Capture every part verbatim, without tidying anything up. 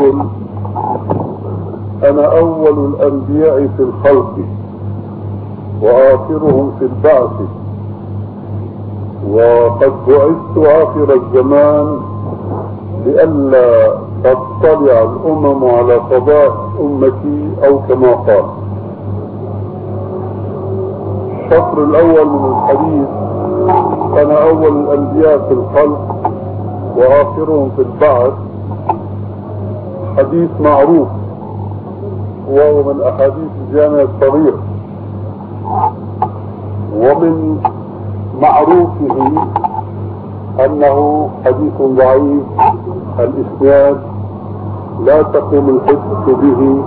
قل أنا أول الأنبياء في الخلق وآخرهم في البعث وقد بعثت آخر الزمان لئلا تطلع الأمم على فضائح أمتي أو كما قال. الشطر الأول من الحديث أنا أول الأنبياء في الخلق وآخرهم في البعث حديث معروف، وهو من أحاديث الجامع الصغير، ومن معروفه أنه حديث ضعيف الإسناد، لا تقوم الحجة به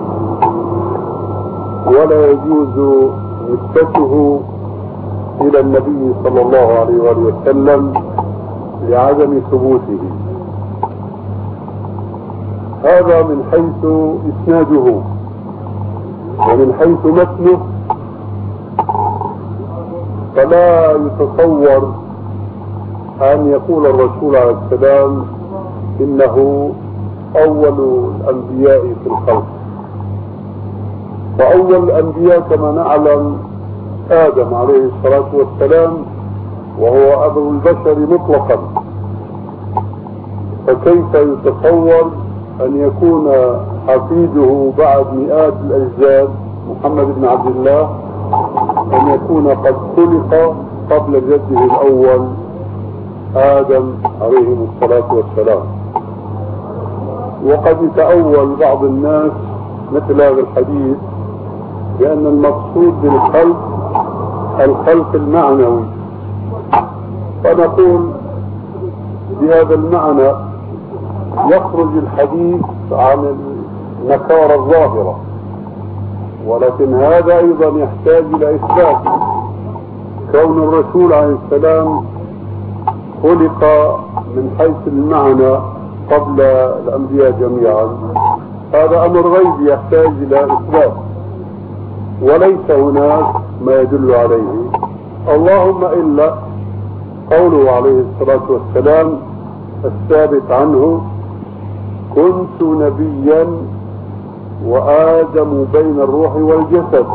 ولا يجوز نسبته إلى النبي صلى الله عليه وآله وسلم لعدم ثبوته. هذا من حيث إسناده، ومن حيث متنه فلا يتصور أن يقول الرسول عليه السلام إنه أول الأنبياء في الخلق. فأول الأنبياء كما نعلم آدم عليه الصلاة والسلام، وهو أبو البشر مطلقا، فكيف يتصور أن يكون حفيده بعد مئات الأجداد محمد بن عبد الله أن يكون قد خلق قبل جده الأول آدم عليه الصلاة والسلام؟ وقد يتأول بعض الناس مثل هذا الحديث بأن المقصود بالخلق الخلق المعنوي، فنقول بهذا المعنى يخرج الحديث عن النكارة الظاهرة، ولكن هذا أيضا يحتاج إلى إثبات. كون الرسول عليه السلام خلق من حيث المعنى قبل الأنبياء جميعا هذا أمر غيبي يحتاج إلى إثبات، وليس هناك ما يدل عليه، اللهم إلا قوله عليه الصلاة والسلام الثابت عنه كنت نبيا وآدم بين الروح والجسد،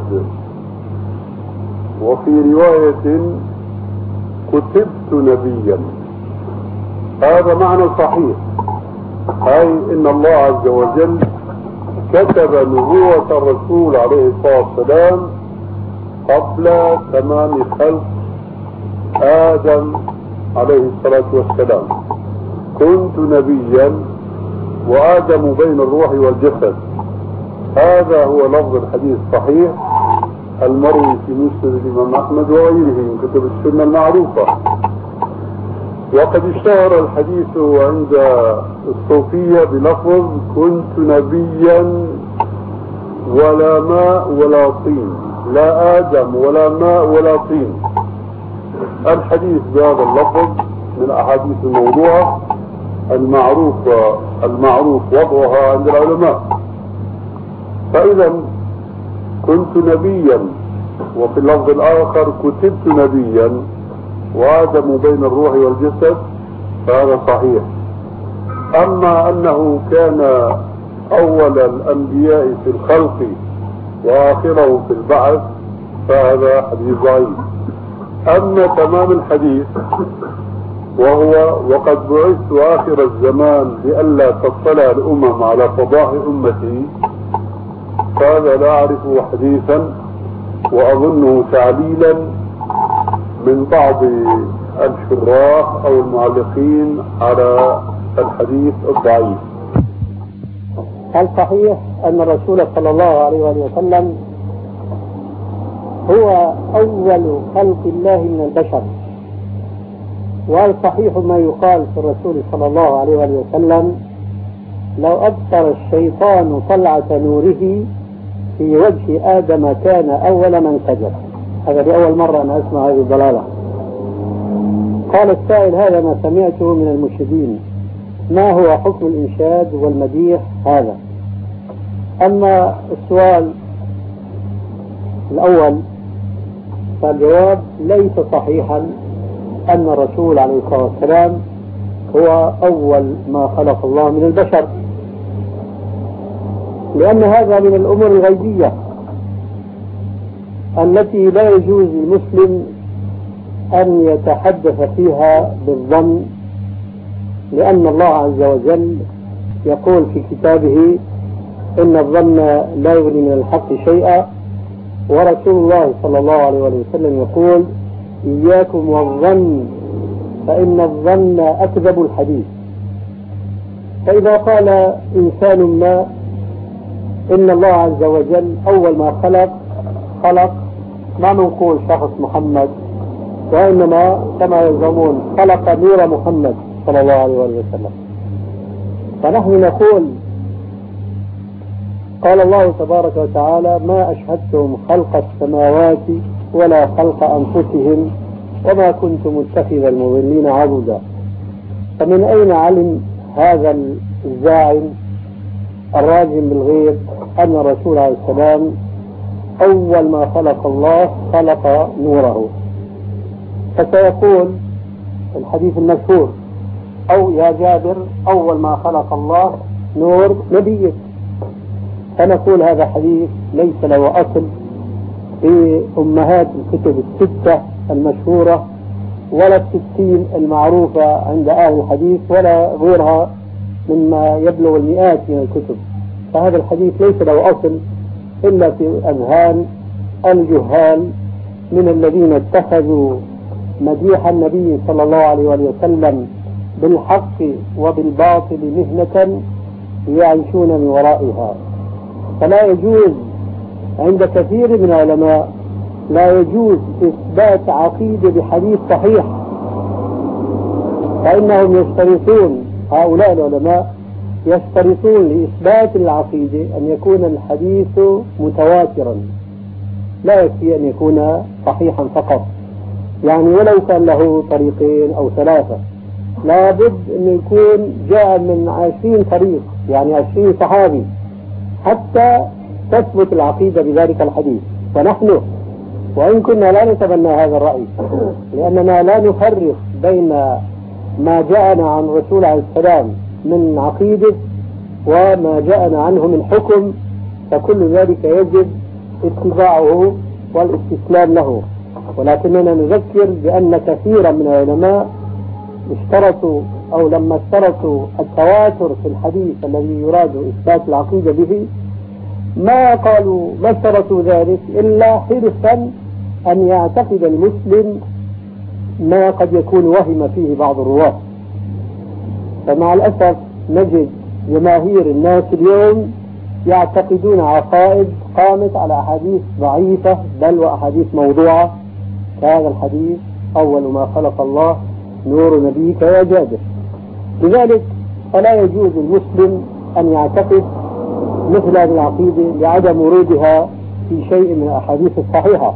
وفي رواية كتبت نبيا. هذا معنى صحيح، أي إن الله عز وجل كتب نبوة الرسول عليه الصلاة والسلام قبل تمام خلق آدم عليه الصلاة والسلام. كنت نبيا وآدم بين الروح والجسد، هذا هو لفظ الحديث الصحيح المروي في مسند الإمام أحمد وغيره من كتب السنة المعروفة. وقد اشتهر الحديث عند الصوفية بلفظ كنت نبيا ولا ماء ولا طين، لا آدم ولا ماء ولا طين. الحديث بهذا اللفظ من أحاديث الموضوعة المعروف المعروف وضعها عند العلماء. فإذا كنت نبيا، وفي اللفظ الآخر كتبت نبيا وآدم بين الروح والجسد، فهذا صحيح. أما أنه كان أول الأنبياء في الخلق وآخره في البعث فهذا حديث ضعيف. أما تمام الحديث وهو وقد بعثت آخر الزمان لئلا تطلع الأمم على فضائح أمتي، فهذا لا أعرفه حديثا وأظنه تعليلا من بعض الشراح أو المعلقين على الحديث الضعيف. الصحيح أن الرسول صلى الله عليه وسلم هو أول خلق الله من البشر، والصحيح ما يقال في الرسول صلى الله عليه وسلم لو أبصر الشيطان طلعة نوره في وجه آدم كان أول من سجد. هذا لأول مرة أنا أسمع هذه الضلالة. قال السائل هذا ما سمعته من المشهدين، ما هو حكم الإنشاد والمديح هذا؟ أما السؤال الأول فالجواب ليس صحيحا أن الرسول عليه الصلاة والسلام هو أول ما خلق الله من البشر، لأن هذا من الأمور الغيبية التي لا يجوز للمسلم أن يتحدث فيها بالظن، لأن الله عز وجل يقول في كتابه إن الظن لا يغني من الحق شيئا، ورسول الله صلى الله عليه وسلم يقول إياكم والظن فإن الظن أكذب الحديث. فإذا قال إنسان ما إن الله عز وجل أول ما خلق خلق ما نقول شخص محمد، وإنما كما يزعمون خلق نور محمد صلى الله عليه وسلم، فنحن نقول قال الله تبارك وتعالى ما أشهدتم خلق السماوات ولا خلق أنفسهم وما كنت متخذ المضلين عضدا. فمن أين علم هذا الزاعم الراجم بالغيب أن الرسول عليه السلام أول ما خلق الله خلق نوره؟ فسيقول الحديث المشهور أو يا جابر أول ما خلق الله نور نبيك. فنقول هذا حديث ليس له أصل في أمهات الكتب الستة المشهورة ولا الستين المعروفة عند أهل الحديث ولا غيرها مما يبلغ المئات من الكتب. فهذا الحديث ليس له أصل إلا في أذهان الجهال من الذين اتخذوا مديح النبي صلى الله عليه وسلم بالحق وبالباطل مهنة يعيشون من ورائها. فلا يجوز عند كثير من العلماء لا يجوز إثبات عقيدة بحديث صحيح، فإنهم يشترطون هؤلاء العلماء يشترطون لإثبات العقيدة أن يكون الحديث متواترا، لا يكفي أن يكون صحيحا فقط، يعني ولو كان له طريقين أو ثلاثة لابد أن يكون جاء من عشرين طريق، يعني عشرين صحابي حتى تثبت العقيدة بذلك الحديث. ونحن وإن كنا لا نتبنى هذا الرأي لأننا لا نفرق بين ما جاءنا عن الرسول عليه السلام من عقيدة وما جاءنا عنه من حكم، فكل ذلك يجب اتباعه والاستسلام له. ولكننا نذكر بأن كثيرا من العلماء اشترطوا أو لما اشترطوا التواتر في الحديث الذي يراد إثبات العقيدة به ما قالوا ما اشترطوا ذلك إلا حرصا أن يعتقد المسلم ما قد يكون وهم فيه بعض الرواة. فمع الأسف نجد جماهير الناس اليوم يعتقدون عقائد قامت على أحاديث ضعيفة بل وأحاديث موضوعة كهذا الحديث أول ما خلق الله نور نبيك يا جابر. لذلك فلا يجوز المسلم أن يعتقد مثل هذه العقيدة لعدم ورودها في شيء من الأحاديث الصحيحة.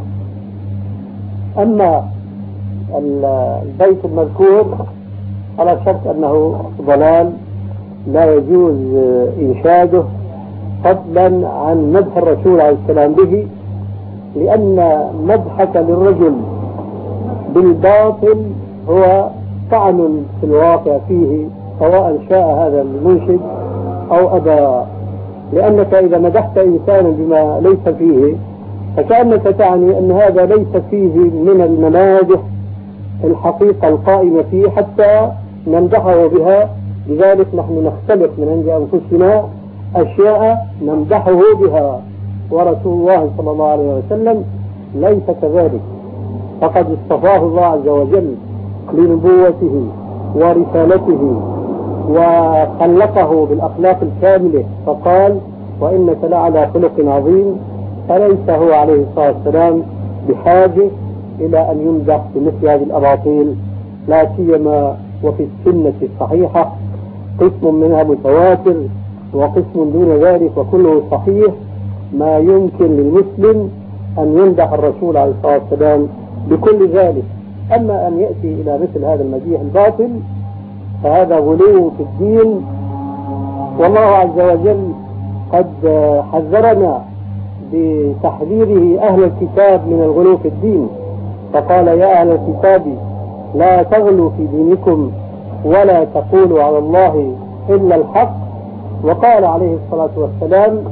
أما البيت المذكور على شك أنه ضلال لا يجوز إنشاده فضلا عن مدح الرسول عليه السلام به، لأن مدحك للرجل بالباطل هو طعن في الواقع فيه سواء شاء هذا المنشد أو أبى، لأنك إذا مدحت إنسانا بما ليس فيه فكأنك تعني أن هذا ليس فيه من الممادح الحقيقة القائمة فيه حتى نمدحه بها. لذلك نحن نختلف من عند أنفسنا أشياء نمدحه بها، ورسول الله صلى الله عليه وسلم ليس كذلك، فقد اصطفاه الله عز وجل لنبوته ورسالته وخلقه بالأخلاق الكاملة فقال وإنك لعلى خلق عظيم. فليس هو عليه الصلاة والسلام بحاجة إلى أن يمدح بمثل هذه الأباطيل، لا سيما وفي السنة الصحيحة قسم منها متواتر وقسم دون ذلك وكله صحيح، ما يمكن للمسلم أن يمدح الرسول عليه الصلاة والسلام بكل ذلك. أما أن يأتي إلى مثل هذا المديح الباطل فهذا غلو في الدين، والله عز وجل قد حذرنا بتحذيره أهل الكتاب من الغلو في الدين، فقال يا أهل الكتاب لا تغلوا في دينكم ولا تقولوا على الله إلا الحق. وقال عليه الصلاة والسلام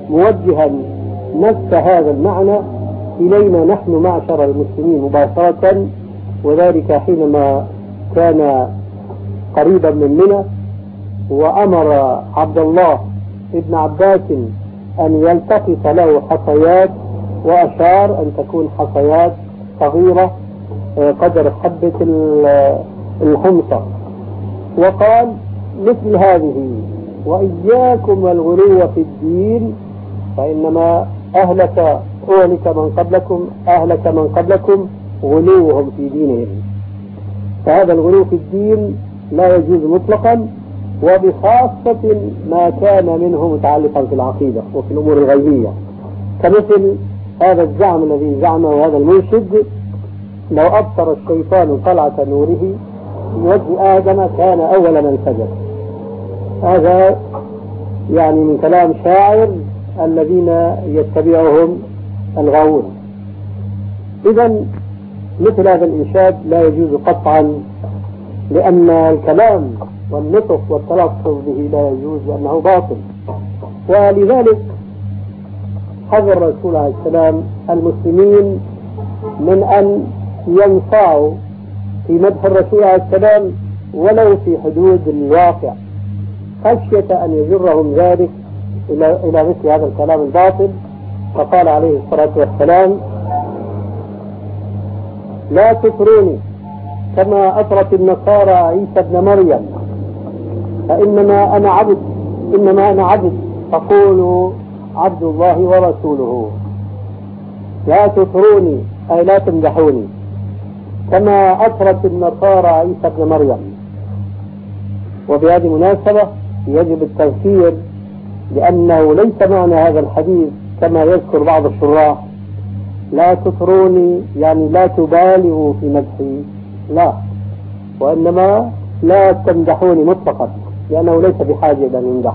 موجها نفس هذا المعنى إلينا نحن معشر المسلمين مباشرة، وذلك حينما كان قريبا من منى وأمر عبد الله ابن عباس أن يلتقط له حصيات، وأشار أن تكون حصيات صغيرة قدر حبة الحمصة، وقال مثل هذه وإياكم والغلو في الدين فإنما أهلك أهلك من قبلكم أهلك من قبلكم غلوهم في دينهم. فهذا الغلو في الدين لا يجوز مطلقا، وبخاصة ما كان منه متعلقا في العقيدة وفي الأمور الغيبية، كمثل هذا الزعم الذي زعمه هذا المنشد: لو أبصر الشيطان طلعة نوره في وجه آدم كان أول من سجد. هذا يعني من كلام شاعر الذين يتبعهم الغاوون. إذن مثل هذا الإنشاد لا يجوز قطعا، لأن الكلام والنطق والتلفظ به لا يجوز لأنه باطل. ولذلك حذر الرسول عليه السلام المسلمين من أن ينفعوا في مدح الرسول عليه السلام ولو في حدود الواقع، خشية أن يجرهم ذلك إلى إلى مثل هذا الكلام الباطل. فقال عليه الصلاة والسلام: لا تطروني كما أطرت النصارى عيسى ابن مريم، فإنما أنا عبد إنما أنا عبد فقولوا عبد الله ورسوله. لا تطروني أي لا تمدحوني كما أطرت النصارى عيسى ابن مريم. وبهذه المناسبة يجب التذكير لأنه ليس معنى هذا الحديث كما يذكر بعض الشراح لا تطروني يعني لا تبالغوا في مدحي، لا، وإنما لا تمدحوني مطلقا، لأنه ليس بحاجة إلى أن يمدح.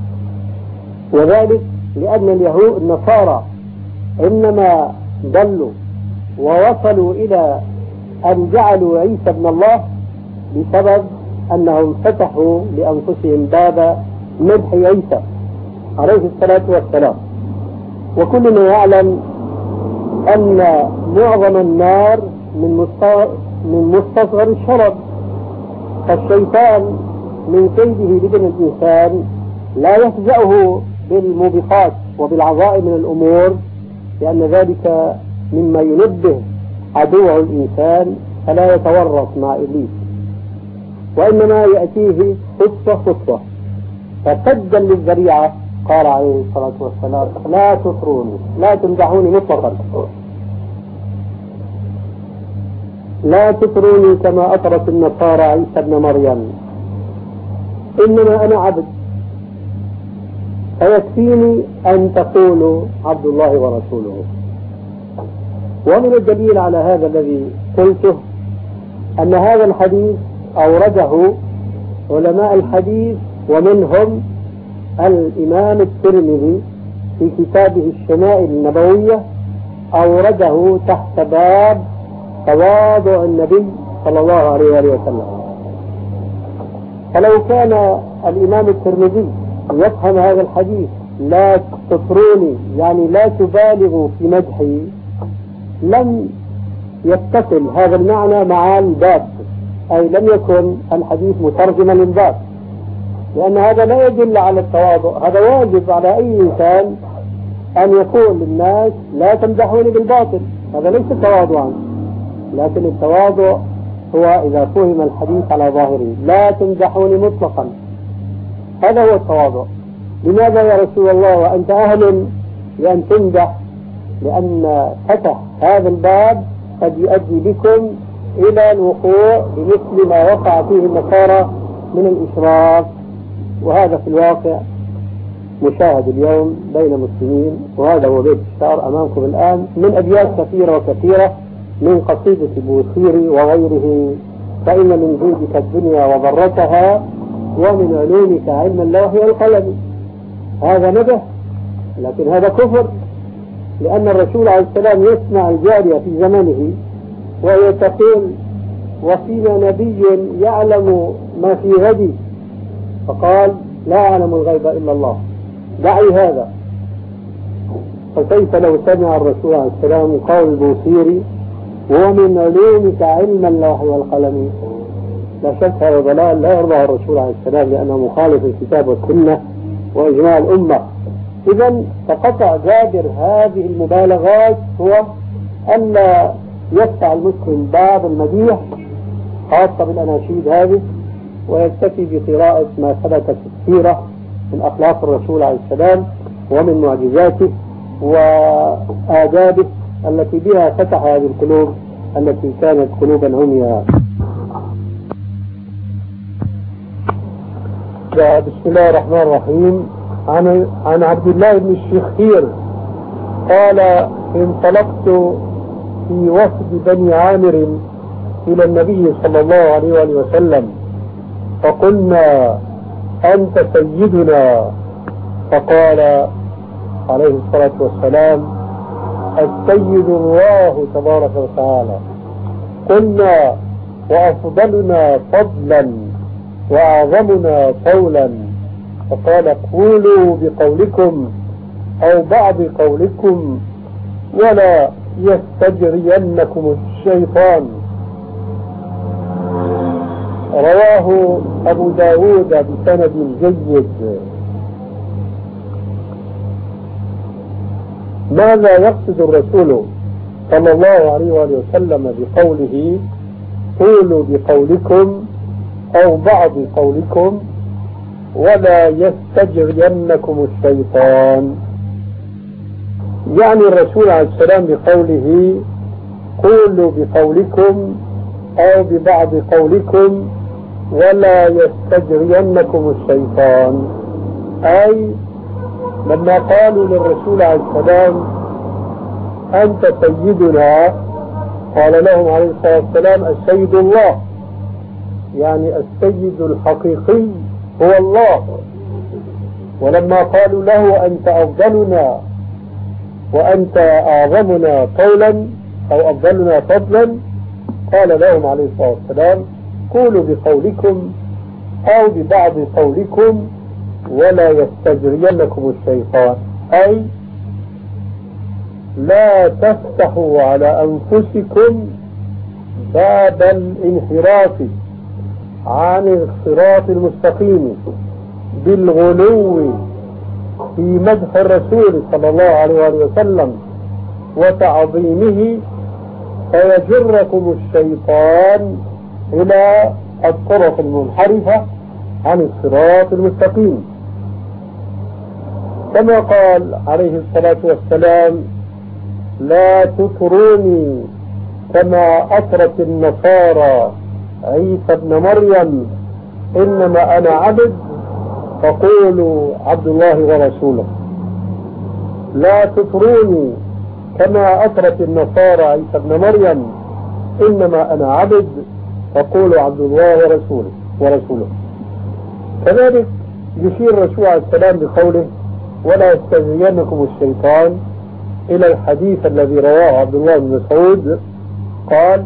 وذلك لأن اليهود النصارى إنما ضلوا ووصلوا إلى أن جعلوا عيسى ابن الله بسبب أنهم فتحوا لأنفسهم باب مدح عيسى عليه الصلاة والسلام. وكلنا يعلم أن معظم النار من من مستصغر الشرب، فالشيطان من كيده لابن الإنسان لا يفزعه بالموبقات وبالعظائم من الأمور، لأن ذلك مما ينبه عدوه الإنسان فلا يتورط مع إبليس، وإنما يأتيه خطوة خطوة. فسدا للذريعة قال عليه الصلاة والسلام: لا تطروني لا تمدحوني مطلقا، لا تطروني كما أطرت النصارى عيسى ابن مريم، إنما أنا عبد فيكفيني أن تقولوا عبد الله ورسوله. ومن الدليل على هذا الذي قلته أن هذا الحديث أورده علماء الحديث، ومنهم الإمام الترمذي في كتابه الشمائل النبوية أورده تحت باب تواضع النبي صلى الله عليه وسلم. فلو كان الإمام الترمذي يفهم هذا الحديث لا تطروني يعني لا تبالغوا في مدحي، لم يتصل هذا المعنى مع الباب، أي لم يكن الحديث مترجما للباب، لأن هذا لا يدل على التواضع. هذا واجب على أي إنسان أن يقول للناس لا تمدحوني بالباطل، هذا ليس تواضعا، لكن التواضع هو إذا فهم الحديث على ظاهره لا تمدحوني مطلقا، هذا هو التواضع. لماذا يا رسول الله وأنت أهل لأن تمدح؟ لأن فتح هذا الباب قد يؤدي بكم إلى الوقوع بمثل ما وقع فيه النصارى من الإشراك، وهذا في الواقع مشاهد اليوم بين المسلمين، وهذا هو بيت الشعر أمامكم الآن من أبيات كثيرة وكثيرة من قصيدة بوصيري وغيره: فإن من جودك الدنيا وضرتها ومن علومك علم اللوح والقلم. هذا مدح، لكن هذا كفر، لأن الرسول عليه السلام يسمع الجارية في زمنه وهي تقول: وفينا نبي يعلم ما في غد، فقال: لا أعلم الغيب إلا الله، دعي هذا. فكيف لو سمع الرسول عليه السلام قول البوصيري ومن علومك علم اللوح والقلم؟ لا شك هذا ضلال لا يرضى الرسول عليه السلام لأنه مخالف الكتاب والسنة وإجماع الأمة. إذا فقطع جابر هذه المبالغات هو أن لا يفتح المسلم باب المديح خاصة بالأناشيد هذه ويكتفي بقراءة ما ثبت في السيرة من أخلاق الرسول عليه السلام ومن معجزاته وآدابه التي بها فتح هذه القلوب التي كانت قلوبا عمياء. بسم الله الرحمن الرحيم. عن عن عبد الله بن الشخير قال انطلقت في وفد بني عامر إلى النبي صلى الله عليه وآله وسلم فقلنا أنت سيدنا، فقال عليه الصلاة والسلام السيد الله تبارك وتعالى. قلنا وأفضلنا فضلا وأعظمنا قولا، فقال قولوا بقولكم أو بعض قولكم ولا يستجرينكم الشيطان. رواه أبو داود بسند جيد. ماذا يقصد الرسول صلى الله عليه وآله وسلم بقوله قولوا بقولكم أو بعض قولكم ولا يستجرينكم الشيطان؟ يعني الرسول عليه السلام بقوله قولوا بقولكم أو ببعض قولكم ولا يستجرينكم الشيطان، أي لما قالوا للرسول عليه السلام أنت سيدنا قال لهم عليه الصلاة والسلام السيد الله، يعني السيد الحقيقي هو الله. ولما قالوا له أنت أفضلنا وأنت أعظمنا قولا أو أفضلنا فضلا قال لهم عليه الصلاة والسلام قولوا بقولكم أو ببعض قولكم ولا يستجرينكم الشيطان، أي لا تفتحوا على أنفسكم باب الانحراف عن الصراط المستقيم بالغلو في مدح الرسول صلى الله عليه وآله وسلم وتعظيمه فيجركم الشيطان إلى الطرق المنحرفة عن الصراط المستقيم. كما قال عليه الصلاة والسلام لا تطروني كما أطرت النصارى عيسى ابن مريم إنما أنا عبد فقولوا عبد الله ورسوله. لا تطروني كما أطرت النصارى عيسى ابن مريم إنما أنا عبد فقولوا عبد الله ورسوله ورسوله. كذلك يشير الرسول عليه السلام بقوله ولا يستجرينكم الشيطان إلى الحديث الذي رواه عبد الله بن مسعود قال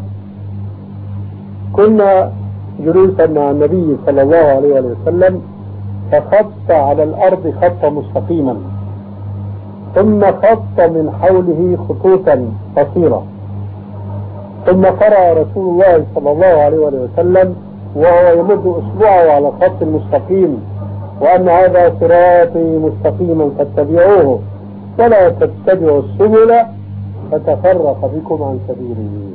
كنا جلوسا مع النبي صلى الله عليه وسلم فخط على الأرض خطا مستقيما ثم خط من حوله خطوطا قصيرة ثم قرأ رسول الله صلى الله عليه وسلم وهو يمد أصبعه على الخط المستقيم وأن هذا صراطي مستقيما فاتبعوه ولا تتبعوا السبل فتفرق بكم عن سبيله.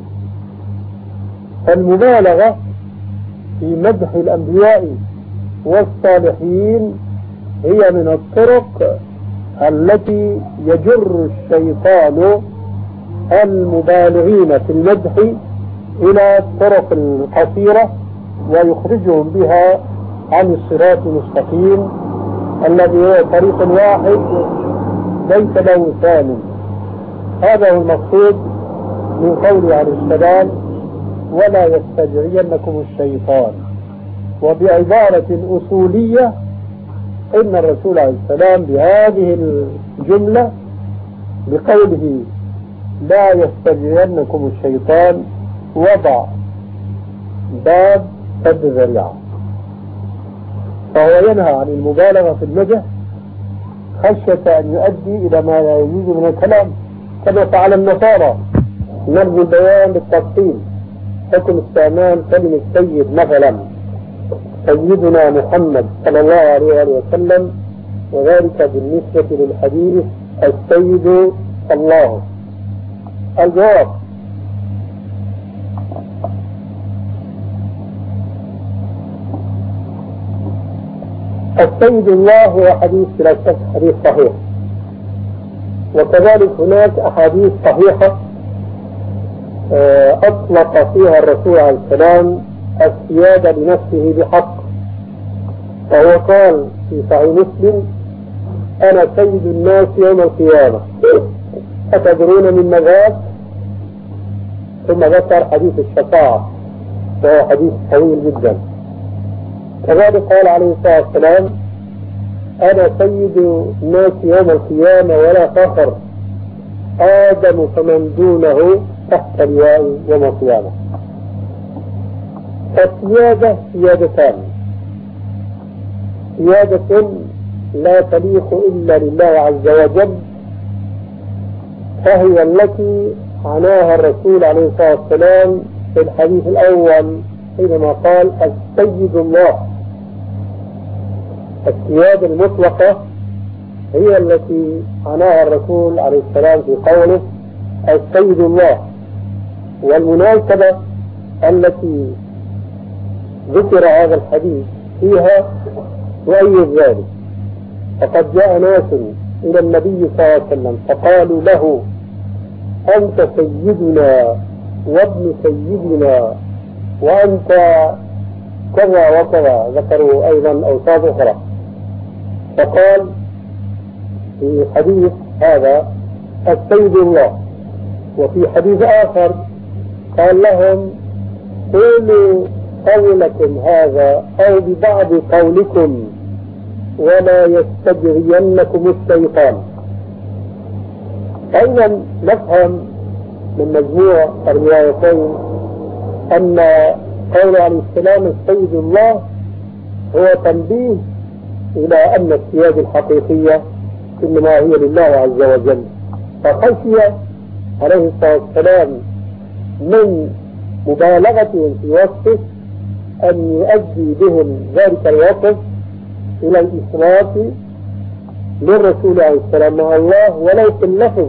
فالمبالغة في مدح الأنبياء والصالحين هي من الطرق التي يجر الشيطان المبالغين في المدح إلى الطرق القصيرة ويخرجهم بها عن الصراط المستقيم الذي هو طريق واحد ليس له ثاني. هذا هو المقصود من قوله عليه السلام ولا يستجرينكم الشيطان. وبعبارة أصولية إن الرسول عليه السلام بهذه الجملة بقوله لا يستجرينكم الشيطان وضع باب سد ذريعة، فهو ينهى عن المبالغة في المدح خشية أن يؤدي إلى ما لا يجوز من الكلام، كما فعل النصارى. نرجو البيان بالتفصيل حكم استعمال كلمة سيد مثلا سيدنا محمد صلى الله عليه وسلم، وذلك بالنسبة للحديث السيد الله. الجواب: السيد الله هو حديث بلا شك حديث صحيح، وكذلك هناك أحاديث صحيحة أطلق فيها الرسول عليه السلام السيادة لنفسه بحق، فهو قال في صحيح مسلم: أنا سيد الناس يوم القيامة، أتدرون من ذاك؟ ثم ذكر حديث الشفاعة وهو حديث طويل جدا. كذلك قال عليه الصلاة والسلام: أنا سيد الناس يوم القيامة ولا فخر، آدم فمن دونه تحت لواء يوم القيامة. فالسيادة سيادتان: سيادة لا تليق إلا لله عز وجل، فهي التي عناها الرسول عليه الصلاة والسلام في الحديث الأول حينما قال: السيد الله. السيادة المطلقة هي التي عناها الرسول عليه السلام في قوله السيد الله، والمناسبة التي ذكر هذا الحديث فيها تؤيد ذلك. فقد جاء ناس إلى النبي صلى الله عليه وسلم فقالوا له: أنت سيدنا وابن سيدنا وأنت كذا وكذا، ذكروا أيضا أوصاف أخرى. فقال في الحديث هذا السيد الله، وفي حديث آخر قال لهم: قولوا قولكم هذا أو ببعض قولكم ولا يستجرينكم الشيطان. أيضا نفهم من مجموع الروايتين أن قول عليه السلام السيد الله هو تنبيه إلى أن السيادة الحقيقية إنما هي لله عز وجل، فخشي عليه الصلاة والسلام من مبالغة في وصفه أن يؤدي بهم ذلك الوصف إلى الإسراف للرسول عليه السلام مع الله ولو في اللفظ،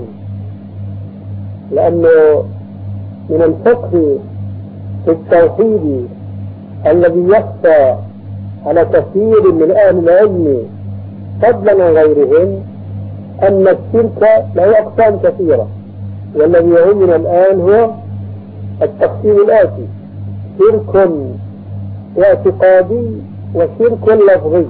لأنه من الفقه في التوحيد الذي يخفى على كثير من أهل العلم فضلا عن غيرهم أن الشرك له أقسام كثيرة، والذي يهمنا الآن هو التقسيم الآتي: شرك اعتقادي وشرك لفظي.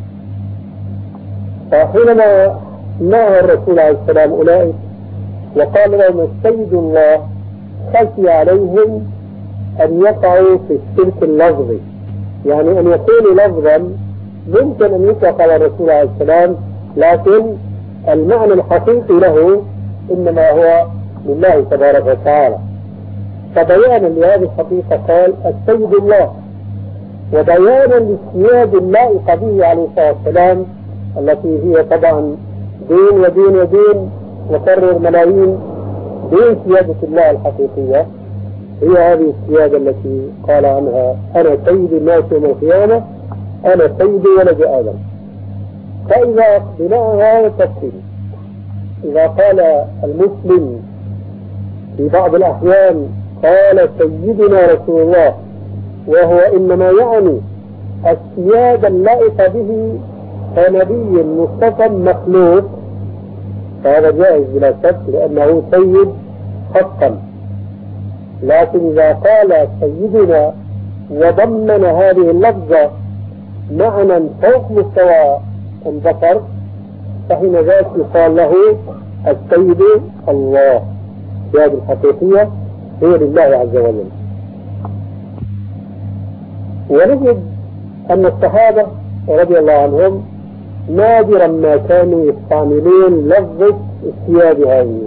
فحينما نهى الرسول عليه السلام أولئك وقال لهم السيد الله، خشي عليهم أن يقعوا في الشرك اللفظي، يعني أن يقولوا لفظا ممكن أن يطلق على الرسول عليه السلام، لكن المعنى الحقيقي له إنما هو لله تبارك وتعالى. فبيانا لهذه الحقيقة قال السيد الله، وبيانا للسيادة اللائقة به عليه الصلاة والسلام التي هي طبعا دين ودين ودين وكرر ملايين دين سيادة الله الحقيقية، هي هذه السيادة التي قال عنها أنا سيد الناس يوم القيامة، أنا سيد ولد آدم. فإذا بناء هذا التفصيل إذا قال المسلم في بعض الأحيان قال سيدنا رسول الله، وهو إنما يعني السيادة اللائقة به كنبي مصطفى مخلوق، فهذا جائز بلا شك لأنه سيد حقا. لكن إذا قال سيدنا وضمن هذه اللفظة معنى فوق مستوى البشر، فحين ذلك يقال له السيد الله. السيادة الحقيقية هي لله عز وجل. ونجد أن الصحابة رضي الله عنهم نادرا ما كانوا يستعملون لفظة السيادة هذه،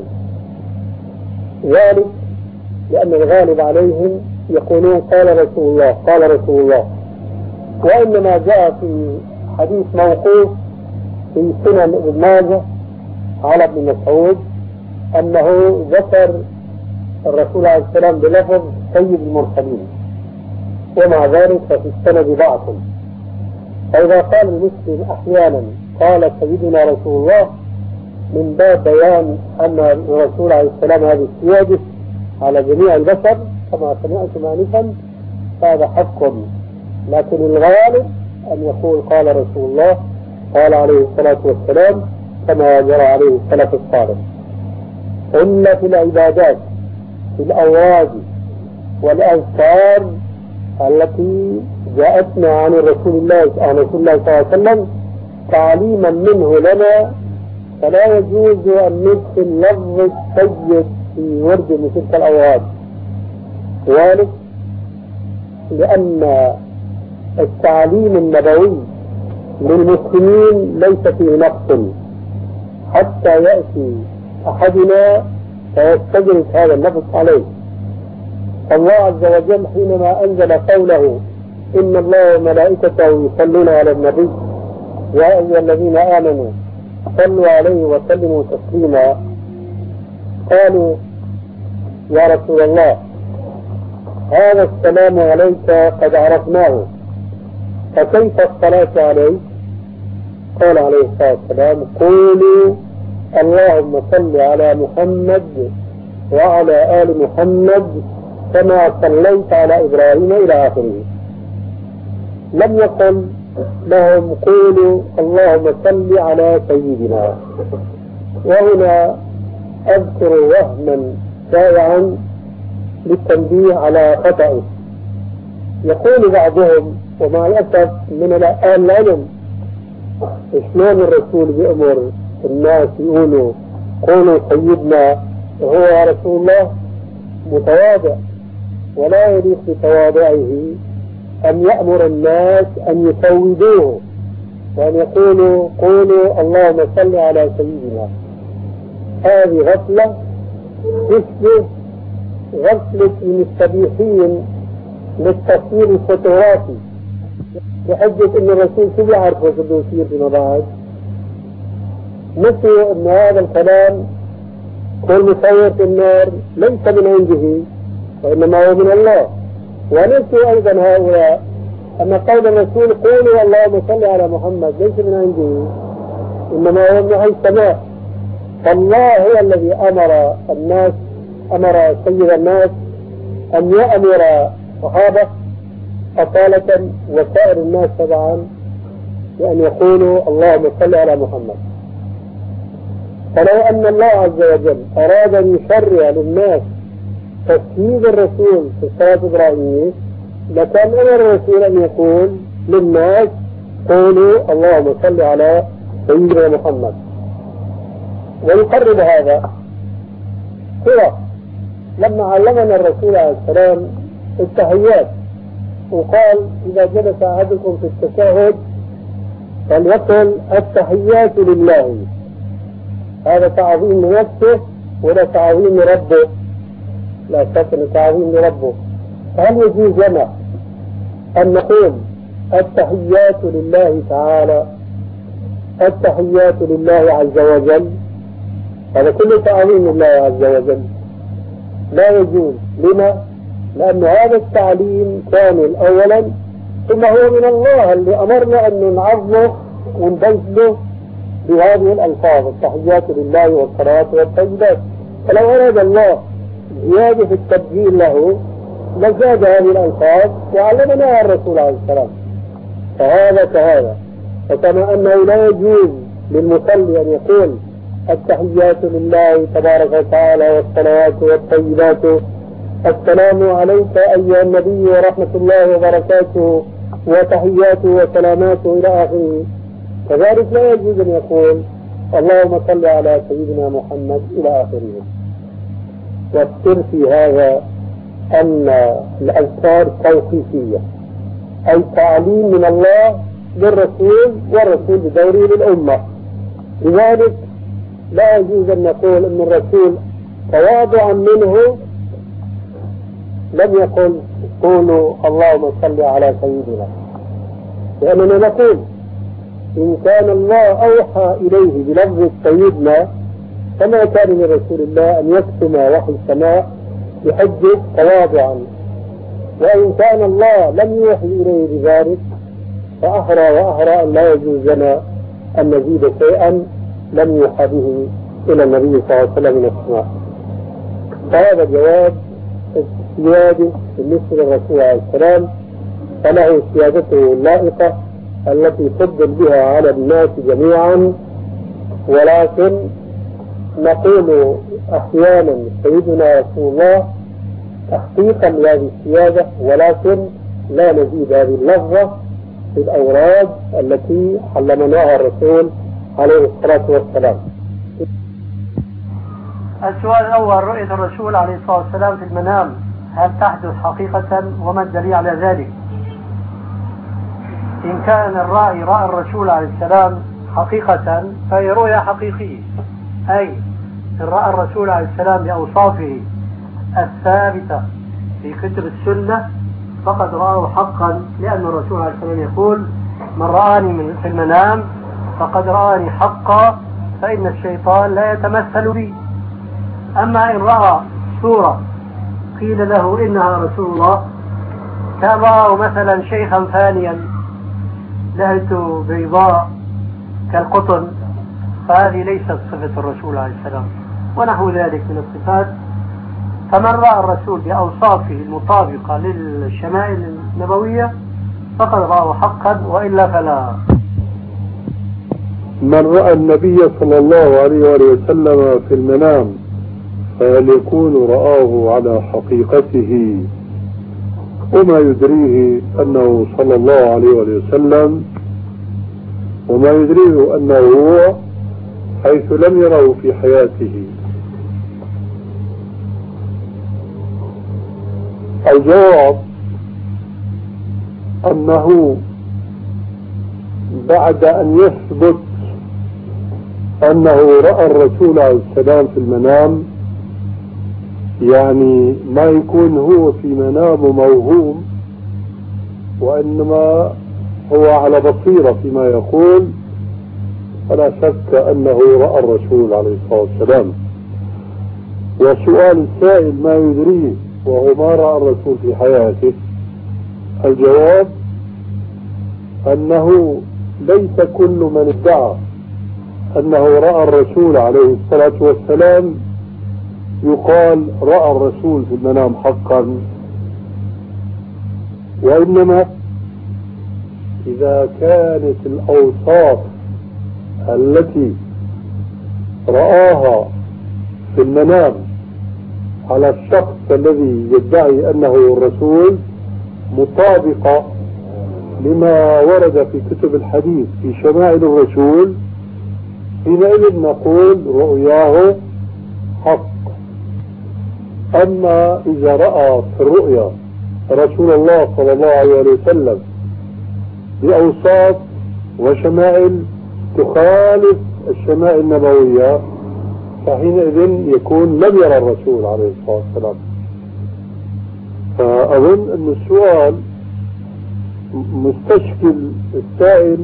ذلك لأن الغالب عليهم يقولون قال رسول الله قال رسول الله، وإنما جاء في حديث موقوف في سنن ابن ماجه على ابن مسعود أنه ذكر الرسول عليه السلام بلفظ سيد المرسلين، ومع ذلك ففي السند ضعف. فإذا قال المسلم أحيانا قال سيدنا رسول الله من باب بيان أن الرسول عليه السلام هذه السيادة على جميع البشر كما سمعتم آنفا، فهذا حق، لكن الغالب أن يقول قال رسول الله، قال عليه الصلاة والسلام، كما جرى عليه السلف الصالح. إلا في العبادات في الأوراد والأذكار التي جاءتنا عن رسول الله عن رسول الله صلى الله عليه وسلم تعليما منه لنا، فلا يجوز أن ندخل لفظ السيد في ورد من تلك الأوراد، ذلك لأن التعليم النبوي للمسلمين ليس فيه نقص حتى يأتي أحدنا فيستدرك هذا النقص عليه. الله عز وجل حينما أنزل قوله إن الله وملائكته يصلون على النبي يا أيها الذين آمنوا صلوا عليه وسلموا تسليما، قالوا يا رسول الله هذا السلام عليك قد عرفناه، فكيف الصلاة عليه؟ قال عليه الصلاة والسلام قولوا اللهم صل على محمد وعلى آل محمد كما صليت على إبراهيم إلى آخره. لم يقل لهم قولوا اللهم صل على سيدنا. وهنا أذكر وهما شائعا للتنبيه على خطأه. يقول بعضهم ومع الأسف من الآن العلم شلون الرسول بأمر الناس يقولوا قولوا سيدنا وهو رسول الله متواضع، ولا يليق بتواضعه أن يأمر الناس أن يفوضوه وأن يقولوا قولوا اللهم صل على سيدنا. هذه غفلة تشبه غفلة المستبيحين للتصوير الفوتوغرافي بحجة أن الرسول شو بيعرف وش بده يصير فيما بعد. نسوا أن هذا الكلام كل مصور في النار ليس من عنده وإنما هو من الله. ونسوا أيضا هؤلاء أن قول الرسول قولوا اللهم صل على محمد ليس من عنده إنما هو من حيث السماء. فالله هو الذي أمر الناس أمر سيد الناس أن يأمر صحابة أصالة وسائر الناس طبعا بأن يقولوا اللهم صل على محمد. فلو أن الله عز وجل أراد أن يشرع للناس تسييد الرسول في الصلاة الإبراهيمية لكان أمر الرسول أن يقول للناس قولوا اللهم صل على سيدنا محمد. ويقرب هذا قرأ لما علمنا الرسول عليه السلام التحيات وقال إذا جلس أحدكم في التشهد فليقل التحيات لله. هذا تعظيم لنفسه ولا تعظيم لربه، لا شك أنه تعظيم لربه. فهل يجوز لنا أن نقول التحيات لله تعالى التحيات لله عز وجل؟ هذا كله تعظيم لله عز وجل. لا يجوز. لما؟ لأن هذا التعليم كامل أولا، ثم هو من الله اللي أمرنا أن نعظمه ونبذله بهذه الألفاظ التحيات لله والصلاة والطيبات. فلو أراد الله زيادة في التبجيل له لزاد هذه الألفاظ وعلمنا الرسول عليه السلام. فهذا كهذا. فكما أنه لا يجوز للمصلي أن يقول التحيات لله تبارك وتعالى والصلوات والطيبات السلام عليك أيها النبي ورحمة الله وبركاته وتحياته وسلاماته إلى آخره، كذلك لا يجوز أن يقول اللهم صل على سيدنا محمد إلى آخره. والسر في هذا أن الأذكار توقيفية، أي تعليم من الله للرسول والرسول بدوره للأمة. لذلك لا يجوز أن نقول أن الرسول تواضعا منه لم يقل قولوا اللهم صل على سيدنا، لأننا نقول إن كان الله أوحى إليه بلفظ سيدنا فما كان لرسول الله أن يكتم وحي السماء بحجة تواضعا، وإن كان الله لم يوحي إليه بذلك فأهرى وأهرى أن لا يجوز لنا أن نزيد شيئا لم يوحى به إلى النبي صلى الله عليه وسلم من السماء. فهذا جواب السيادة بالنسبة للرسول عليه السلام، فله سيادته اللائقة التي تفضل بها على الناس جميعا، ولكن نقول أحيانا سيدنا رسول الله تحقيقا لهذه السيادة، ولكن لا نزيد هذه اللفظة في الأوراد التي علمناها الرسول عليه الصلاة والسلام. السؤال الأول: رؤية الرسول عليه الصلاة والسلام في المنام هل تحدث حقيقة وما الدليل على ذلك؟ إن كان الرائي رأى الرسول عليه السلام حقيقة فهي رؤية حقيقية، أي إن رأى الرسول عليه السلام بأوصافه الثابتة في كتب السنة فقد رأى حقا، لأن الرسول عليه السلام يقول: من رآني من في المنام فقد رآني حقا فإن الشيطان لا يتمثل بي. أما إن رأى صورة قيل له إنها رسول الله، كان رأى مثلا شيخا فانيا لهجته بيضاء كالقطن، فهذه ليست صفة الرسول عليه السلام، ونحو ذلك من الصفات. فمن رأى الرسول بأوصافه المطابقة للشمائل النبوية فقد رأى حقا، وإلا فلا. من رأى النبي صلى الله عليه وآله وسلم في المنام فهل يكون رآه على حقيقته، وما يدريه أنه صلى الله عليه وآله وسلم، وما يدريه أنه هو حيث لم يره في حياته؟ الجواب أنه بعد أن يثبت أنه رأى الرسول عليه السلام في المنام، يعني ما يكون هو في منامه موهوم، وإنما هو على بصيرة فيما يقول، فلا شك أنه رأى الرسول عليه الصلاة والسلام. وسؤال السائل ما يدريه وهو ما رأى الرسول في حياته، الجواب أنه ليس كل من ادعى أنه رأى الرسول عليه الصلاة والسلام يقال رأى الرسول في المنام حقا، وإنما إذا كانت الأوصاف التي رآها في المنام على الشخص الذي يدعي أنه الرسول مطابقة لما ورد في كتب الحديث في شمائل الرسول، حينئذ نقول رؤياه حق. أما إذا رأى في الرؤيا رسول الله صلى الله عليه وسلم بأوصاف وشمائل تخالف الشمائل النبوية فحينئذ يكون لم يرى الرسول عليه الصلاة والسلام. فأظن أن السؤال مستشكل السائل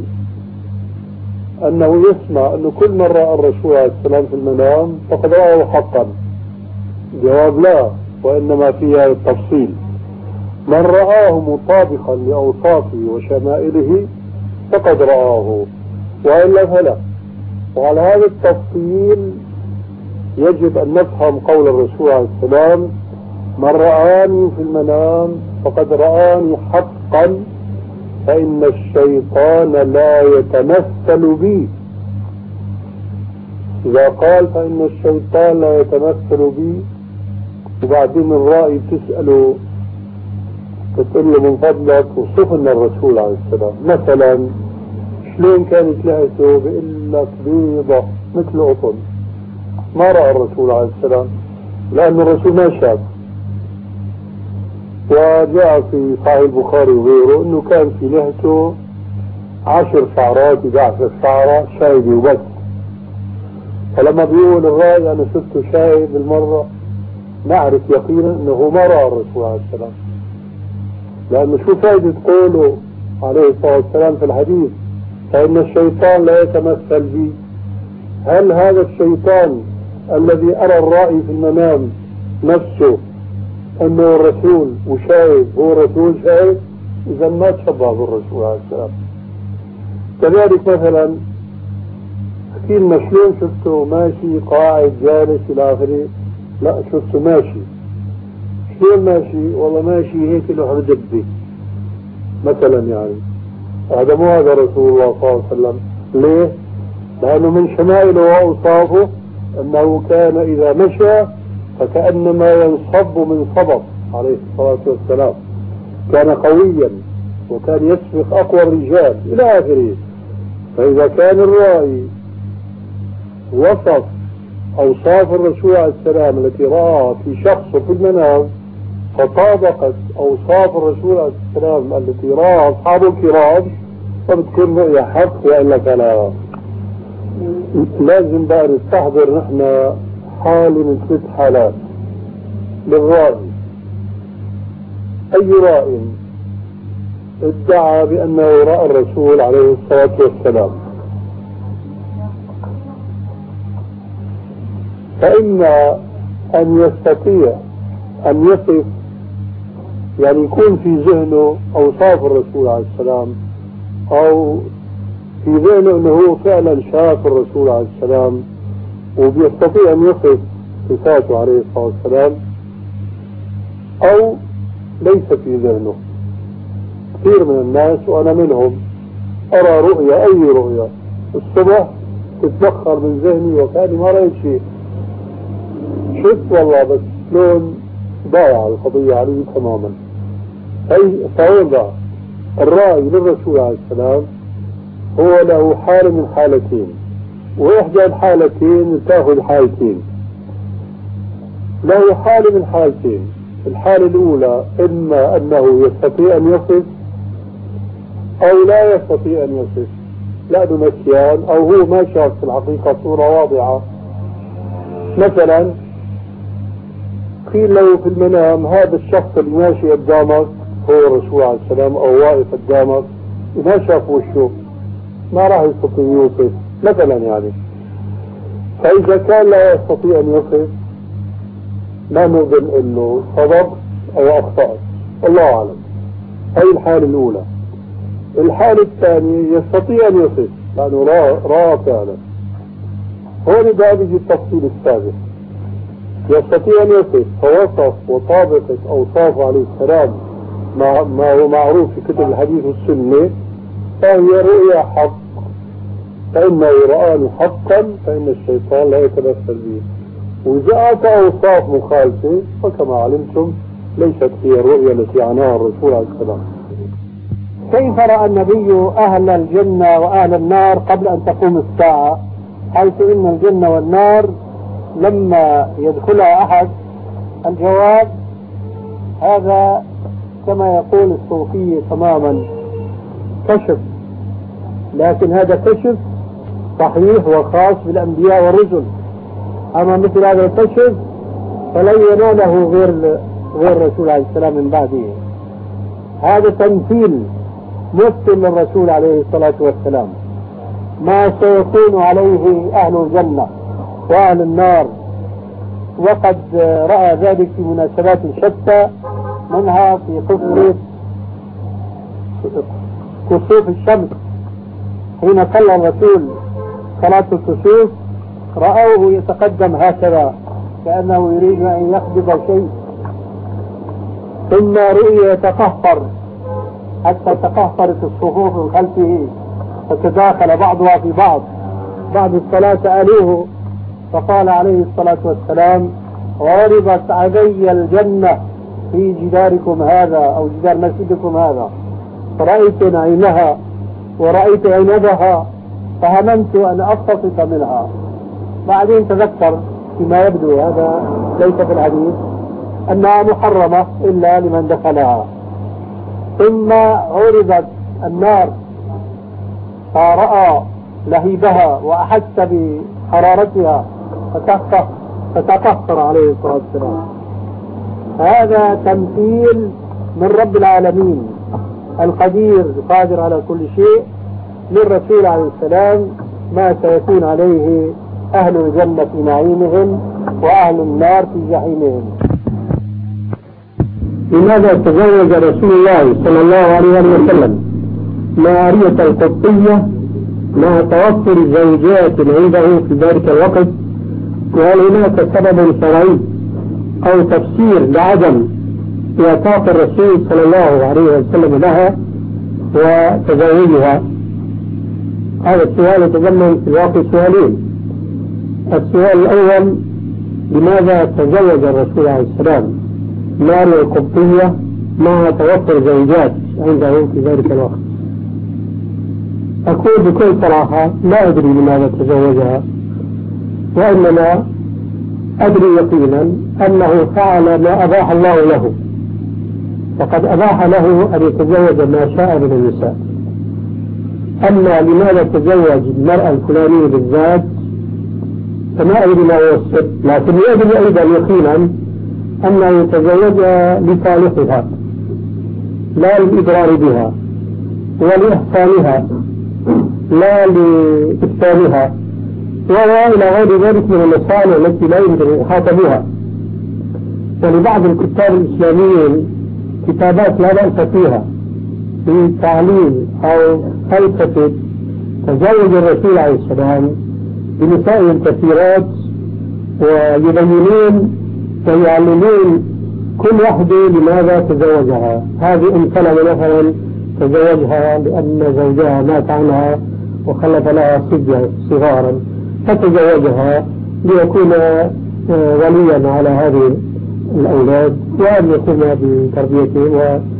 أنه يسمع أنه كل من رأى الرسول عليه السلام في المنام فقد رأه حقا. جواب لا، وإنما فيها التفصيل. من رآه مطابقا لأوصافه وشمائله فقد رآه، وإلا فلا. وعلى هذا التفصيل يجب أن نفهم قول الرسول عليه السلام: من رآني في المنام فقد رآني حقا فإن الشيطان لا يتمثل بي. إذا قال فإن الشيطان لا يتمثل بي، وبعدين الرائي تسأله تقول له من فضلك وصف لنا الرسول عليه السلام، مثلا شلون كانت لهجته؟ بيقول لك بيضة مثل قطن. ما رأى الرسول عليه السلام، لأن الرسول ما شاف. وجاء في صحيح البخاري وغيره أنه كان في لهجته عشر شعرات إذا عشر شعرة شايبة وبس. فلما بيقول الرأي أنا شفته شايب بالمرة، نعرف يقينا أنه ما رأى الرسول عليه السلام. لأنه شو فائدة قوله عليه الصلاة والسلام في الحديث: فإن الشيطان لا يتمثل بي. هل هذا الشيطان الذي أرى الرأي في المنام نفسه أنه الرسول وشايف هو الرسول شايف؟ إذا ما تشبه بالرسول عليه السلام. كذلك مثلا أكيد مشلون شفته ماشي قاعد جالس إلى آخره؟ لا، شفته ماشي. شلون ماشي؟ والله ماشي هيك له حرجبي مثلا، يعني هذا مو هذا رسول الله صلى الله عليه وسلم. ليه؟ لأنه من شمائله وأوصافه أنه كان إذا مشى فكأنما ينصب من صبب عليه الصلاة والسلام. كان قويا وكان يسبق أقوى الرجال إلى آخره. فإذا كان الرأي وصف أوصاف الرسول عليه السلام التي رأى في شخصه في المنام فطابقت أوصاف الرسول عليه السلام التي رأى أصحابه الكرام، فبتكون رؤية حق وإلا فلا. لازم بقى نستحضر نحن حال من ثلاث حالات للرائي. أي رائي ادعى بأنه رأى الرسول عليه الصلاة والسلام، فإما أن يستطيع أن يصف، يعني يكون في ذهنه أوصاف الرسول عليه السلام، أو في ذهنه أنه هو فعلا شاف الرسول عليه السلام وبيستطيع أن يصف صفاته عليه الصلاة والسلام، أو ليس في ذهنه. كثير من الناس وأنا منهم أرى رؤية، أي رؤية الصبح تتبخر من ذهني وكأني ما رأيت شيء. شفت والله بس لون ضايع القضية علي تماما. أي فوضع الرأي للرسول عليه السلام هو له حالة من حالتين، وإحدى الحالتين تأخذ حالتين. له حالة من حالتين. الحالة الأولى إما أنه يستطيع أن يصف أو لا يستطيع أن يصف، لأنه نسيان أو هو ما شاف في الحقيقة صورة واضحة. مثلا قيل له في المنام هذا الشخص اللي ماشي قدامك هو الرسول عليه السلام أو واقف قدامك، ما شاف وشه ما راح يستطيع يوصف مثلا يعني. فإذا كان لا يستطيع أن يصف ما نقدر نقول له صدق أو أخطأ، الله أعلم. هذه الحالة الأولى. الحالة الثانية يستطيع أن يصف لأنه رأى فعلا. هون بقى بيجي التفصيل السابق. يستطيع أن يصف فوصف وطابقة أوصافه عليه السلام ما, ما هو معروف في كتب الحديث والسنة، فهي رؤيا حق. فإنه رآني حقا فإن الشيطان لا يتمثل به. وإذا أتى أوصاف مخالفة فكما علمتم ليست هي الرؤيا التي عناها الرسول عليه السلام. كيف رأى النبي أهل الجنة وأهل النار قبل أن تقوم الساعة، حيث إن الجنة والنار لما يدخلها أحد؟ الجواب هذا كما يقول الصوفية تماما كشف، لكن هذا كشف صحيح وخاص بالأنبياء والرسل. أما مثل هذا الكشف فلن يناله غير غير الرسول عليه السلام من بعده. هذا تمثيل مثل للرسول عليه الصلاة والسلام ما سيكون عليه أهل الجنة وأهل النار، وقد رأى ذلك في مناسبات شتى، منها في قصة كسوف الشمس حين صلى الرسول صلاة الكسوف رأوه يتقدم هكذا كأنه يريد أن يخبط شيء، ثم رؤي يتقهقر حتى تقهقرت الصفوف من خلفه فتداخل بعضها في بعض. بعد الصلاة سألوه فقال عليه الصلاة والسلام: غربت علي الجنة في جداركم هذا أو جدار مسجدكم هذا، فرأيت نعيمها ورأيت عنبها فهممت أن أقتصد منها. بعدين تذكر فيما يبدو هذا ليس في الحديث أنها محرمة إلا لمن دخلها. ثم عرضت النار فرأى لهيبها وأحس بحرارتها فتقهقر عليه الصلاة والسلام. هذا تمثيل من رب العالمين القدير القادر على كل شيء، للرسول عليه السلام ما سيكون عليه أهل الجنة في نعيمهم وأهل النار في جحيمهم. لماذا تزوج رسول الله صلى الله عليه وسلم مارية القبطية مع توفر زوجات عنده في ذلك الوقت؟ وهل هناك سبب شرعي أو تفسير لعدم إعطاء الرسول صلى الله عليه وسلم لها وتزوجها؟ هذا السؤال يتضمن في الواقع سؤالين. السؤال الأول: لماذا تزوج الرسول عليه السلام ماريا القبطية مع توفر زوجات عنده في ذلك الوقت؟ أقول بكل صراحة لا أدري لماذا تزوجها، وإنما أدري يقينا أنه فعل ما أباح الله له، فقد أباح له أن يتزوج ما شاء من النساء. أما لماذا تزوج المرأة الفلانية بالذات فما أدري ما هو السر، لكن أدري أيضا يقينا أنه يتزوجها لصالحها لا للإضرار بها ولإحسانها لا لإحسانها وإلى غير ذلك من المصالح التي لا يمكن أن يحاط بها. ولبعض الكتاب الإسلاميين كتابات لا بأس فيها في تعليل أو فلسفة تزوج الرسول عليه السلام بنساء كثيرات، ويبينون ويعلمون كل واحدة لماذا تزوجها. هذه أم سلمة مثلا تزوجها لأن زوجها مات عنها وخلف لها صبيا صغارا فتزوجها ليكون وليا على هذه الأولاد وأن يقوم بتربيتهم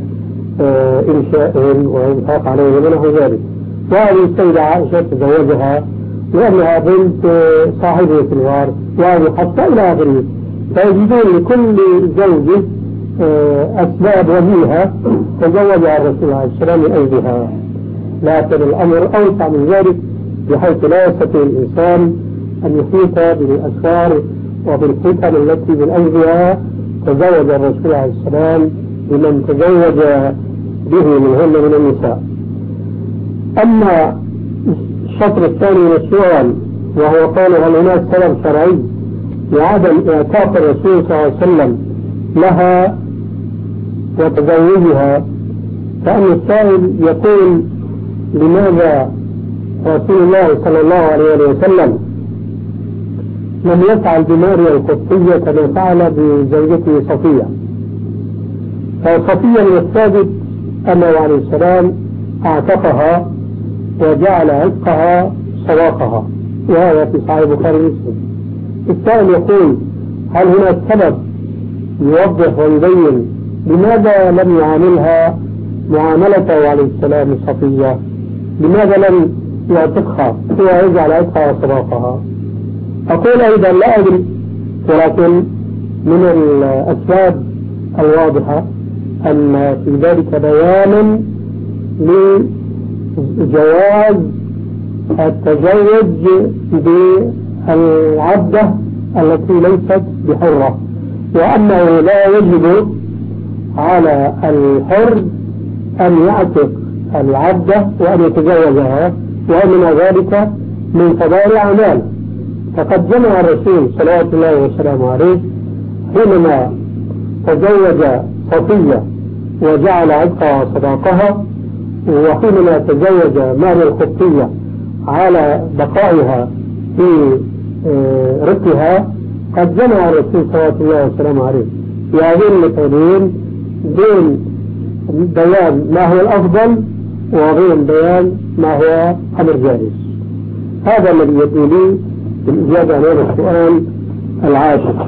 وإنشائهم وإنفاق عليهم ونحو ذلك. وهذه السيدة عائشة تزوجها لأنها بنت صاحبة في الغار وهذه حتى إلى آخره. فيجدون لكل زوجة أسباب وجيهة تزوجها الرسول عليه السلام من أجلها. لكن الأمر أوسع من ذلك بحيث لا يستطيع الإنسان أن يحيط بالأسرار وبالفتن التي من أجلها تزوج الرسول عليه السلام بمن تزوج به منهن من النساء. أما الشطر الثاني من السؤال وهو قال: هل هناك سبب شرعي لعدم إعتاق الرسول صلى الله عليه وسلم لها وتزوجها؟ فأن السائل يقول: لماذا رسول الله صلى الله عليه وسلم لم يفعل بماريا القبطية كما فعل بزوجته صفية؟ فصفية من الثابت أنه عليه السلام اعتقها وجعل عتقها صداقها، وهذا في صحيح البخاري ومسلم. السائل يقول: هل هناك سبب يوضح ويبين لماذا لم يعاملها معاملته عليه السلام الصفية؟ لماذا لم يعتقها ويجعل عتقها وصداقها؟ أقول أيضا لا أدري، ولكن من الأسباب الواضحة أن في ذلك بيان لجواز التزوج بالعبدة التي ليست بحرة، وأنه لا يجب على الحر أن يعتق العبدة وأن يتزوجها، ومن ذلك من فضائل الأعمال. فقد جمع الرسول صلى الله وسلم عليه حينما تزوج صفية وجعل عتقها وصداقها، وحينما تزوج ماريا القبطية على بقائها في رقها، قد جمع الرسول صلى الله وسلم عليه في هذين المثالين بين بيان ما هو الأفضل وبين بيان ما هو أمر جائز. هذا الذي يدعو لي بالإجابة على هذا السؤال العاشر.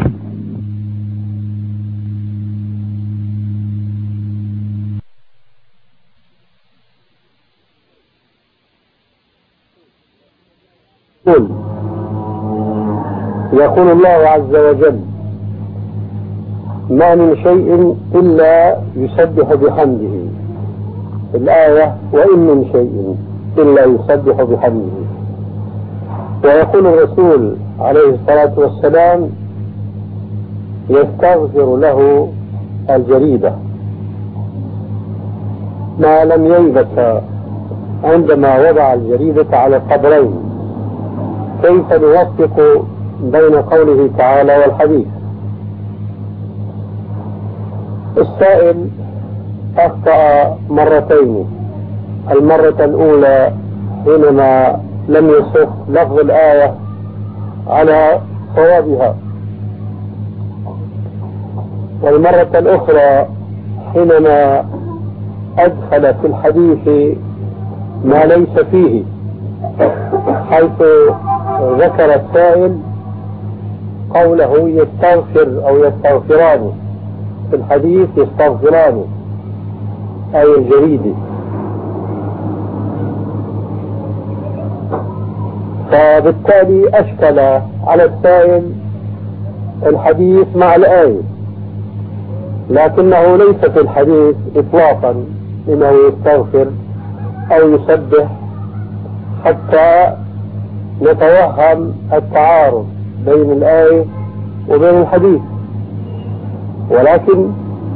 يقول الله عز وجل: ما من شيء إلا يسبح بحمده. الآية: وإن من شيء إلا يسبح بحمده. ويقول الرسول عليه الصلاة والسلام: يستغفر له الجريدة ما لم ييبس عندما وضع الجريدة على القبرين، كيف نوفق بين قوله تعالى والحديث؟ السائل أخطأ مرتين. المرة الأولى حينما لم يصح لفظ الآية على صوابها، والمرة الأخرى حينما أدخل في الحديث ما ليس فيه، حيث ذكر السائل قوله يستغفر أو يستغفران، في الحديث يستغفران أي الجريدة. فبالتالي أشكل على السائل الحديث مع الآية، لكنه ليس في الحديث إطلاقا إنه يستغفر أو يسبح، حتى نتوهم التعارض بين الآية وبين الحديث. ولكن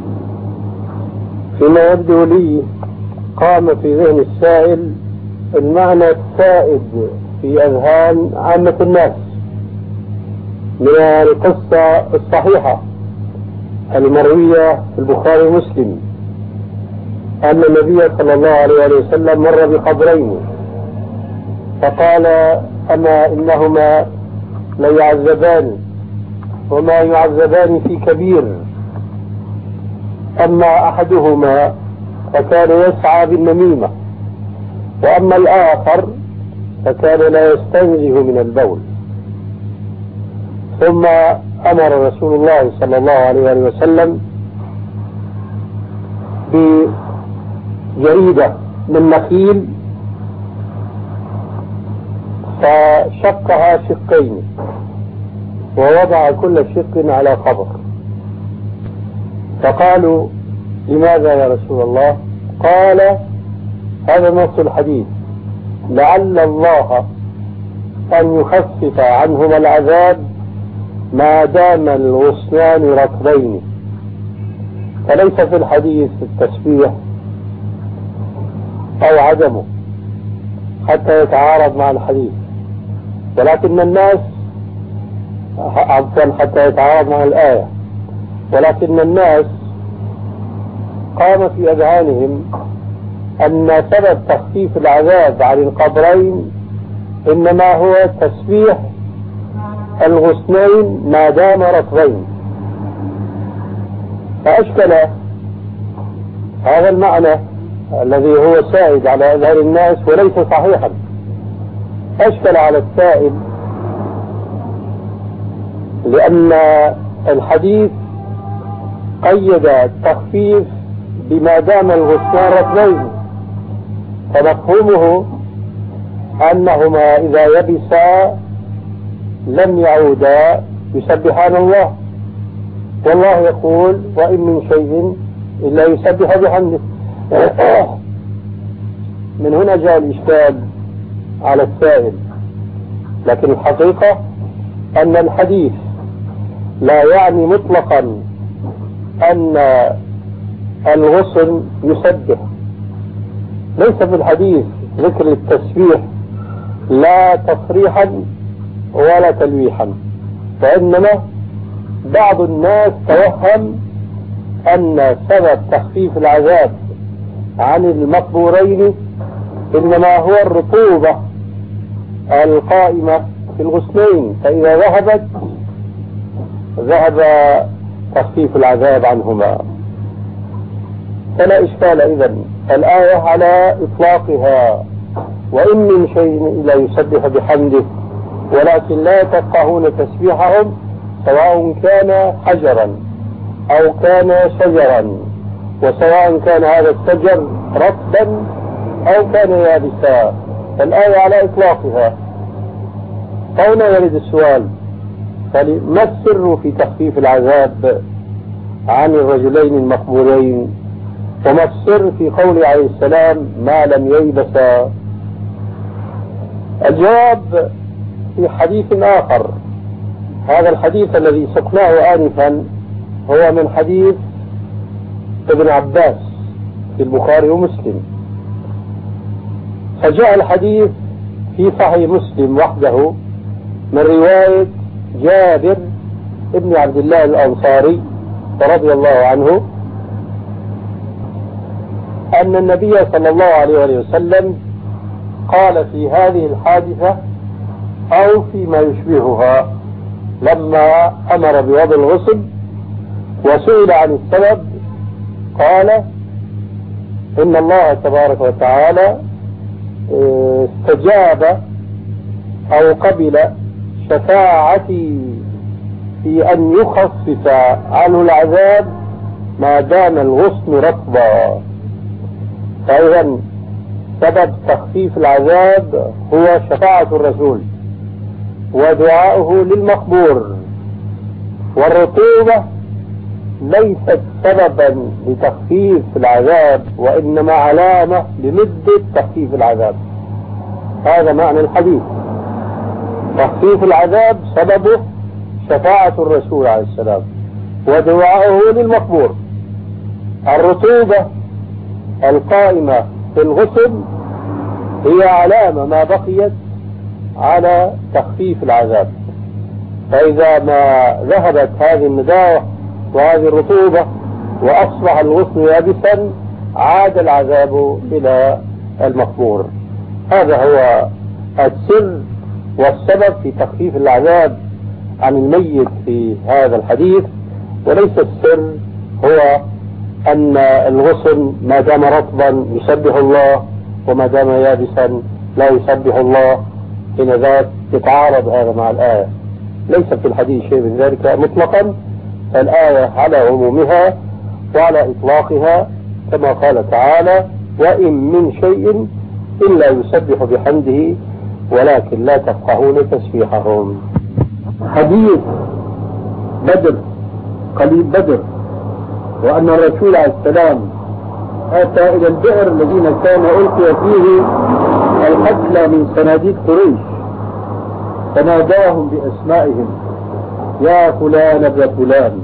فيما يبدو لي قام في ذهن السائل المعنى السائد في أذهان عامة الناس من القصة الصحيحة المروية في البخاري ومسلم أن النبي صلى الله عليه وسلم مر بقبرين فقال: أما إنهما ليعذبان وما يعذبان في كبير، أما أحدهما فكان يسعى بالنميمة، وأما الآخر فكان لا يستنزه من البول. ثم أمر رسول الله صلى الله عليه وسلم بجريدة من نخيل فشقها شقين ووضع كل شق على قبر. فقالوا: لماذا يا رسول الله؟ قال: هذا نص الحديث، لعل الله أن يخفف عنهما العذاب ما دام الغصنان رطبين. فليس في الحديث التسبيح أو عدمه حتى يتعارض مع الحديث، ولكن الناس عفوا حتى يتعارض مع الآية، ولكن الناس قام في أذهانهم أن سبب تخفيف العذاب عن القبرين إنما هو تسبيح الغصنين ما دام رطبين. فأشكل هذا المعنى الذي هو سائد على أذهان الناس وليس صحيحا، أشكل على السائل لأن الحديث قيد التخفيف بما دام الغصنان رطبين، فمفهومه أنهما إذا يبسا لم يعودا يسبحان الله، والله يقول: وإن من شيء إلا يسبح بحمده. من هنا جاء الإشكال على السائل. لكن الحقيقة أن الحديث لا يعني مطلقا أن الغصن يسبح، ليس في الحديث ذكر التسبيح لا تصريحا ولا تلويحا، وإنما بعض الناس توهم أن سبب تخفيف العذاب عن المقبورين إنما هو الرطوبة القائمة في الغصنين، فإذا ذهبت ذهب تخفيف العذاب عنهما. فلا إشكال إذن، الآية على إطلاقها: وإن من شيء إلا يسبح بحمده ولكن لا تفقهون تسبيحهم، سواء كان حجرا أو كان شجرا، وسواء كان هذا الشجر رطبا أو كان يابسا. الآية على إطلاقها. فهنا يرد السؤال: ما السر في تخفيف العذاب عن الرجلين المقبورين؟ وما السر في قوله عليه السلام: ما لم ييبسا؟ الجواب في حديث آخر. هذا الحديث الذي سقناه آنفا هو من حديث ابن عباس في البخاري ومسلم، فجاء الحديث في صحيح مسلم وحده من رواية جابر ابن عبد الله الأنصاري رضي الله عنه أن النبي صلى الله عليه وسلم قال في هذه الحادثة أو فيما يشبهها لما أمر بوضع الغسل وسئل عن السبب قال إن الله تبارك وتعالى استجاب أو قبل شفاعتي في أن يخفف عنه العذاب ما دام الغصن رطبا. فإذا سبب تخفيف العذاب هو شفاعة الرسول ودعاؤه للمقبور، والرطوبة ليست سببا لتخفيف العذاب وإنما علامة لمدة تخفيف العذاب. هذا معنى الحديث. تخفيف العذاب سببه شفاعة الرسول عليه السلام ودعاؤه للمقبور. الرطوبة القائمة في الغسل هي علامة ما بقيت على تخفيف العذاب، فإذا ما ذهبت هذه النداوة وهذه الرطوبة وأصبح الغصن يابسا عاد العذاب إلى المقبور. هذا هو السر والسبب في تخفيف العذاب عن الميت في هذا الحديث، وليس السر هو أن الغصن ما دام رطبا يسبح الله وما دام يابسا لا يسبح الله، حين ذاك يتعارض هذا مع الآية. ليس في الحديث شيء من ذلك مطلقا، الآية على عمومها وعلى إطلاقها كما قال تعالى: وإن من شيء إلا يسبح بحمده ولكن لا تفقهون تسبيحهم. حديث بدر، قليل بدر، وأن الرسول عليه السلام أتى إلى البئر الذين كان ألقي فيه القتلى من صناديد قريش، فناداهم بأسمائهم: يا فلان ابن فلان،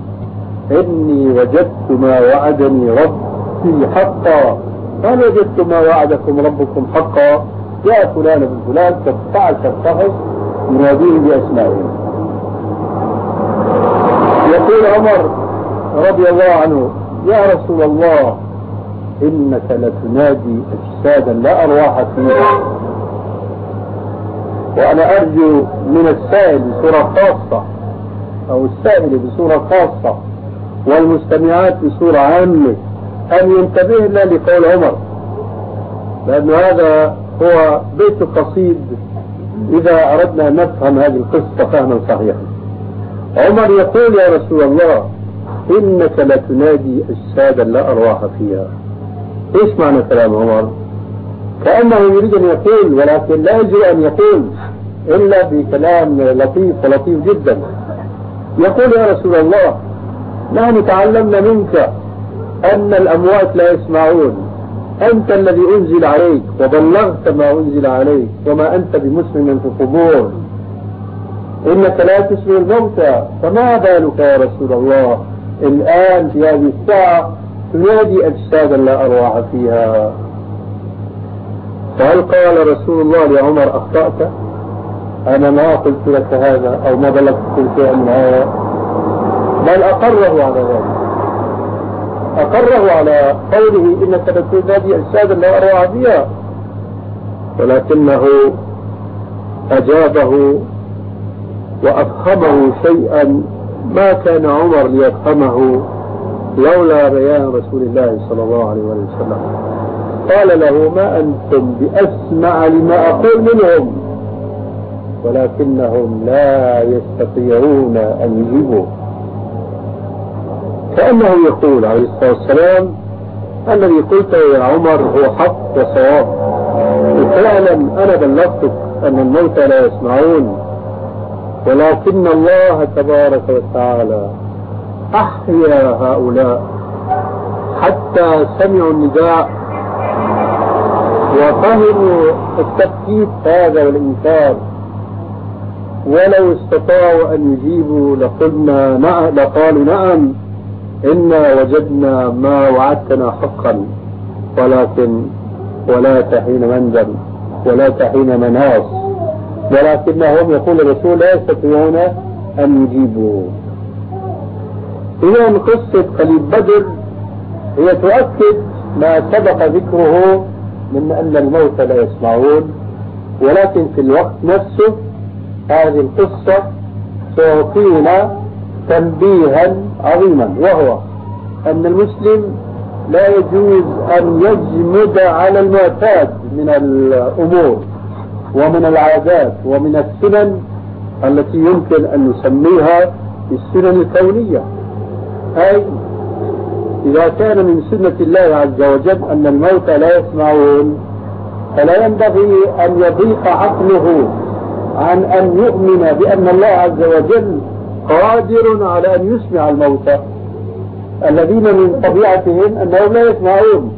إني وجدت ما وعدني ربي حقا. قال: وجدت ما وعدكم ربكم حقا يا فلان ابن فلان. فارتفع الشخص يناديه بأسمائهم. يقول عمر رضي الله عنه: يا رسول الله، إنك لتنادي أجسادا لا أرواح فيها، وأنا أرجو من السائل بصورة خاصة أو السائل بصورة خاصة والمستمعات بصورة عامة أن ينتبه لنا لقول عمر، لأن هذا هو بيت القصيد إذا أردنا أن نفهم هذه القصة فهما صحيحا. عمر يقول: يا رسول الله، إنك لتنادي أجسادا لا أرواح فيها. إيش معنى كلام عمر؟ كأنه يريد أن يقول، ولكن لا يجرؤ أن يقول إلا بكلام لطيف ولطيف جدا. يقول: يا رسول الله، نحن تعلمنا منك أن الأموات لا يسمعون، أنت الذي أنزل عليك وبلغت ما أنزل عليك، وما أنت بمسلم في القبور، إنك لا تسمع الموتى، فما بالك يا رسول الله الآن في هذه الساعة تنادي أجسادا لا أرواح فيها؟ فهل قال رسول الله لعمر: أخطأت، أنا ما قلت لك هذا أو ما بلغت شيئا من هذا؟ بل أقره على ذلك، أقره على قوله: إنك لتنادي أجسادا لا أرواح فيها، ولكنه أجابه وأفهمه شيئا ما كان عمر ليفهمه لولا بيان رسول الله صلى الله عليه وسلم. قال له: ما أنتم بأسمع لما أقول منهم، ولكنهم لا يستطيعون أن يجيبوا. كأنه يقول عليه الصلاة والسلام: الذي قلته يا عمر هو حق وصواب، فعلا أنا بلغتك أن الموتى لا يسمعون، ولكن الله تبارك وتعالى أحيا هؤلاء حتى سمعوا النداء وفهموا التفكيك هذا والإنكار، ولو استطاعوا أن يجيبوا لقلنا نعم، لقالوا: نعم، إنا وجدنا ما وعدتنا حقا، ولكن ولا حين منزل ولا حين مناص، ولكنهم يقول الرسول لا يستطيعون أن يجيبوا. إذا قصة قليب بدر هي تؤكد ما سبق ذكره من أن الموت لا يسمعون، ولكن في الوقت نفسه هذه القصة تعطينا تنبيها عظيما، وهو أن المسلم لا يجوز أن يجمد على المعتاد من الأمور ومن العادات ومن السنن التي يمكن أن نسميها السنن الكونية. أي إذا كان من سنة الله عز وجل أن الموت لا يسمعون، فلا ينبغي أن يضيق عقله عن أن يؤمن بأن الله عز وجل قادر على أن يسمع الموتى الذين من طبيعتهم أنهم لا يسمعون.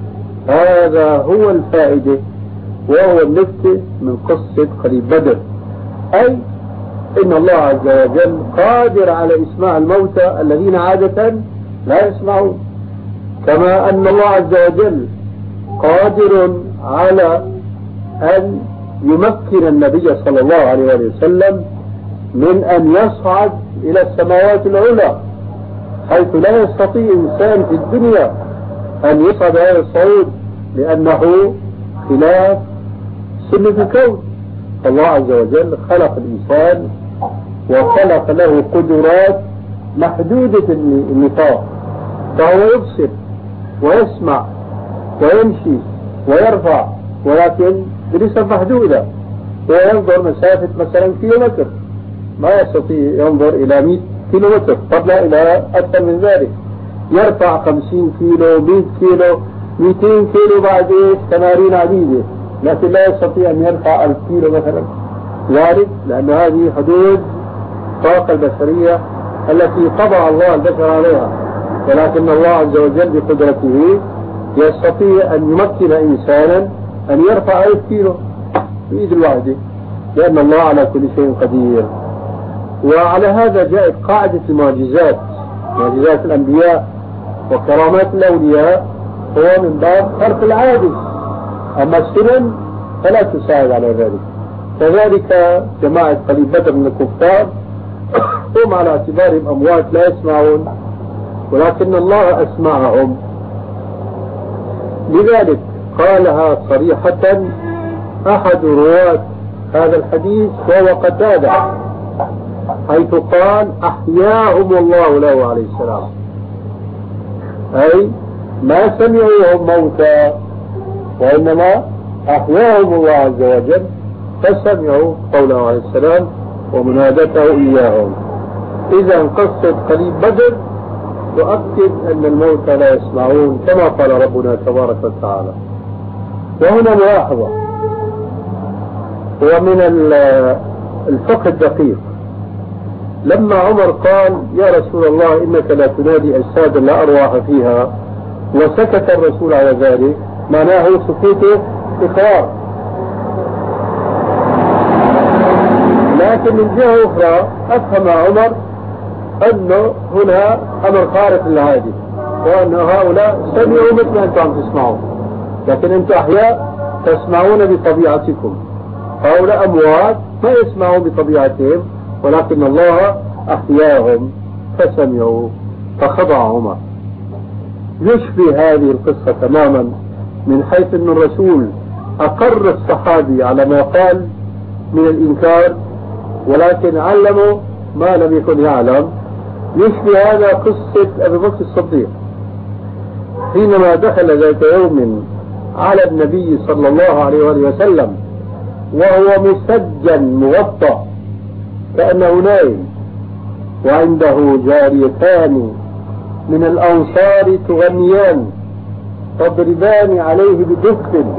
هذا هو الفائدة وهو النكتة من قصة قليب بدر، أي إن الله عز وجل قادر على إسماع الموتى الذين عادة لا يسمعون، كما أن الله عز وجل قادر على أن يمكن النبي صلى الله عليه وسلم من أن يصعد إلى السماوات العلى، حيث لا يستطيع إنسان في الدنيا أن يصعد هذا الصعود لأنه خلاف سنة الكون. الله عز وجل خلق الإنسان وخلق له قدرات محدودة النطاق، فهو يبصر ويسمع ويمشي ويرفع، ولكن بنسب محدودة. وينظر مسافة مثلا كيلومتر، ما يستطيع ينظر إلى مئة كيلومتر، قبل إلى أكثر من ذلك. يرفع خمسين كيلو، مئة كيلو، مئتين كيلو بعد إيش تمارين عديدة، لكن لا يستطيع أن يرفع ألف كيلو مثلا. ذلك لأن هذه حدود الطاقة البشرية التي طبع الله البشر عليها، ولكن الله عز وجل بقدرته يستطيع أن يمكن إنسانا أن يرفع ألف كيلو بإيد الواحدة، لأن الله على كل شيء قدير. وعلى هذا جاءت قاعدة المعجزات، معجزات الأنبياء وكرامات الأولياء هو من باب خرق العادة، أما السنن فلا تساعد على ذلك. كذلك جماعة قليب بدر من الكفار هم على اعتبارهم أموات لا يسمعون، ولكن الله أسمعهم. لذلك قالها صريحة أحد رواة هذا الحديث وهو قتادة، حيث قال أحياهم الله له عليه السلام، أي ما سمعوهم موتى وإنما أحياهم الله عز وجل فسمعوا قوله عليه السلام ومنادته إياهم. إذا قصة قليب بدر تؤكد أن الموت لا يسمعون كما قال ربنا تبارك وتعالى. وهنا ملاحظة ومن الفقه الدقيق، لما عمر قال يا رسول الله إنك لا تنادي أجسادا لا أرواح فيها، وسكت الرسول على ذلك، معناه سكوته إقرار. لكن من جهة أخرى أفهم عمر أنه هنا أمر خارق للعادة، وأن هؤلاء سمعوا مثل أنتم عم تسمعون، لكن أنتم أحياء تسمعون بطبيعتكم، هؤلاء أموات ما يسمعون بطبيعتهم، ولكن الله أحياهم فسمعوا فخضع عمر. يشبه هذه القصة تماما من حيث أن الرسول أقر الصحابي على ما قال من الإنكار، ولكن علمه ما لم يكن يعلم. يشبه هذا قصة أبي بكر الصديق حينما دخل ذات يوم على النبي صلى الله عليه وآله وسلم وهو مسجن مغطى كأنه نائم، وعنده جاريتان من الأنصار تغنيان تضربان عليه بدف.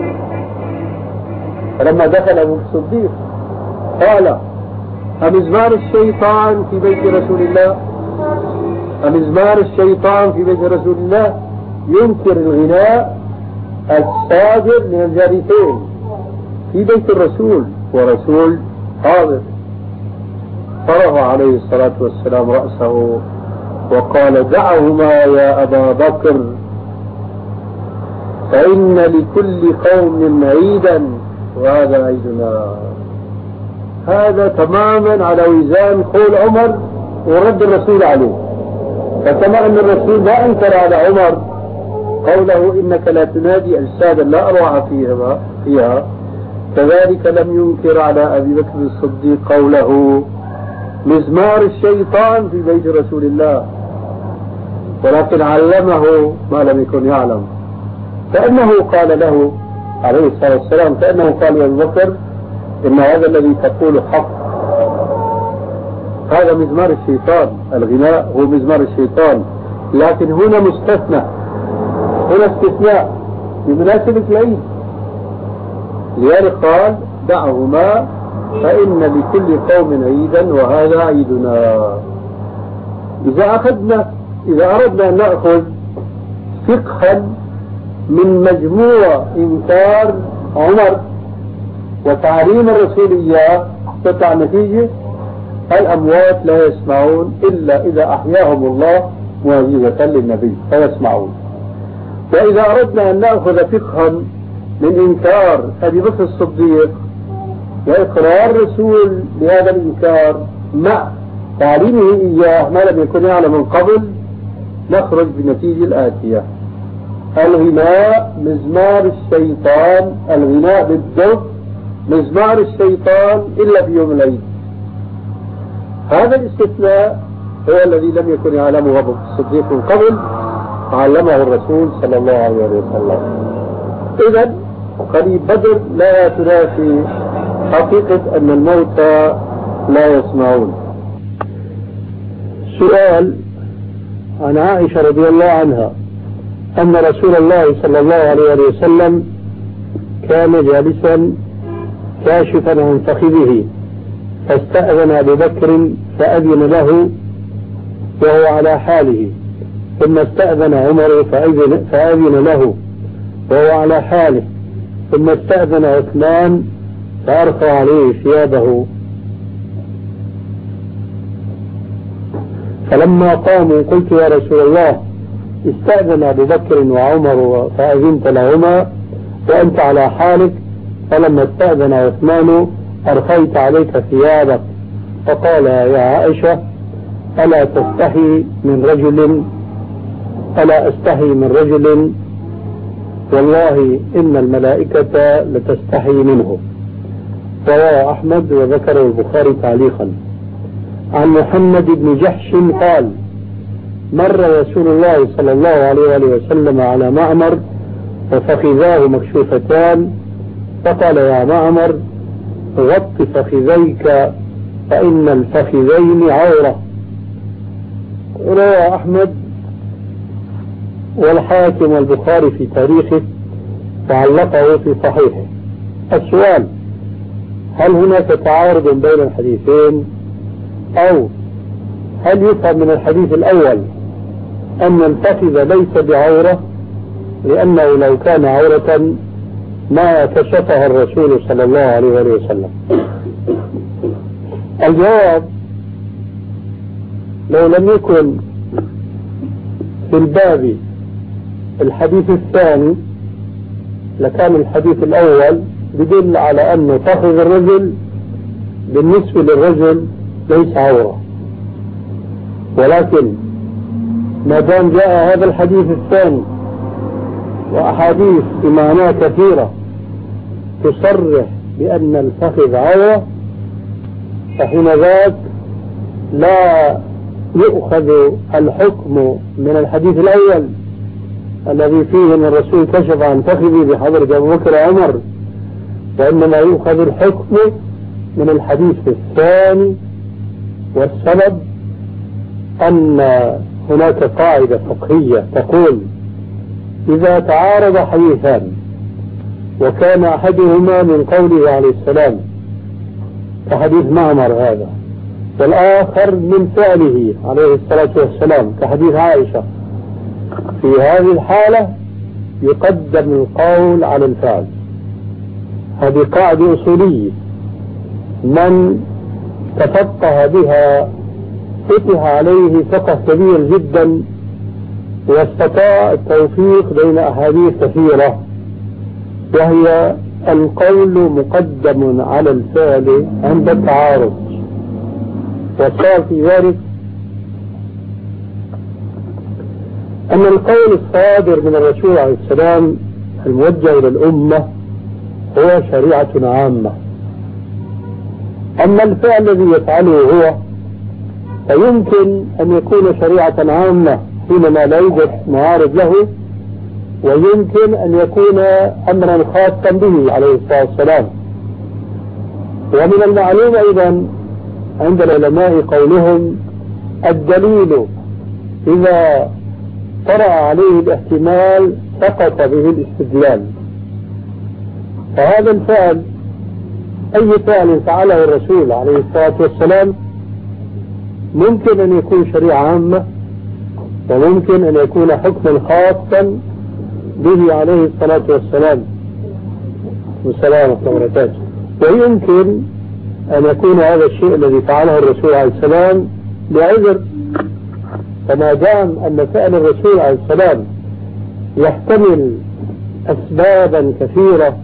فلما دخل أبو بكر الصديق قال أمزمار الشيطان في بيت رسول الله، أمزمار الشيطان في بيت رسول الله، ينكر الغناء الصادر من الجاريتين في بيت الرسول ورسول حاضر. فرفع عليه الصلاة والسلام رأسه وقال دعهما يا أبا بكر، فإن لكل قوم عيدا وهذا عيدنا. هذا تماما على وزان قول عمر ورد الرسول عليه. فكما أن الرسول لا أنكر على عمر قوله إنك لا تنادي أجسادا لا أروع فيها, فيها كذلك لم ينكر على أبي بكر الصديق قوله مزمار الشيطان في بيت رسول الله، ولكن علمه ما لم يكن يعلم. كأنه قال له عليه الصلاة والسلام، كأنه قال يا أبي بكر إن هذا الذي تقوله حق، هذا مزمار الشيطان، الغناء هو مزمار الشيطان، لكن هنا مستثنى، هنا استثناء بمناسبة العيد، لذلك قال دعهما فإن لكل قوم عيدا وهذا عيدنا. إذا أخذنا إذا أردنا أن نأخذ فقها من مجموع إنكار عمر وتعليم الرسول إياه تطلع نتيجة الأموات لا يسمعون إلا إذا أحياهم الله معجزة للنبي فيسمعون. وإذا أردنا أن نأخذ فقها من إنكار أبي بكر الصديق وإقرار الرسول بهذا الإنكار مع تعليمه إياه ما لم يكن يعلم من قبل، نخرج بالنتيجة الآتية: الغناء مزمار الشيطان، الغناء بالدف مزمار الشيطان إلا في يوم العيد. هذا الاستثناء هو الذي لم يكن يعلمه أبو بكر الصديق من قبل، علمه الرسول صلى الله عليه وسلم. إذن قريب بدر لا تنافي حقيقة أن الموتى لا يسمعون. سؤال عن عائشة رضي الله عنها أن رسول الله صلى الله عليه وسلم كان جالسا كاشفا عن فخذه فاستأذن أبو بكر فأذن له وهو على حاله، ثم استأذن عمر فأذن, فأذن له وهو على حاله، ثم استأذن عثمان فأرخى عليه ثيابه. فلما قاموا قلت يا رسول الله استأذن أبو بكر وعمر فأذنت لهما وأنت على حالك، فلما استأذن عثمان أرخيت عليك ثيابك. فقال يا عائشة ألا تستحي من رجل ألا أستحي من رجل والله إن الملائكة لتستحي منه. رواه أحمد وذكره البخاري تعليقا. عن محمد بن جحش قال مر رسول الله صلى الله عليه وسلم على معمر وفخذاه مكشوفتان فقال يا معمر غط فخذيك فإن الفخذين عورة. رواه أحمد والحاكم والبخاري في تاريخه وعلقه في صحيحه. السؤال: هل هناك تعارض بين الحديثين، أو هل يفهم من الحديث الأول أن الفخذ ليس بعورة لأنه لو كان عورة ما كشفها الرسول صلى الله عليه وسلم؟ الجواب: لو لم يكن في الباب الحديث الثاني لكان الحديث الأول يدل على أن فخذ الرجل بالنسبة للرجل ليس عورة، ولكن ما دام جاء هذا الحديث الثاني وأحاديث بمعنى كثيرة تصرح بأن الفخذ عورة، فحين ذاك لا يؤخذ الحكم من الحديث الأول الذي فيه أن الرسول كشف عن فخذه بحضرة أبو بكر وعمر، وإنما يؤخذ الحكم من الحديث الثاني. والسبب أن هناك قاعدة فقهية تقول إذا تعارض حديثان وكان أحدهما من قوله عليه السلام كحديث معمر هذا، والآخر من فعله عليه الصلاة والسلام كحديث عائشة، في هذه الحالة يقدم القول على الفعل. هذه قاعدة أصولية من تفقه بها فتح عليه فقه كبير جدا واستطاع التوفيق بين أحاديث كثيرة وهي القول مقدم على الفعل عند التعارض. وصار في ذلك أن القول الصادر من الرسول عليه السلام الموجه إلى الأمة هو شريعة عامة، أما الفعل الذي يفعله هو فيمكن أن يكون شريعة عامة حينما لا يوجد معارض له، ويمكن أن يكون أمرا خاصا به عليه الصلاة والسلام. ومن المعلوم أيضا عند العلماء قولهم الدليل إذا طرأ عليه الاحتمال سقط به الاستدلال. فهذا الفعل أي فعل فعله الرسول عليه الصلاة والسلام ممكن أن يكون شريعة عامة، وممكن أن يكون حكما خاصا به عليه الصلاة والسلام والسلام عليكم. ويمكن أن يكون هذا الشيء الذي فعله الرسول عليه السلام لعذر، فما دام أن فعل الرسول عليه السلام يحتمل أسبابا كثيرة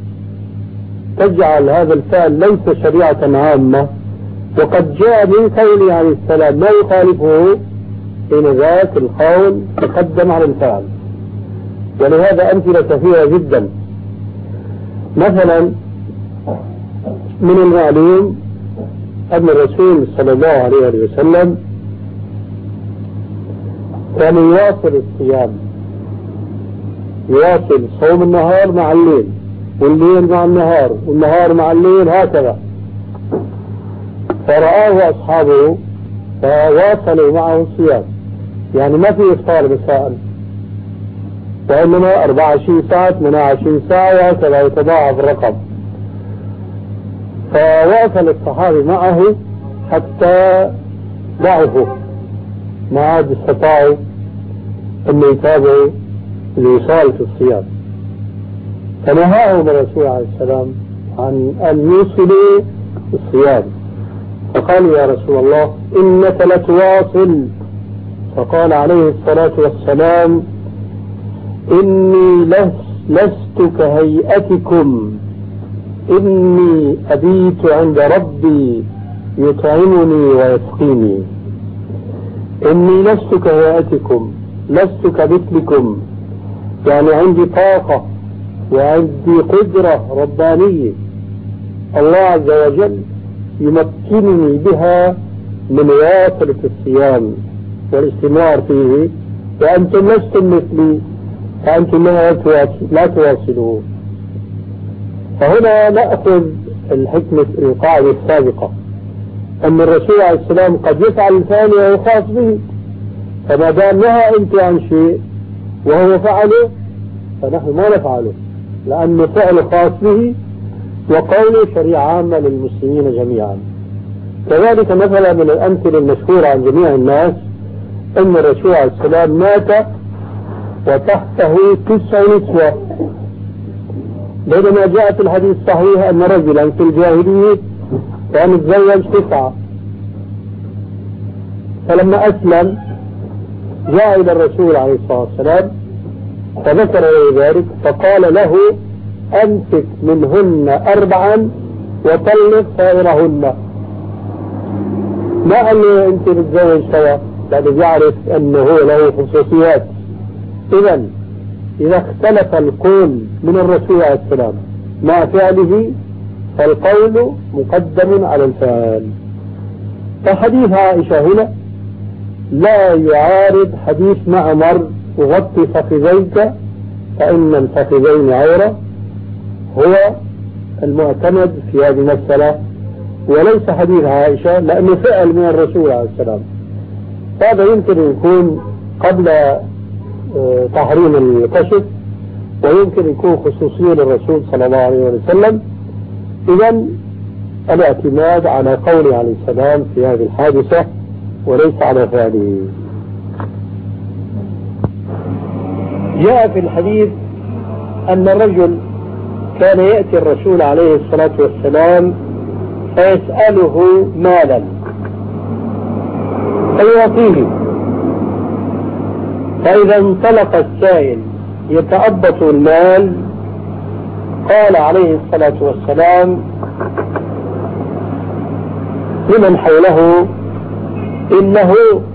تجعل هذا الفعل ليس شريعة عامة، وقد جاء من قوله عليه السلام ما يخالفه، حين ذاك القول تقدم على الفعل. ولهذا أمثلة كثيرة جدا. مثلا من المعلوم أن الرسول صلى الله عليه وسلم كان يواصل الصيام، يواصل صوم النهار مع الليل، والليل مع النهار، والنهار مع الليل، هكذا. فرآه أصحابه فواصلوا معه الصيام، يعني ما في إفطار مساء، وإنما أربعة وعشرين ساعة من عشرين ساعة، وهكذا يتضاعف الرقم. فواصل الصحابي معه حتى ضعفوا، ما عاد استطاعوا أن يتابعوا الوصال في الصيام، فنهاهم الرسول عليه السلام عن أن يوصلوا الصيام. فقالوا يا رسول الله إنك لتواصل. فقال عليه الصلاة والسلام إني لست كهيئتكم، إني أبيت عند ربي يطعمني ويسقيني. إني لست كهيئتكم، لست كمثلكم، يعني عندي طاقة وعندي قدرة ربانية الله عز وجل يمكنني بها من واصلة الصيام والاستمرار فيه، وأنتم لستم مثلي، فأنتم لا تواصلون. فهنا نأخذ الحكمة القاعدة السابقة أن الرسول عليه السلام قد يفعل الفعل وهو خاص به، فما دام نهى أنت عن شيء وهو فعله فنحن ما نفعله، لأنه فعل خاص به وقوله شريعة عامة للمسلمين جميعا. كذلك مثلا من الأمثلة المشهورة عن جميع الناس أن الرسول عليه السلام مات وتحته تسع نسوة، بينما جاء في الحديث الصحيح أن رجلا في الجاهلية كان يتزوج تسعة، فلما أسلم جاء إلى الرسول عليه الصلاة والسلام فذكر له ذلك، فقال له أمسك منهن أربعا وطلق سائرهن. ما قال له أنت بتزوج سوا، لأنه يعرف أنه هو له خصوصيات. إذا إذا اختلف القول من الرسول عليه السلام مع فعله فالقول مقدم على الفعل. فحديث عائشة هنا لا يعارض حديث معمر وغطي فخذيك فإن الفخذين عورة، هو المعتمد في هذه المسألة وليس حديث عائشة، لأنه فعل من الرسول عليه السلام. هذا يمكن يكون قبل تحريم الكشف، ويمكن يكون خصوصية للرسول صلى الله عليه وسلم. إذا الاعتماد على قوله عليه السلام في هذه الحادثة وليس على فعله. جاء في الحديث أن الرجل كان يأتي الرسول عليه الصلاة والسلام فيسأله مالا فيعطيه، فإذا انطلق السائل يتأبط المال قال عليه الصلاة والسلام لمن حوله إنه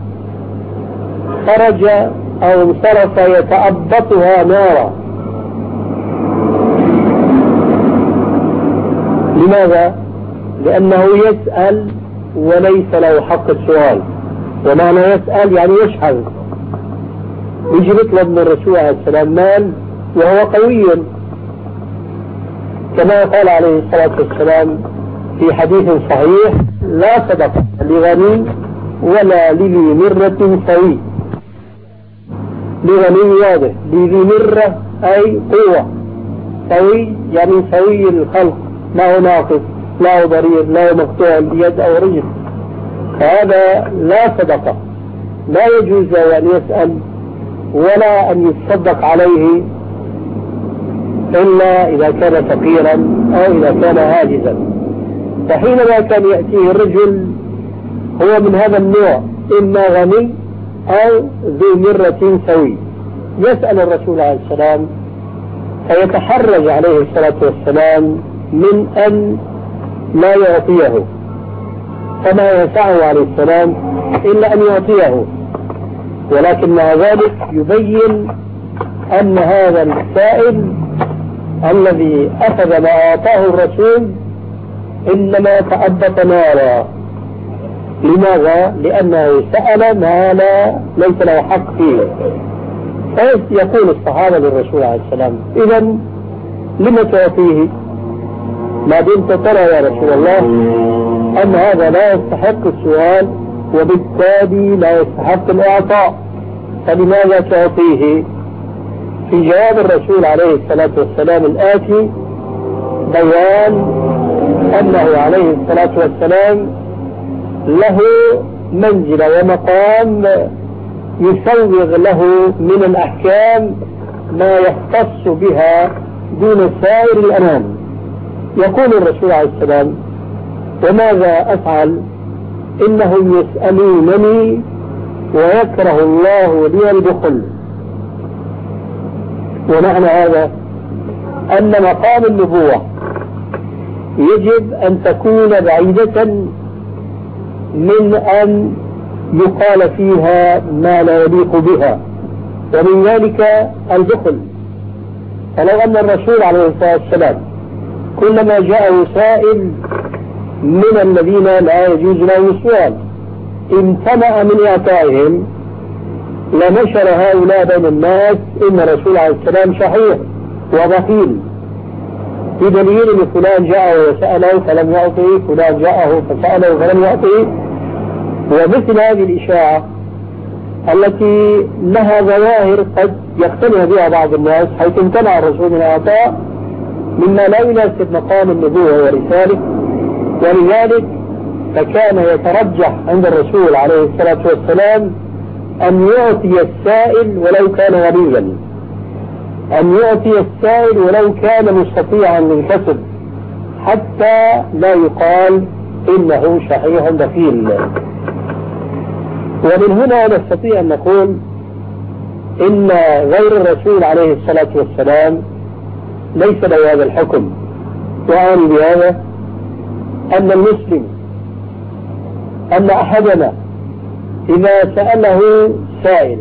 خرج أو انصرف يتأبطها نارا. لماذا؟ لأنه يسأل وليس له حق السؤال. ومعنى يسأل يعني يشحذ، يجي يطلب من الرسول عليه السلام مال وهو قوي، كما قال عليه الصلاة والسلام في حديث صحيح: لا صدقة لغني ولا لذي مرة سوي. لغني واضح، لذي مرة أي قوة، سوي يعني سوي الخلق، ما هو ناقص، لا هو ضرير، لا هو مقطوع اليد أو رجل، فهذا لا صدقة. لا يجوز أن يسأل ولا أن يتصدق عليه إلا إذا كان فقيرا أو إذا كان عاجزا. فحينما كان يأتيه الرجل هو من هذا النوع، إما غني أو ذو مرة سوي، يسأل الرسول عليه السلام فيتحرج عليه الصلاة والسلام من أن لا يعطيه، فما يسعه عليه السلام إلا أن يعطيه. ولكن مع ذلك يبين أن هذا السائل الذي أخذ ما أعطاه الرسول إنما تأبط نارا. لماذا؟ لأنه سأل ما لا ليس له حق فيه. فيقول الصحابة للرسول عليه السلام: إذن لما تعطيه ما دمت ترى يا رسول الله أن هذا لا يستحق السؤال وبالتالي لا يستحق الإعطاء، فلماذا تعطيه؟ في جواب الرسول عليه الصلاة والسلام الآتي بيان أنه عليه الصلاة والسلام له منزلة ومقام يسوغ له من الأحكام ما يختص بها دون سائر الأنام. يقول الرسول عليه السلام: وماذا أفعل؟ إنهم يسألونني ويكره الله لي البخل. ومعنى هذا أن مقام النبوة يجب أن تكون بعيدة من أن يقال فيها ما لا يليق بها، ومن ذلك البخل. فلو أن الرسول عليه الصلاة والسلام كلما جاءه سائل من الذين لا يجوز لهم السؤال امتنع من إعطائهم لنشر هؤلاء بين الناس إن الرسول عليه السلام شحيح وبخيل، بدليل أن فلان جاءه وسأله فلم يعطيه، فلان جاءه فسأله فلم يعطيه. ومثل هذه الإشاعة التي لها ظواهر قد يقتنع بها بعض الناس حيث امتنع الرسول من الإعطاء مما لا يناسب مقام النبوة ورسالة، ولذلك فكان يترجح عند الرسول عليه الصلاة والسلام أن يعطي السائل ولو كان غنيا، أن يعطي السائل ولو كان مستطيعا للكسب، حتى لا يقال إنه شحيح بخيل. ومن هنا نستطيع أن نقول إن غير الرسول عليه الصلاة والسلام ليس له هذا الحكم. وأعني بهذا أن المسلم أن أحدنا إذا سأله سائل،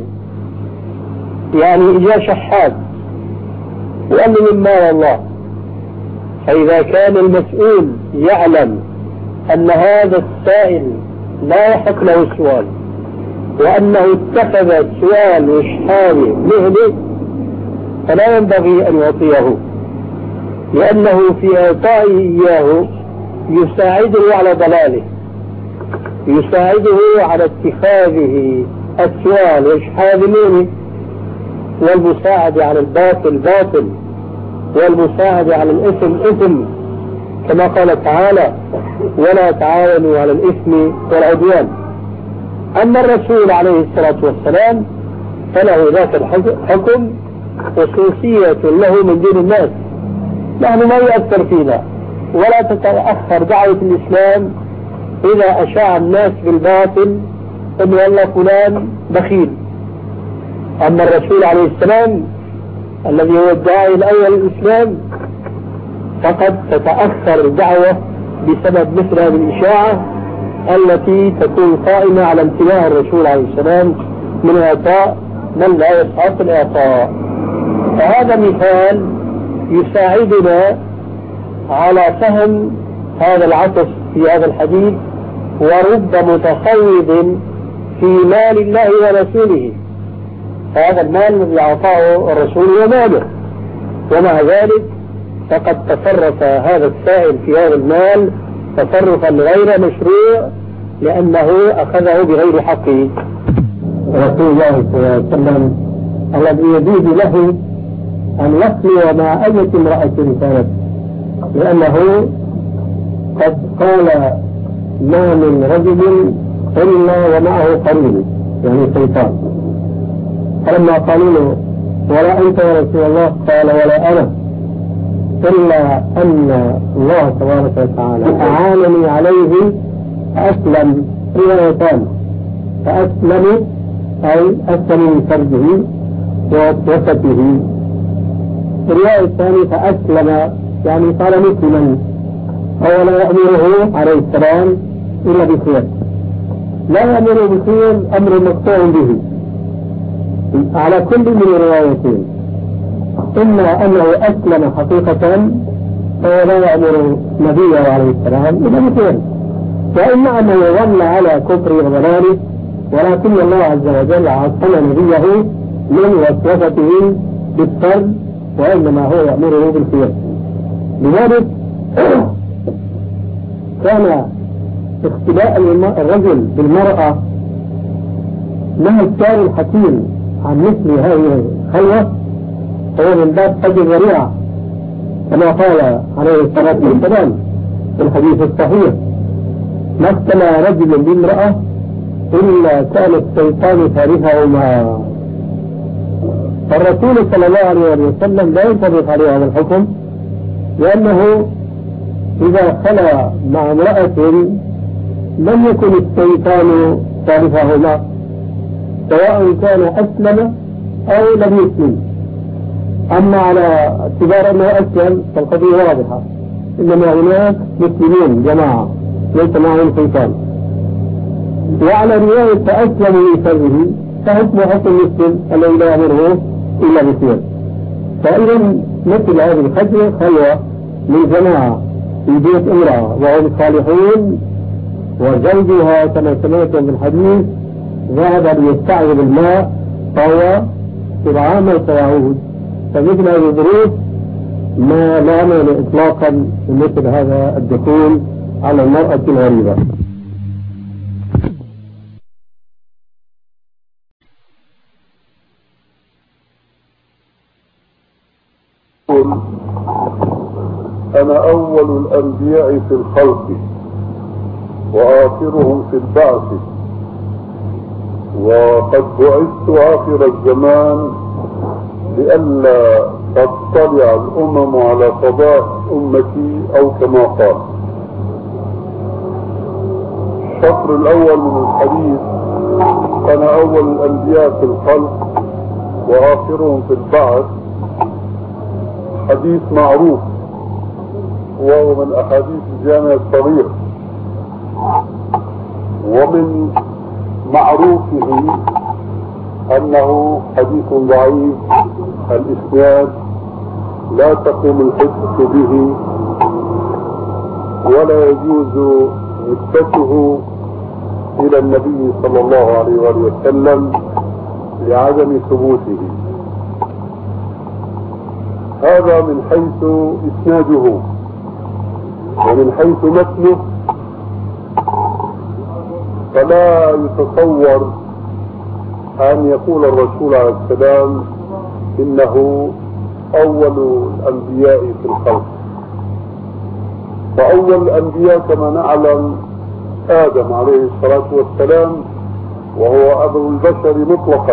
يعني إجا شحاد وقال له من مال الله، فإذا كان المسؤول يعلم أن هذا السائل لا يحق له السؤال وأنه اتخذ السؤال وإشحاله مهنة، فلا ينبغي أن يعطيه، لأنه في إعطائه إياه يساعده على ضلاله، يساعده على اتخاذه السؤال وإشحاله مهنة، والمساعدة على الباطل باطل، والمساعدة على الإثم إثم، كما قال تعالى: ولا تعاونوا على الإثم والعدوان. أما الرسول عليه الصلاة والسلام فله ذاك الحكم خصوصية له من دون الناس، نحن ما يؤثر فينا، ولا تتأخر دعوة الإسلام إذا أشاع الناس بالباطل أن والله فلان بخيل. أما الرسول عليه السلام الذي هو الداعي الأول للإسلام فقد تتأخر الدعوة بسبب مثل هذه الإشاعة التي تكون قائمة على امتناع الرسول عليه السلام من إعطاء من لا يستحق الإعطاء. فهذا مثال يساعدنا على فهم هذا العطف في هذا الحديث، ورب متخوض في مال الله ورسوله. هذا المال الذي أعطاه الرسول هو ماله، ومع ذلك فقد تصرف هذا السائل في هذا المال تصرفا غير مشروع لأنه أخذه بغير حقه. رسول الله صلى الله عليه وسلم الذي يجوز له أن يخلو مع أي امرأة كانت، لأنه قد قال ما من رجل إلا ومعه قرين يعني شيطان. فلما قالوا له ولا أنت يا رسول الله قال ولا أنا، إلا أن الله تبارك وتعالى أعانني عليه فأسلم روايتان، فأسلم أي أسلم من فرجه ووسطه. الرواية الثانية فأسلم يعني صار مسلما، هو لا يأمره عليه السلام إلا بخير، لا يأمر بخير أمر مقطوع به على كل من الروايتين، إما أنه أسلم حقيقة فهو لا يأمر نبيه عليه السلام إلا بخير، وإما أنه ظل على كفر وضلاله، ولكن الله عز وجل عصم نبيه من وسوسته بالشر وإنما هو يأمره بالخير. لذلك كان اختلاء الرجل بالمرأة مع الشارع الحكيم عن مثل هذه الخلوة هو من باب حج الذريعة، كما قال عليه الصلاة والسلام في الحديث الصحيح: ما اختلى رجل بامرأة إلا كان الشيطان ثالثهما. فالرسول صلى الله عليه وسلم لا ينطبق عليه هذا الحكم، لأنه إذا خلى مع امرأة لم يكن الشيطان ثالثهما، سواء كان أسلم أو لم يسلم. أما على اعتبار أنه أسلم فالقضية واضحة، إنما هناك مسلمين جماعة ليس معهم شيطان. وعلى رواية فأسلم من شره فحكم حكم المسلم الذي لا يأمره إلا بخير. فإذا مثل هذه الخلوة خلوة من جماعة في بيت امرأة وهم صالحون، وزوجها كما سمعتم في الحديث ذهب ليستعذب الماء فهو سرعان وسيعود. فمثل هذه الظروف ما لا مانع إطلاقا مثل هذا الدخول على المرأة الغريبة. أنا أول الأنبياء في الخلق وآخرهم في البعث، وقد بعثت آخر الزمان لئلا تطلع الأمم على فضائح أمتي أو كما قال. الشطر الأول من الحديث أنا أول الأنبياء في الخلق وآخرهم في البعث حديث معروف، وهو من أحاديث الجامع الصغير، ومن معروفه أنه حديث ضعيف الإسناد، لا تقوم الحجة به ولا يجوز نسبته إلى النبي صلى الله عليه وآله وسلم لعدم ثبوته. هذا من حيث إسناده، ومن حيث متنه فلا يتصور أن يقول الرسول عليه السلام إنه أول الأنبياء في الخلق. فأول الأنبياء كما نعلم آدم عليه الصلاة والسلام، وهو أبو البشر مطلقا،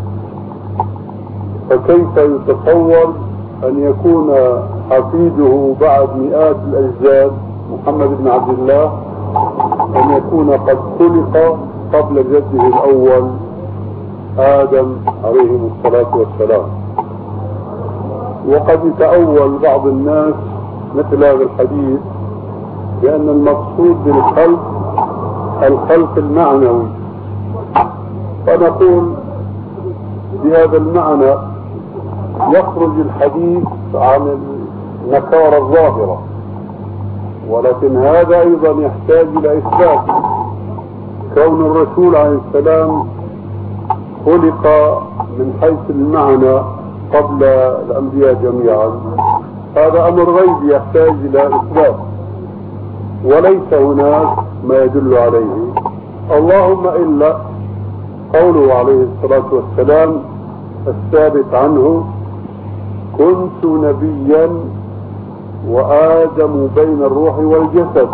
فكيف يتصور أن يكون حفيده بعد مئات الأجيال محمد بن عبد الله أن يكون قد خلق قبل جده الأول آدم عليه الصلاة والسلام؟ وقد يتأول بعض الناس مثل هذا الحديث بأن المقصود بالخلق الخلق المعنوي، فنقول بهذا المعنى يخرج الحديث عن النكارة الظاهرة، ولكن هذا أيضا يحتاج إلى إثبات. كون الرسول عليه السلام خلق من حيث المعنى قبل الأنبياء جميعا، هذا أمر غيبي يحتاج إلى إثبات، وليس هناك ما يدل عليه، اللهم إلا قوله عليه الصلاة والسلام الثابت عنه: كنت نبيا وآدم بين الروح والجسد.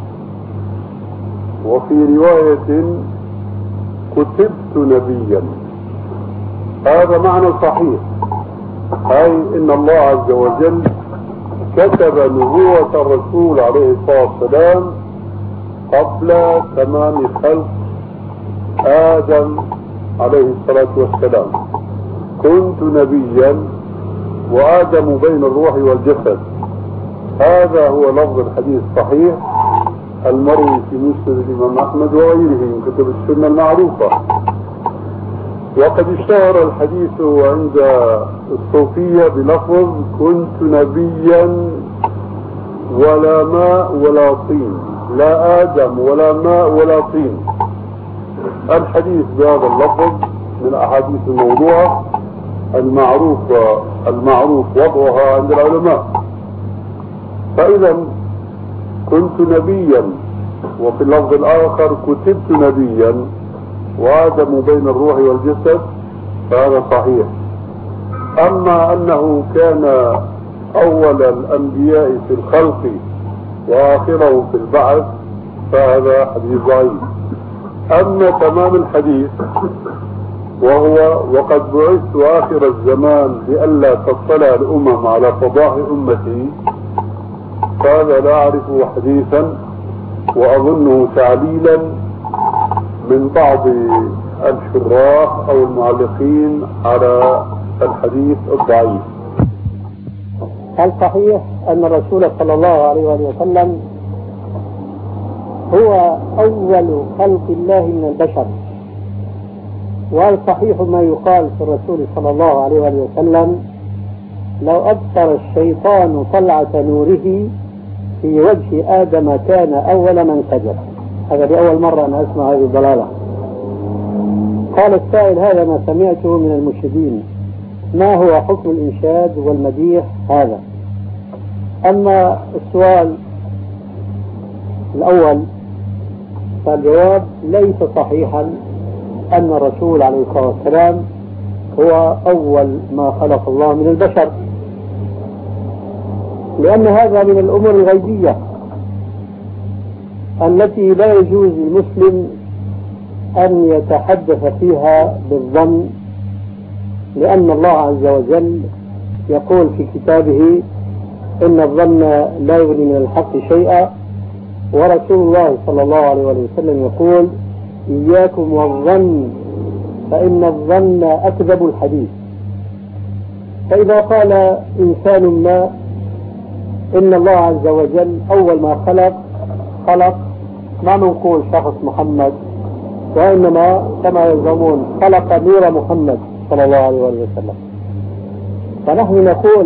وفي رواية كتبت نبيا. هذا معنى صحيح، أي إن الله عز وجل كتب نبوة الرسول عليه الصلاة والسلام قبل تمام خلق آدم عليه الصلاة والسلام. كنت نبيا وآدم بين الروح والجسد، هذا هو لفظ الحديث الصحيح المروي في مسند الإمام أحمد وغيره من كتب السنة المعروفة. وقد اشتهر الحديث عند الصوفية بلفظ كنت نبيا ولا ماء ولا طين، لا آدم ولا ماء ولا طين. الحديث بهذا اللفظ من الأحاديث الموضوعة المعروف المعروف وضعها عند العلماء. فإذا كنت نبيا، وفي اللفظ الآخر كتبت نبيا وآدم بين الروح والجسد، فهذا صحيح. أما أنه كان أول الأنبياء في الخلق وآخره في البعث، فهذا حديث ضعيف. أما تمام الحديث وهو وقد بعثت آخر الزمان لئلا تطلع الأمم على فضاح أمتي، فهذا لا أعرفه حديثا، وأظنه تعليلا من بعض الشراح أو المعلقين على الحديث الضعيف. الصحيح أن الرسول صلى الله عليه وسلم هو أول خلق الله من البشر، والصحيح ما يقال في الرسول صلى الله عليه وسلم: لو أبصر الشيطان طلعة نوره في وجه آدم كان أول من سجد. هذا لأول مرة أنا أسمع هذه الضلالة. قال السائل: هذا ما سمعته من المشهدين، ما هو حكم الإنشاد والمديح هذا؟ أما السؤال الأول فالجواب: ليس صحيحا أن الرسول عليه الصلاة والسلام هو أول ما خلق الله من البشر، لأن هذا من الأمور الغيبية التي لا يجوز للمسلم أن يتحدث فيها بالظن، لأن الله عز وجل يقول في كتابه: إن الظن لا يغني من الحق شيئا، ورسول الله صلى الله عليه وسلم يقول: إياكم والظن فإن الظن أكذب الحديث. فإذا قال إنسان ما إن الله عز وجل أول ما خلق خلق ما نقول شخص محمد، وإنما كما يزعمون خلق نور محمد صلى الله عليه وسلم، فنحن نقول: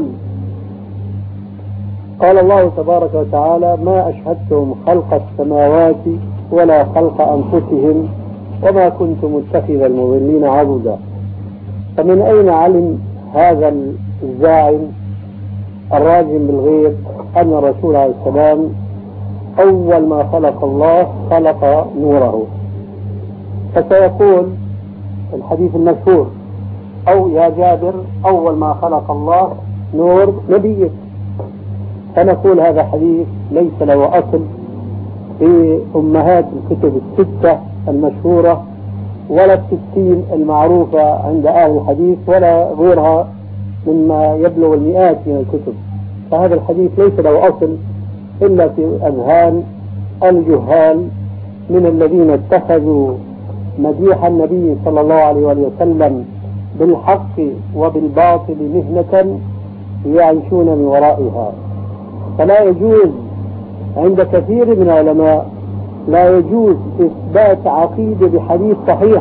قال الله تبارك وتعالى: ما أشهدتهم خلق السماوات ولا خلق أنفسهم وما كنت متخذ المضلين عضدا. فمن أين علم هذا الزاعم الراجم بالغيب أن الرسول عليه السلام أول ما خلق الله خلق نوره؟ فسيقول الحديث المشهور: أو يا جابر أول ما خلق الله نور نبيك. فنقول هذا حديث ليس له أصل في أمهات الكتب الستة المشهورة، ولا الستين المعروفة عند أهل الحديث، ولا غيرها مما يبلغ المئات من الكتب. فهذا الحديث ليس له أصل إلا في أذهان الجهال من الذين اتخذوا مديح النبي صلى الله عليه وسلم بالحق وبالباطل مهنة يعيشون من ورائها. فلا يجوز عند كثير من العلماء لا يجوز إثبات عقيدة بحديث صحيح،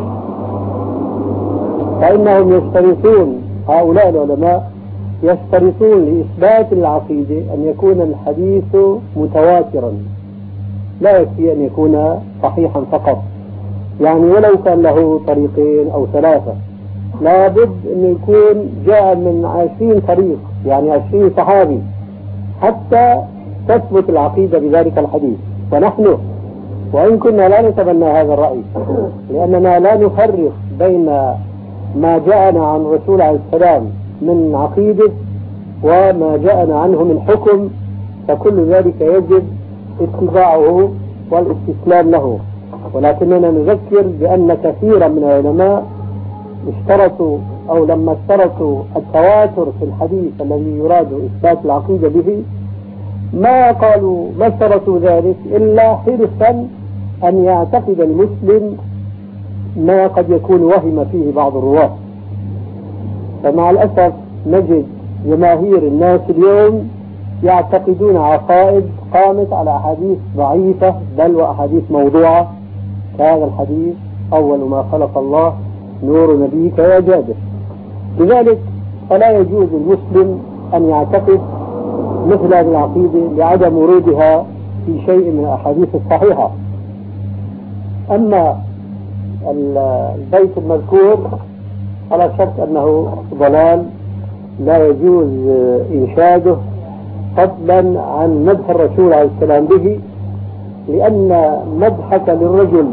فإنهم يشترطون، هؤلاء العلماء يشترطون لإثبات العقيدة أن يكون الحديث متواترا، لا يكفي أن يكون صحيحا فقط، يعني ولو كان له طريقين أو ثلاثة، لابد أن يكون جاء من عشرين طريق، يعني عشرين صحابي، حتى تثبت العقيدة بذلك الحديث. ونحن وإن كنا لا نتبنى هذا الرأي، لأننا لا نفرق بين ما جاءنا عن الرسول عليه السلام من عقيدة وما جاءنا عنه من حكم، فكل ذلك يجب اتباعه والاستسلام له. ولكننا نذكر بأن كثيرا من العلماء اشترطوا أو لما اشترطوا التواتر في الحديث الذي يراد إثبات العقيدة به ما قالوا ما اشترطوا ذلك إلا حرصا أن يعتقد المسلم ما قد يكون وهم فيه بعض الرواة. فمع الأسف نجد جماهير الناس اليوم يعتقدون عقائد قامت على أحاديث ضعيفة بل وأحاديث موضوعة، كهذا الحديث أول ما خلق الله نور نبيك يا جابر. لذلك فلا يجوز المسلم أن يعتقد مثل هذه العقيدة لعدم ورودها في شيء من الأحاديث الصحيحة. أما البيت المذكور على شك أنه ضلال لا يجوز إنشاده، فضلا عن مدح الرسول عليه السلام به، لأن مدحك للرجل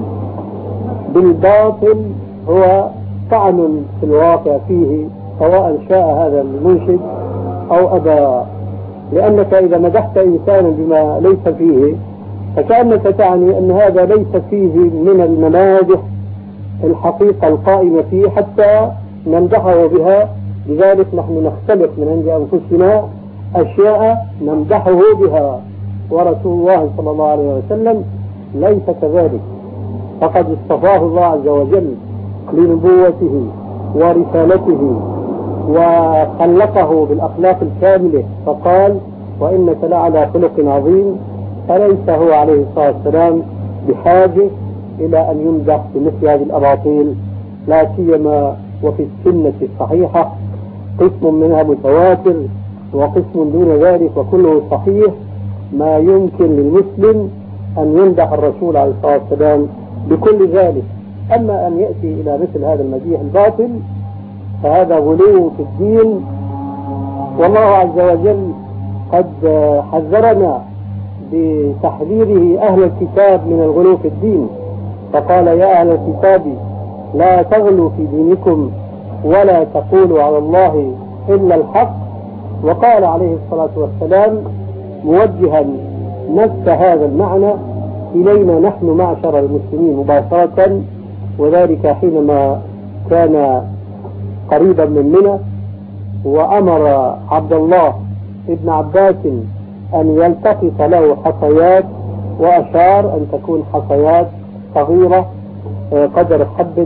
بالباطل هو طعن في الواقع فيه، سواء شاء هذا المنشد أو أبى. لأنك إذا مدحت إنسانا بما ليس فيه فكأنك تعني أن هذا ليس فيه من الممادح الحقيقة القائمة فيه حتى نمدحه بها. لذلك نحن نختلف من عند أنفسنا أشياء نمدحه بها، ورسول الله صلى الله عليه وسلم ليس كذلك، فقد اصطفاه الله عز وجل لنبوته ورسالته وخلقه بالأخلاق الكاملة، فقال وإنك لعلى خلق عظيم. فليس هو عليه الصلاة والسلام بحاجة إلى أن يمدح بمثل هذه الأباطيل، لا سيما وفي السنة الصحيحة قسم منها متواتر وقسم دون ذلك وكله صحيح، ما يمكن للمسلم أن يمدح الرسول عليه الصلاة والسلام بكل ذلك. أما أن يأتي إلى مثل هذا المديح الباطل فهذا غلو في الدين، والله عز وجل قد حذرنا بتحذيره أهل الكتاب من الغلو في الدين، فقال يا أهل الكتاب لا تغلوا في دينكم ولا تقولوا على الله إلا الحق. وقال عليه الصلاة والسلام موجها نفس هذا المعنى إلينا نحن معشر المسلمين مباشرة، وذلك حينما كان قريبا من منى وأمر عبد الله ابن عباس أن يلتقط له حصيات، وأشار أن تكون حصيات صغيرة قدر حبة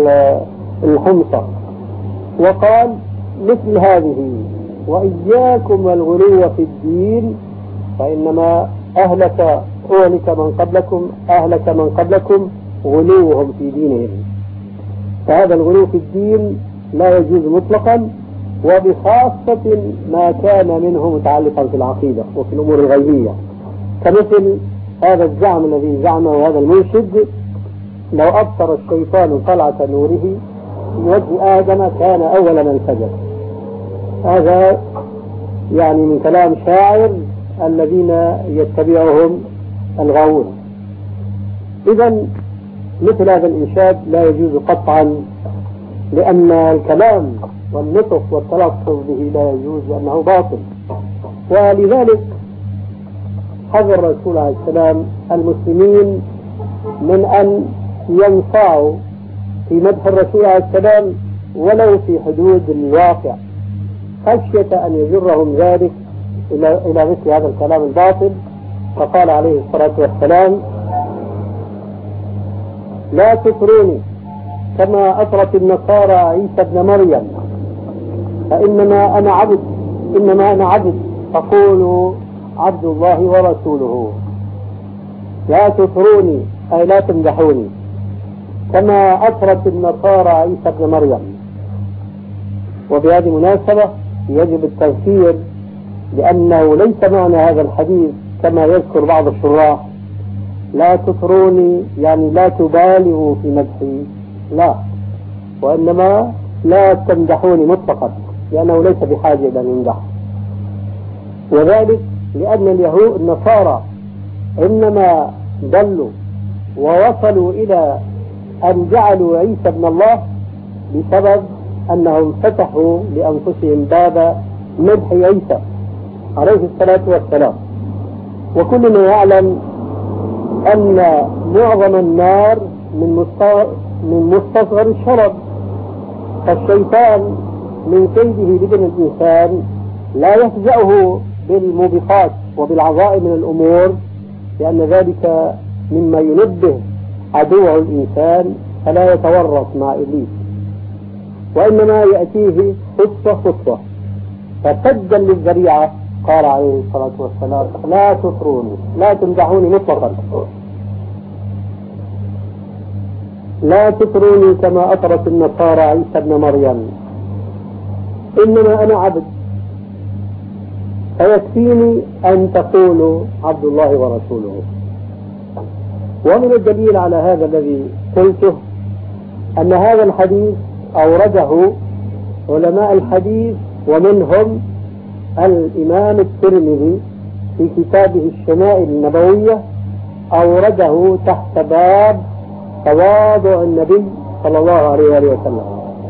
الحمصة، وقال مثل هذه وإياكم والغلو في الدين فإنما أهلك أهلك من قبلكم أهلك من قبلكم غلوهم في دينهم. فهذا الغلو في الدين لا يجوز مطلقا، وبخاصة ما كان منه متعلقا في العقيدة وفي الأمور الغيبية، كمثل هذا الزعم الذي زعمه هذا المنشد لو أبصر الشيطان طلعة نوره في وجه آدم كان أول من سجد. هذا يعني من كلام شاعر الذين يتبعهم الغاوون. إذا مثل هذا الإنشاد لا يجوز قطعا، لأن الكلام والنطق والتلفظ به لا يجوز لأنه باطل. ولذلك حذر الرسول عليه السلام المسلمين من أن ينفعوا في مدح الرسول عليه السلام ولو في حدود الواقع، خشية أن يجرهم ذلك إلى إلى مثل هذا الكلام الباطل. فقال عليه الصلاة والسلام لا تطروني كما أطرت النصارى عيسى ابن مريم، فإنما أنا عبد إنما أنا عبد فقولوا عبد الله ورسوله. لا تطروني أي لا تمدحوني كما أطرت النصارى عيسى ابن مريم. وبهذه المناسبة يجب التذكير لأنه ليس معنى هذا الحديث كما يذكر بعض الشراح لا تطروني يعني لا تبالغوا في مدحي، لا، وإنما لا تمدحوني مطلقا لأنه ليس بحاجة إلى أن يمدح. وذلك لأن اليهود النصارى إنما ضلوا ووصلوا إلى أن جعلوا عيسى ابن الله بسبب أنهم فتحوا لأنفسهم باب مدح عيسى عليه الصلاة والسلام. وكلنا يعلم أن معظم النار من مستصغر الشرب، فالشيطان من كيده لابن الإنسان لا يفزعه بالموبقات وبالعظائم من الأمور، لأن ذلك مما ينبه عدوه الإنسان فلا يتورط مع إبليس، وإنما يأتيه خطوة خطوة. فسدا للذريعة قال عليه الصلاة والسلام لا تطروني لا تمدحوني مطلقا، لا تطروني كما أطرت النصارى عيسى ابن مريم، إنما أنا عبد، فيكفيني أن تقولوا عبد الله ورسوله. ومن الدليل على هذا الذي قلته أن هذا الحديث أورده علماء الحديث ومنهم الإمام الترمذي في كتابه الشمائل النبوية، أورده تحت باب تواضع النبي صلى الله عليه وسلم.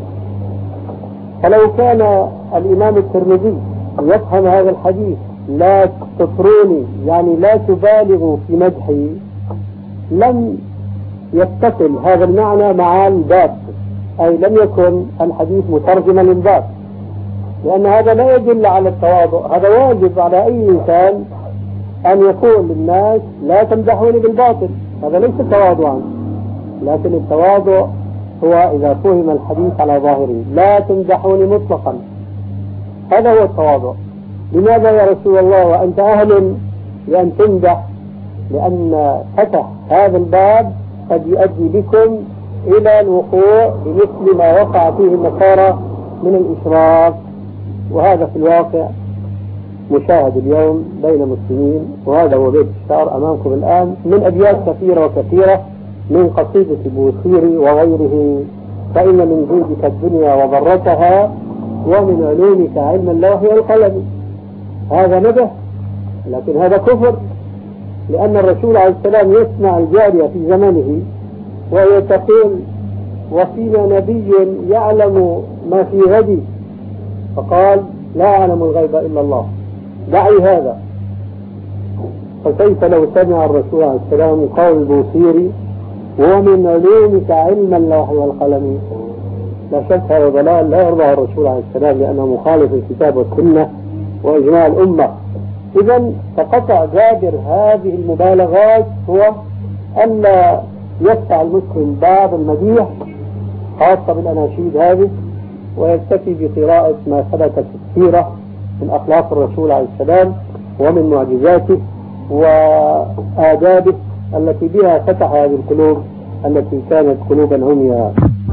فلو كان الإمام الترمذي يفهم هذا الحديث لا تطروني يعني لا تبالغوا في مدحي، لم يتصل هذا المعنى مع الباب، أي لم يكن الحديث مترجما للباب، لأن هذا لا يدل على التواضع. هذا واجب على أي إنسان أن يقول للناس لا تمدحوني بالباطل، هذا ليس تواضعا، لكن التواضع هو إذا فهم الحديث على ظاهره لا تمدحوني مطلقا، هذا هو التواضع. لماذا يا رسول الله وأنت أهل لأن تمدح؟ لأن فتح هذا الباب قد يؤدي بكم إلى الوقوع بمثل ما وقع فيه النصارى من الإشراك، وهذا في الواقع مشاهد اليوم بين المسلمين. وهذا هو بيت الشعر أمامكم الآن من أبيات كثيرة وكثيرة من قصيدة البوصيري وغيره: فإن من جودك الدنيا وضرتها ومن علومك علم اللوح والقلم. هذا مدح، لكن هذا كفر، لأن الرسول عليه السلام يسمع الجارية في زمنه وهي تقول وفينا نبي يعلم ما في غد، فقال لا أعلم الغيب إلا الله، دعي هذا. فكيف لو سمع الرسول عليه السلام قول البوصيري ومن علومك علم اللوح والقلم؟ لا شك هذا ضلال لا يرضى الرسول عليه السلام، لأنه مخالف الكتاب والسنة وإجماع الأمة. إذن فقطع جابر هذه المبالغات هو ألا يفتح المسلم باب المديح خاصة بالأناشيد هذه، ويكتفي بقراءة ما ثبت في السيرة من أخلاق الرسول عليه السلام ومن معجزاته وآدابه التي بها فتح هذه القلوب التي كانت قلوبا عمياء.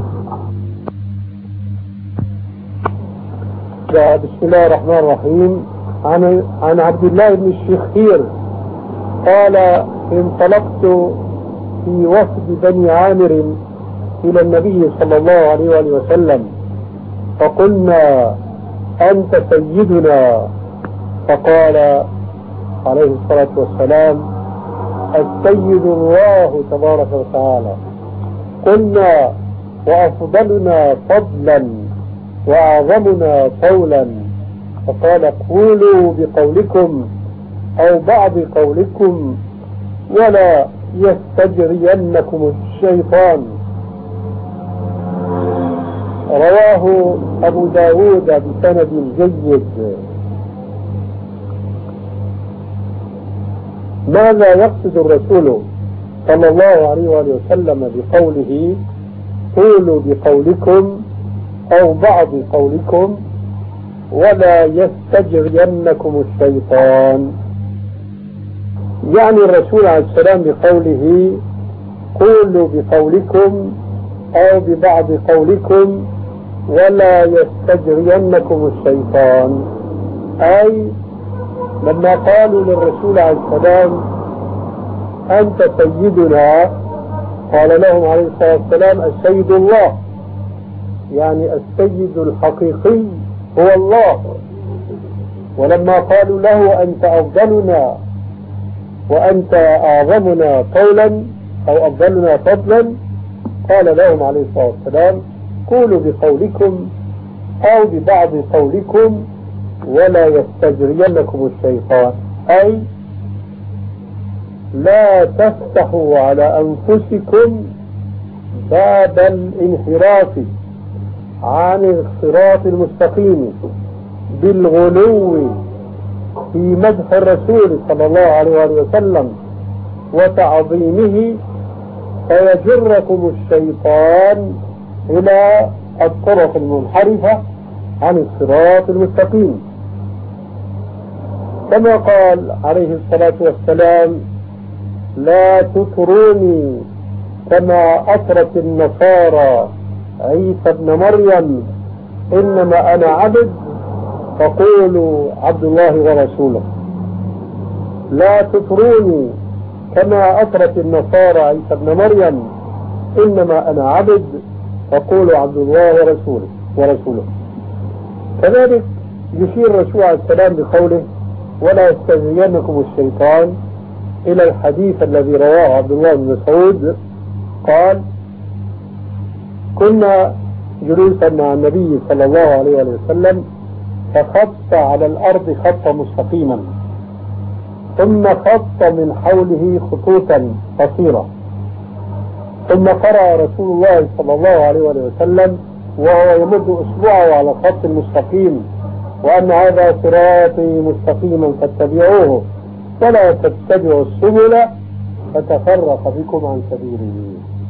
بسم الله الرحمن الرحيم. عن عن عبد الله بن الشخير قال: انطلقت في وفد بني عامر إلى النبي صلى الله عليه وآله وسلم فقلنا: أنت سيدنا؟ فقال عليه الصلاة والسلام: السيد الله تبارك وتعالى. قلنا: وأفضلنا فضلا وأعظمنا قولا؟ فقال: قولوا بقولكم أو بعض قولكم ولا يستجرينكم الشيطان. رواه أبو داود بسند جيد. ماذا يقصد الرسول صلى الله عليه وآله وسلم بقوله قولوا بقولكم أو بعض قولكم ولا يستجرينكم الشيطان؟ يعني الرسول عليه السلام بقوله قولوا بقولكم أو ببعض قولكم ولا يستجرينكم الشيطان، أي لما قالوا للرسول عليه السلام أنت سيدنا، قال لهم عليه الصلاة والسلام السيد الله، يعني السيد الحقيقي هو الله. ولما قالوا له أنت أفضلنا وأنت أعظمنا قولا أو أفضلنا فضلا، قال لهم عليه الصلاة والسلام قولوا بقولكم أو ببعض قولكم ولا يستجرينكم الشيطان، أي لا تفتحوا على أنفسكم باب الانحراف عن الصراط المستقيم بالغلو في مدح الرسول صلى الله عليه وسلم وتعظيمه، فيجركم الشيطان إلى الطرق المنحرفة عن الصراط المستقيم. كما قال عليه الصلاة والسلام لا تطروني كما أطرت النصارى عيسى ابن مريم إنما أنا عبد فقولوا عبد الله ورسوله. لا تطروني كما أطرت النصارى عيسى ابن مريم إنما أنا عبد فقولوا عبد الله ورسوله ورسوله. كذلك يشير الرسول عليه السلام بقوله ولا يستجرينكم الشيطان إلى الحديث الذي رواه عبد الله بن مسعود قال كنا جلوسا مع النبي صلى الله عليه وسلم فخط على الأرض خطا مستقيما ثم خط من حوله خطوطا قصيرة، ثم قرأ رسول الله صلى الله عليه وسلم وهو يمد أصبعه على الخط المستقيم وأن هذا صراطي مستقيما فاتبعوه ولا تتبعوا السبل فتفرق بكم عن سبيله.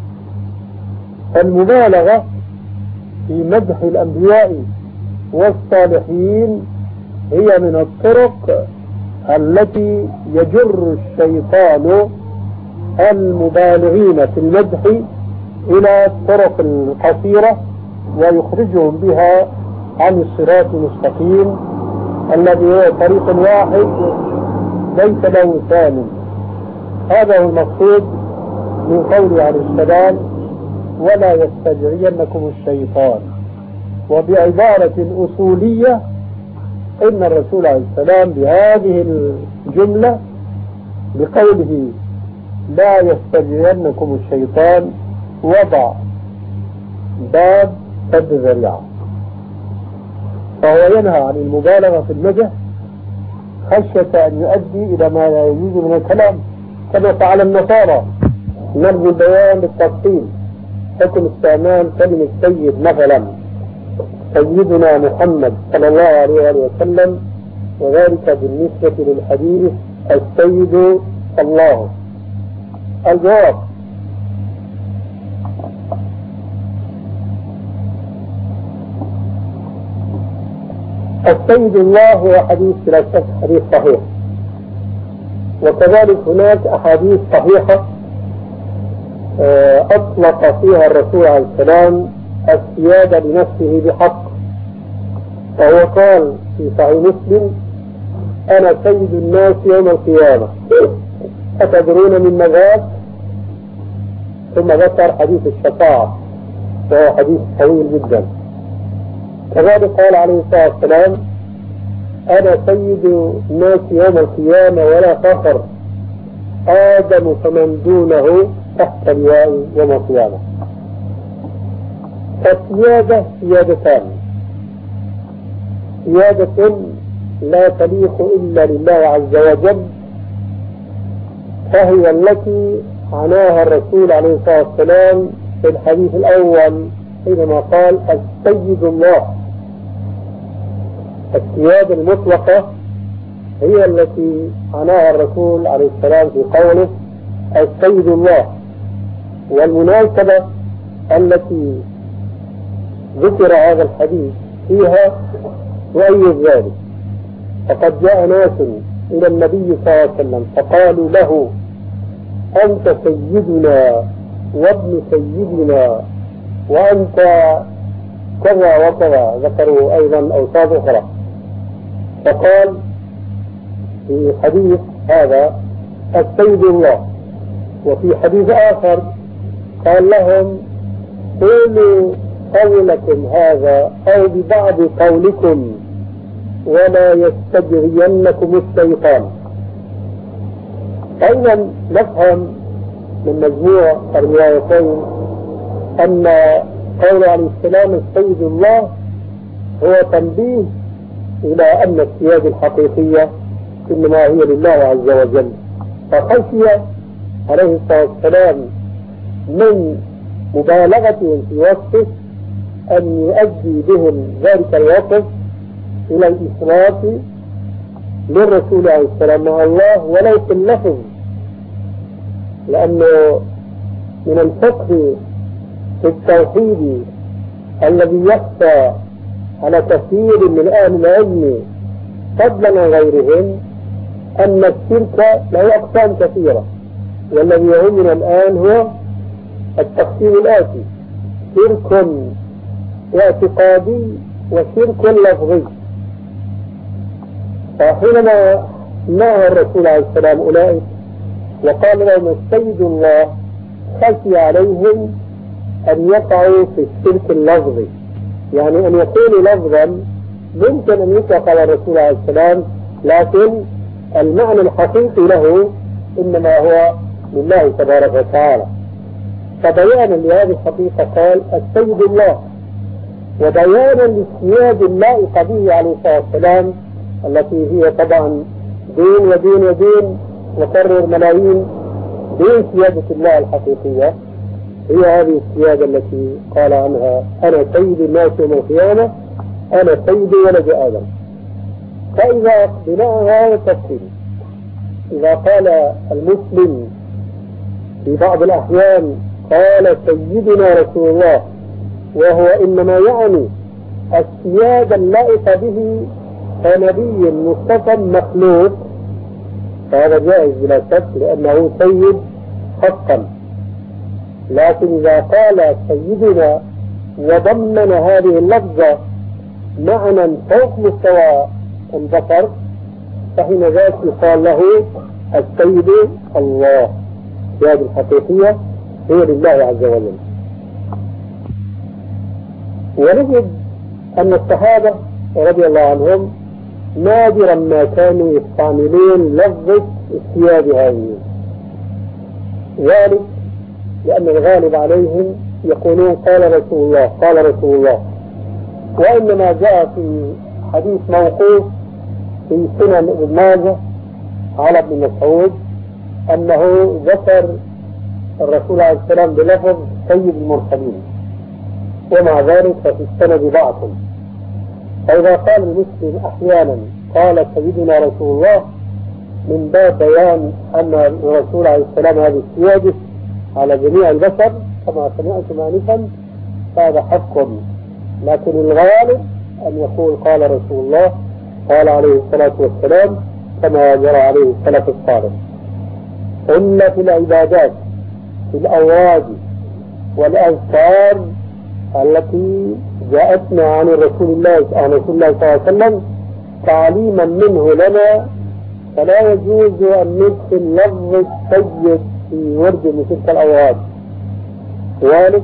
المبالغة في مدح الأنبياء والصالحين هي من الطرق التي يجر الشيطان المبالغين في المدح إلى الطرق القصيرة ويخرجهم بها عن الصراط المستقيم الذي هو طريق واحد ليس له ثاني. هذا هو المقصود من قوله عليه السلام ولا يستجرينكم الشيطان. وبعبارة أصولية إن الرسول عليه السلام بهذه الجملة بقوله لا يستجرينكم الشيطان وضع باب سد ذريعة، فهو ينهى عن المبالغة في المدح خشية أن يؤدي إلى ما لا يجوز من الكلام كما فعل النصارى. نرجو البيان بالتفصيل حكم استعمال كلمة سيد مثلا سيدنا محمد صلى الله عليه وسلم، وذلك بالنسبة للحديث السيد الله. الجواب السيد الله هو حديث بلا شك حديث صحيح، وكذلك هناك أحاديث صحيحة أطلق فيها الرسول عليه السلام السيادة لنفسه بحق، فهو قال في صحيح مسلم أنا سيد الناس يوم القيامة أتدرون من ذاك؟ ثم ذكر حديث الشفاعة وهو حديث طويل جدا. كذلك قال عليه الصلاة والسلام أنا سيد الناس يوم القيامة ولا فخر آدم فمن دونه تحت لواء يوم القيامة. فالسيادة سيادتان، سيادة لا تليق إلا لله عز وجل فهي التي عناها الرسول عليه الصلاة والسلام في الحديث الأول حينما قال السيد الله. السيادة المطلقة هي التي عناها الرسول عليه السلام في قوله السيد الله، والمناسبة التي ذكر هذا الحديث فيها وأي ذلك. فقد جاء ناس إلى النبي صلى الله عليه وسلم فقالوا له أنت سيدنا وابن سيدنا وأنت كذا وكذا، ذكروا أيضا أوصاف أخرى. فقال في حديث هذا السيد الله، وفي حديث آخر قال لهم قولوا قولكم هذا أو ببعض قولكم ولا يستجرينكم الشيطان. أيضا نفهم من مجموع الروايتين أن قول عليه السلام السيد الله هو تنبيه إلى أن السيادة الحقيقية إنما هي لله عز وجل، فخشي عليه الصلاة والسلام من مبالغتهم في وصفه أن يؤدي بهم ذلك الوصف إلى الإشراك للرسول عليه السلام مع الله ولو في اللفظ، لأنه من الفقه في التوحيد الذي يخفى على كثير من أهل العلم فضلا عن غيرهم أن الشرك له أقسام كثيرة، والذي يهمنا الآن هو التقسيم الآتي: شرك اعتقادي وشرك لفظي. فحينما نهى الرسول عليه السلام أولئك وقال لهم السيد الله خشي عليهم أن يقعوا في الشرك اللفظي، يعني أن يقولوا لفظا ممكن أن يطلق على الرسول عليه السلام لكن المعنى الحقيقي له إنما هو لله تبارك وتعالى. فبيانا لهذه الحقيقة قال السيد الله، وبيانا للسياد اللائقة به عليه الصلاة والسلام التي هي طبعا دين ودين ودين وكرر ملايين دين سيادة الله الحقيقية، هي هذه السيادة التي قال عنها أنا سيد الناس يوم القيامة، أنا سيد ولد آدم. فإذا بناء هذا التفصيل إذا قال المسلم في بعض الأحيان قال سيدنا رسول الله وهو إنما يعني السيادة اللائقة به كنبي مصطفى مخلوق، فهذا جائز بلا شك لأنه سيد حقا. لكن إذا قال سيدنا وضمن هذه اللفظة معنى فوق مستوى البشر فحين ذلك يقال له السيد الله، السيادة الحقيقية هي لله عز وجل. ونجد أن الصحابة رضي الله عنهم نادرا ما كانوا يستعملون لفظة السيادة هذه، ذلك لأن الغالب عليهم يقولون قال رسول الله قال رسول الله، وإنما جاء في حديث موقوف في سنن ابن ماجه على ابن مسعود أنه ذكر الرسول عليه السلام بلفظ سيد المرسلين، ومع ذلك ففي السند ضعف. فإذا قال المسلم أحيانا قال سيدنا رسول الله من باب بيان أن الرسول عليه السلام هذه السيادة على جميع البشر كما سمعتم آنفا فهذا حق، لكن الغالب أن يقول قال رسول الله قال عليه الصلاة والسلام كما جرى عليه السلف الصالح. قلنا في العبادات في الأوراد والأذكار التي جاءتنا عن الرسول الله عن رسول الله صلى الله عليه وسلم تعليما منه لنا، فلا يجوز أن ندخل لفظ السيد في ورد من تلك الأوراد، ذلك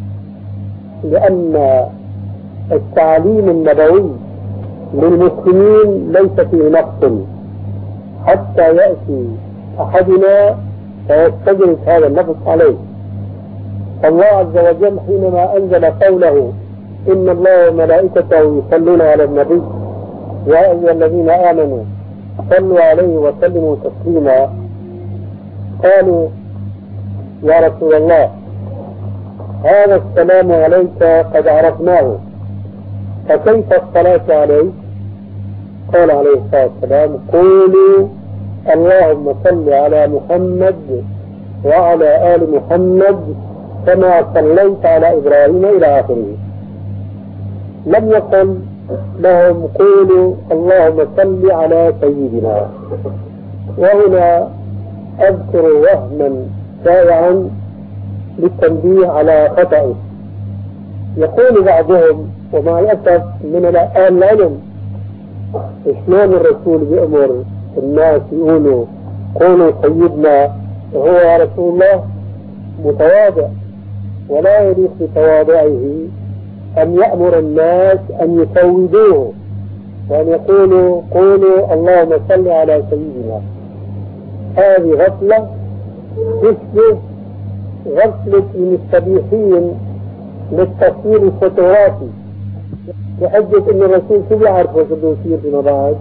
لأن التعليم النبوي للمسلمين ليس فيه نقص حتى يأتي أحدنا فيستدرك هذا النقص عليه. الله عز وجل حينما أنزل قوله إن الله وملائكته يصلون على النبي يا أيها الذين آمنوا صلوا عليه وسلموا تسليما، قالوا يا رسول الله هذا السلام عليك قد عرفناه فكيف الصلاة عليه؟ قال عليه الصلاة والسلام قولوا اللهم صل على محمد وعلى آل محمد كما صليت على إبراهيم إلى آخره. لم يقل لهم قولوا اللهم صل على سيدنا. وهنا أذكر وهما شائعا للتنبيه على خطأه. يقول بعضهم ومع الأسف من أهل العلم شلون الرسول بأمر الناس يقولوا قولوا سيدنا وهو رسول الله متواضع، ولا يليق بتواضعه أن يأمر الناس أن يسودوه وأن يقولوا قولوا اللهم صل على سيدنا. هذه غفلة تشبه غفلة المستبيحين للتصوير الفوتوغرافي بحجة أن الرسول شو بيعرف وش بده يصير فيما بعد.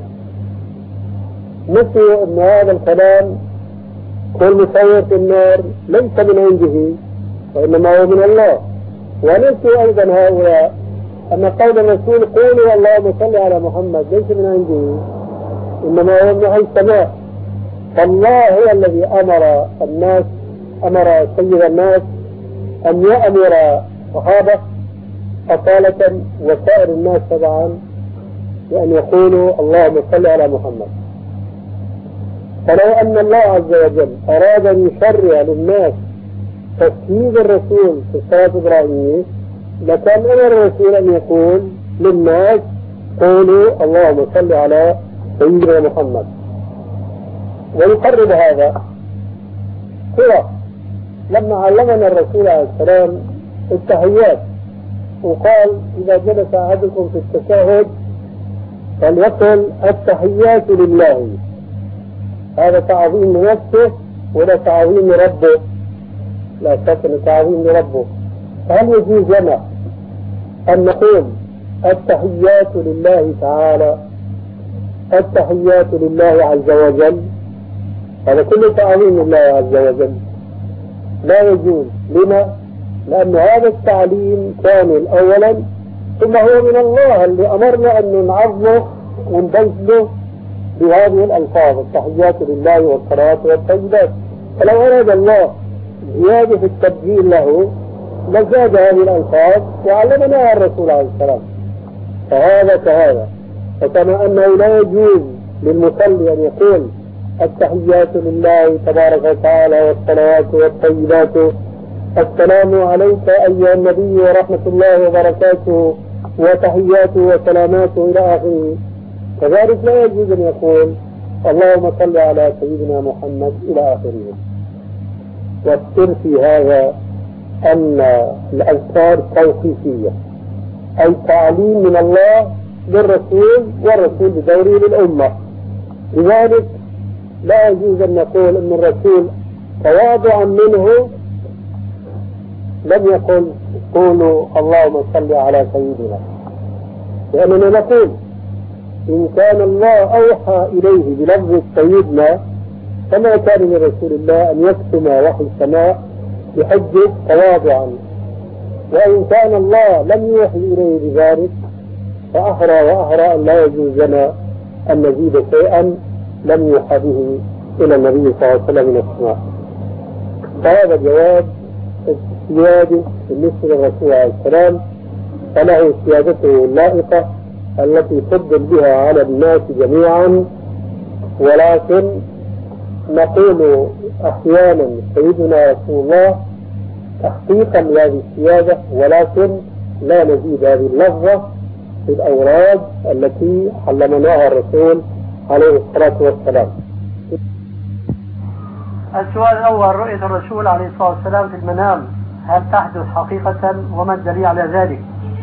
نسوا أن هذا الكلام كل مصور في النار ليس من عنده وإنما هو من الله. ونسوا أيضا هؤلاء أن قول الرسول قولوا اللهم صل على محمد ليس من عنده إنما هو من السماء. فالله هو الذي أمر الناس أمر سيد الناس أن يأمر صحابة أصالة وسائر الناس طبعا بأن يقولوا اللهم صل على محمد. فلو أن الله عز وجل أراد أن يشرع للناس تسييد الرسول في الصلاة الإبراهيمية لكان أمر الرسول أن يقول للناس قولوا اللهم صل على سيدنا محمد. ويقرب هذا هو لما علمنا الرسول عليه السلام التحيات وقال إذا جلس أحدكم في التشهد فليقل التحيات لله. هذا تعظيم لنفسه ولا تعظيم لربه؟ لا شك أنه تعظيم لربه. فهل يجوز لنا أن نقول التحيات لله تعالى التحيات لله عز وجل؟ هذا كله تعظيم لله عز وجل. لا يجوز. لما؟ لأن هذا التعليم كامل أولا ثم هو من الله اللي أمرنا أن نعظمه ونبذله بهذه الألفاظ التحيات لله والصلاة والطيبات. فلو أراد الله زيادة في التبجيل له لزاد هذه الألفاظ وعلمناها الرسول عليه السلام. فهذا كهذا. فكما أنه لا يجوز للمصلي أن يقول التحيات لله تبارك وتعالى والصلوات والطيبات السلام عليك أيها النبي ورحمة الله وبركاته وتحياته وسلاماته إلى آخره، كذلك لا يجوز أن يقول اللهم صل على سيدنا محمد إلى آخره. والسر في هذا أن الأذكار توقيفية أي تعليم من الله للرسول والرسول بدوره للأمة. لذلك لا يجوز أن نقول أن الرسول تواضعا منه لم يقل قولوا اللهم صل على سيدنا، لأننا نقول إن كان الله أوحى إليه بلفظ سيدنا فما كان لرسول الله أن يكتم وحي السماء بحجة تواضعا، وإن كان الله لم يوحي إليه بذلك فأحرى وأحرى أن لا يجوز لنا أن نزيد شيئا لم يوحى به إلى النبي صلى الله عليه وسلم من السماء. فهذا جواب السيادة بالنسبة للرسول عليه السلام، فله سيادته اللائقة التي تفضل بها على الناس جميعا. ولكن نقول أحيانا سيدنا رسول الله تحقيقا لهذه السيادة، ولكن لا نزيد هذه اللفظة في الأوراد التي علمناها الرسول عليه الصلاة والسلام. السؤال الأول: رؤية الرسول عليه الصلاة والسلام في المنام هل تحدث حقيقة وما الدليل على ذلك؟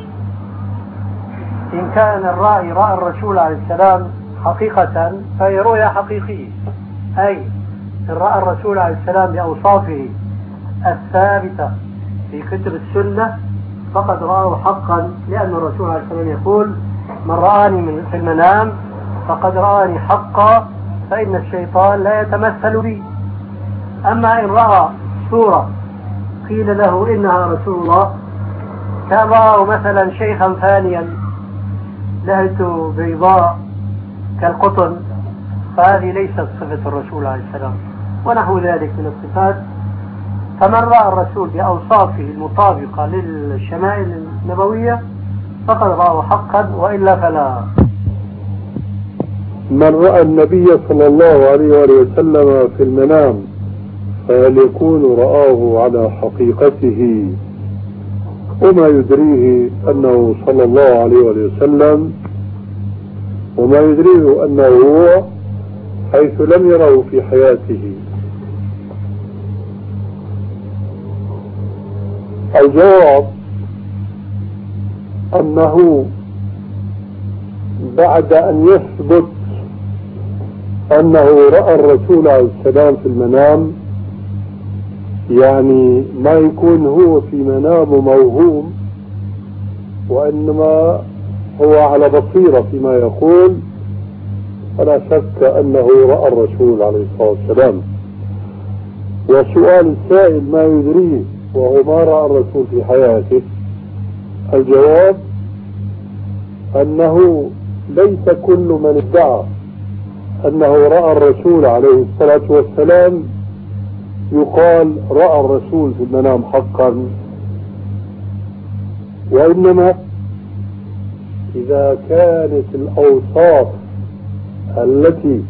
إن كان الرأي رأى الرسول عليه السلام حقيقة فهي رؤية حقيقية، أي إن رأى الرسول عليه السلام بأوصافه الثابتة في كتب السنة فقد رآه حقا، لأن الرسول عليه السلام يقول: من رآني في المنام فقد رآني حقا فإن الشيطان لا يتمثل بي. أما إن رأى صورة قيل له إنها رسول الله، كان رآه مثلا شيخا ثانيا لهجته بيضاء كالقطن، فهذه ليست صفة الرسول عليه السلام، ونحو ذلك من الصفات. فمن رأى الرسول بأوصافه المطابقة للشمائل النبوية فقد رآه حقا وإلا فلا. من رأى النبي صلى الله عليه وآله وسلم في المنام فهل يكون رآه على حقيقته وما يدريه أنه صلى الله عليه وآله وسلم وما يدريه أنه هو حيث لم يره في حياته؟ الجواب أنه بعد أن يثبت أنه رأى الرسول عليه السلام في المنام، يعني ما يكون هو في منامه موهوم وإنما هو على بصيرة فيما يقول، فلا شك أنه رأى الرسول عليه الصلاة والسلام. وسؤال السائل ما يدريه وهو ما رأى الرسول في حياته، الجواب أنه ليس كل من ادعى أنه رأى الرسول عليه الصلاة والسلام يقال رأى الرسول في المنام حقا، وإنما إذا كانت الأوصاف التي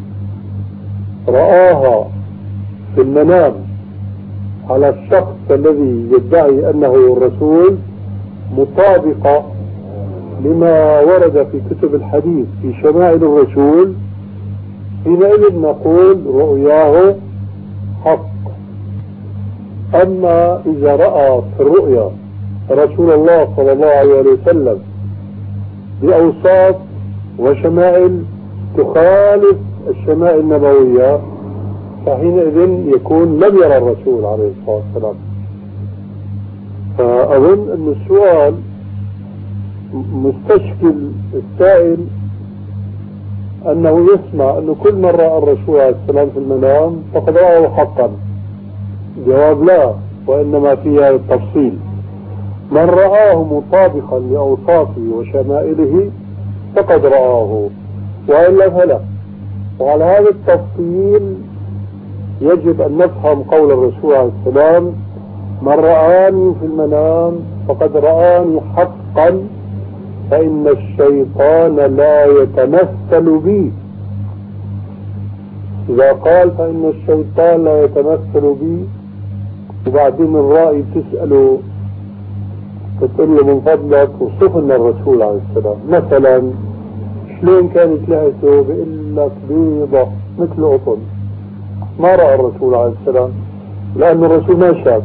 رآها في المنام على الشخص الذي يدعي أنه الرسول مطابقة لما ورد في كتب الحديث في شمائل الرسول، حينئذ نقول رؤياه حق. أما إذا رأى في الرؤيا رسول الله صلى الله عليه وسلم بأوصاف وشمائل تخالف الشمائل النبوية فحينئذ يكون لم يرى الرسول عليه الصلاة والسلام. فأظن أن السؤال مستشكل السائل أنه يسمع أنه كل من رأى الرسول عليه السلام في المنام فقد رآه حقا. جواب لا، وإنما فيها التفصيل. من رآه مطابقا لأوصافه وشمائله فقد رآه وإلا فلا. وعلى هذا التفصيل يجب أن نفهم قول الرسول عليه السلام: من رآني في المنام فقد رآني حقا فإن الشيطان لا يتمثل بي. إذا قال فإن الشيطان لا يتمثل بي وبعدين الرائي تسأله تقول له من فضلك وصف لنا الرسول عليه السلام مثلا شلون كانت لهجته، بيقول لك بيضة مثل قطن. ما رأى الرسول عليه السلام لأن الرسول ما شاف.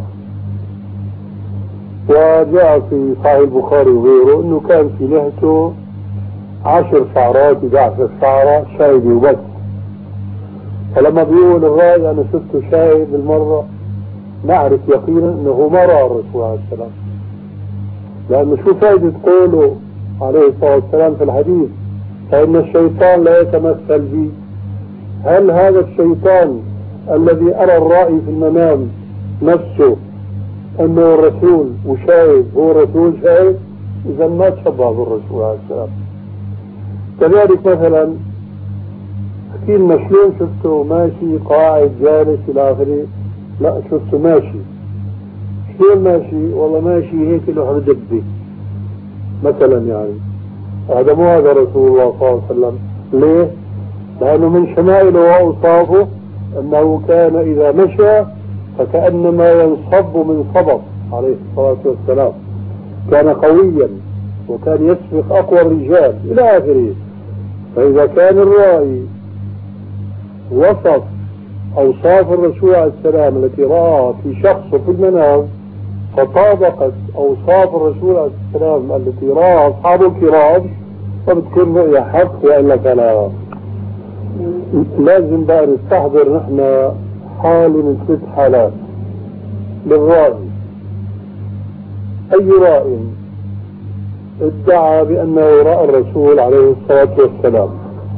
وجاء في صحيح البخاري وغيره انه كان في لهجته عشر شعرات بعشر شعرة شايبة وبس. فلما بيقول الراي انا شفته شايب بالمرة نعرف يقينا انه ما رأى الرسول عليه السلام. لانه شو فائدة قوله عليه الصلاة والسلام في الحديث فإن الشيطان لا يتمثل بي؟ هل هذا الشيطان الذي أرى الرأي في المنام نفسه أنه الرسول وشايب هو الرسول شايب؟ إذا ما تشبه بالرسول عليه السلام. كذلك مثلا احكي لنا شلون شفته ماشي قاعد جالس إلى آخره؟ لا، شفته ماشي. شلون ماشي؟ والله ماشي هيك له دبة مثلا. يعني هذا مو هذا رسول الله صلى الله عليه وسلم. ليه؟ لأنه من شمائله وأوصافه أنه كان إذا مشى فكأنما ينصب من صبب عليه الصلاة والسلام. كان قويا وكان يسبق أقوى الرجال إلى آخره. فإذا كان الرائي وصف أوصاف الرسول عليه السلام التي رآها في شخصه في المنام فطابقت أوصاف الرسول عليه السلام التي رآها أصحابه الكرام فبتكون رؤية حق وإلا فلا. لازم بقى نستحضر نحن حال من ست حالات للرائي. أي رائي ادعى بأنه رأى الرسول عليه الصلاة والسلام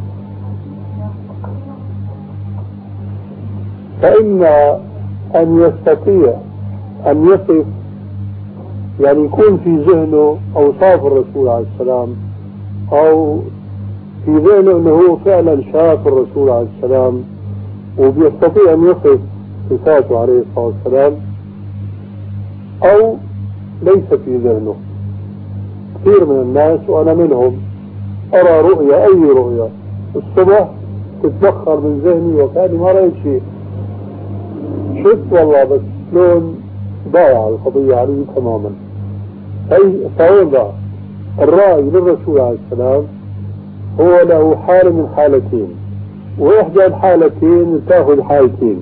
فإما أن يستطيع أن يصف، يعني يكون في ذهنه أوصاف الرسول عليه السلام أو في ذهنه أنه هو فعلا شاف الرسول عليه السلام وبيستطيع أن يصف صفاته عليه الصلاة والسلام، أو ليس في ذهنه. كثير من الناس وأنا منهم أرى رؤيا، أي رؤيا الصبح تتبخر من ذهني وكأني ما رأيت شيء، شفت والله بس شلون ضايع القضية علي تماما. أي فوضع الرأي للرسول عليه السلام هو له حالة من حالتين، وإحدى الحالتين تأخذ حالتين،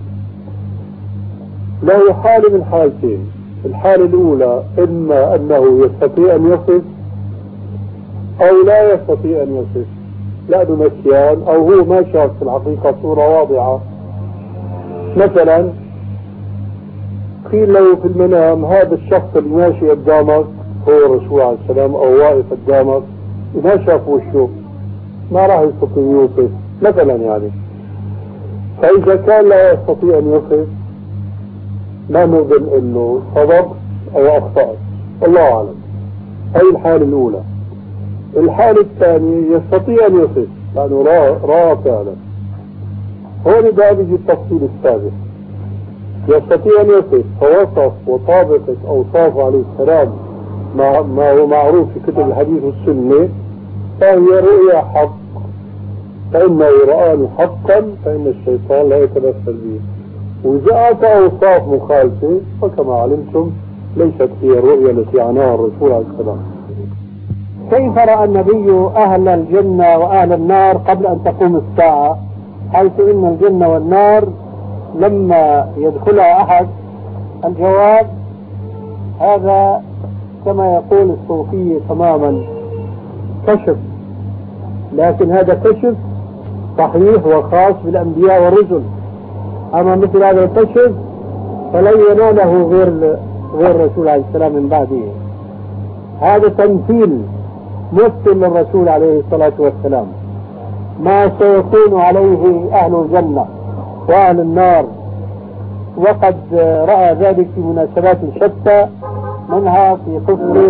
له حالة من حالتين. الحالة الأولى إما أنه يستطيع أن يصف أو لا يستطيع أن يصف، لأنه نسيان أو هو ما شاف في الحقيقة صورة واضحة. مثلا قيل له في المنام هذا الشخص اللي ماشي قدامك هو الرسول عليه السلام أو واقف قدامك، ما شاف وشه ما راح يستطيع يوصف مثلا يعني. فإذا كان لا يستطيع أن يصف ما نقدر انه صدق او اخطأ، الله اعلم. هي الحالة الاولى. الحالة الثانية يستطيع ان يصف لانه رأى فعلا. هون بقى بيجي التفصيل السابق، يستطيع ان يصف فوصف وطابقت اوصافه عليه السلام ما, ما هو معروف في كتب الحديث والسنة، فهي رؤيا حق، فإنه رآني حقا فإن الشيطان لا يتمثل به. وإذا أتى أوصاف مخالفة فكما علمتم ليست هي الرؤيا التي عناها الرسول عليه السلام. كيف رأى النبي أهل الجنة وأهل النار قبل أن تقوم الساعة، حيث إن الجنة والنار لما يدخلها أحد؟ الجواب هذا كما يقول الصوفية تماما كشف، لكن هذا كشف صحيح وخاص بالأنبياء والرسل. أما مثل هذا الكشف فلن يناله غير غير الرسول عليه السلام من بعده. هذا تمثيل مثل للرسول عليه الصلاة والسلام ما سيكون عليه أهل الجنة وأهل النار، وقد رأى ذلك في مناسبات شتى، منها في قصة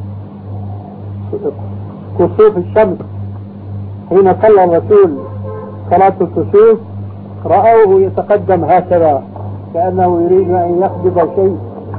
كسوف الشمس حين صلى الرسول صلاة الكسوف رأوه يتقدم هكذا كأنه يريد أن يخبط شيء،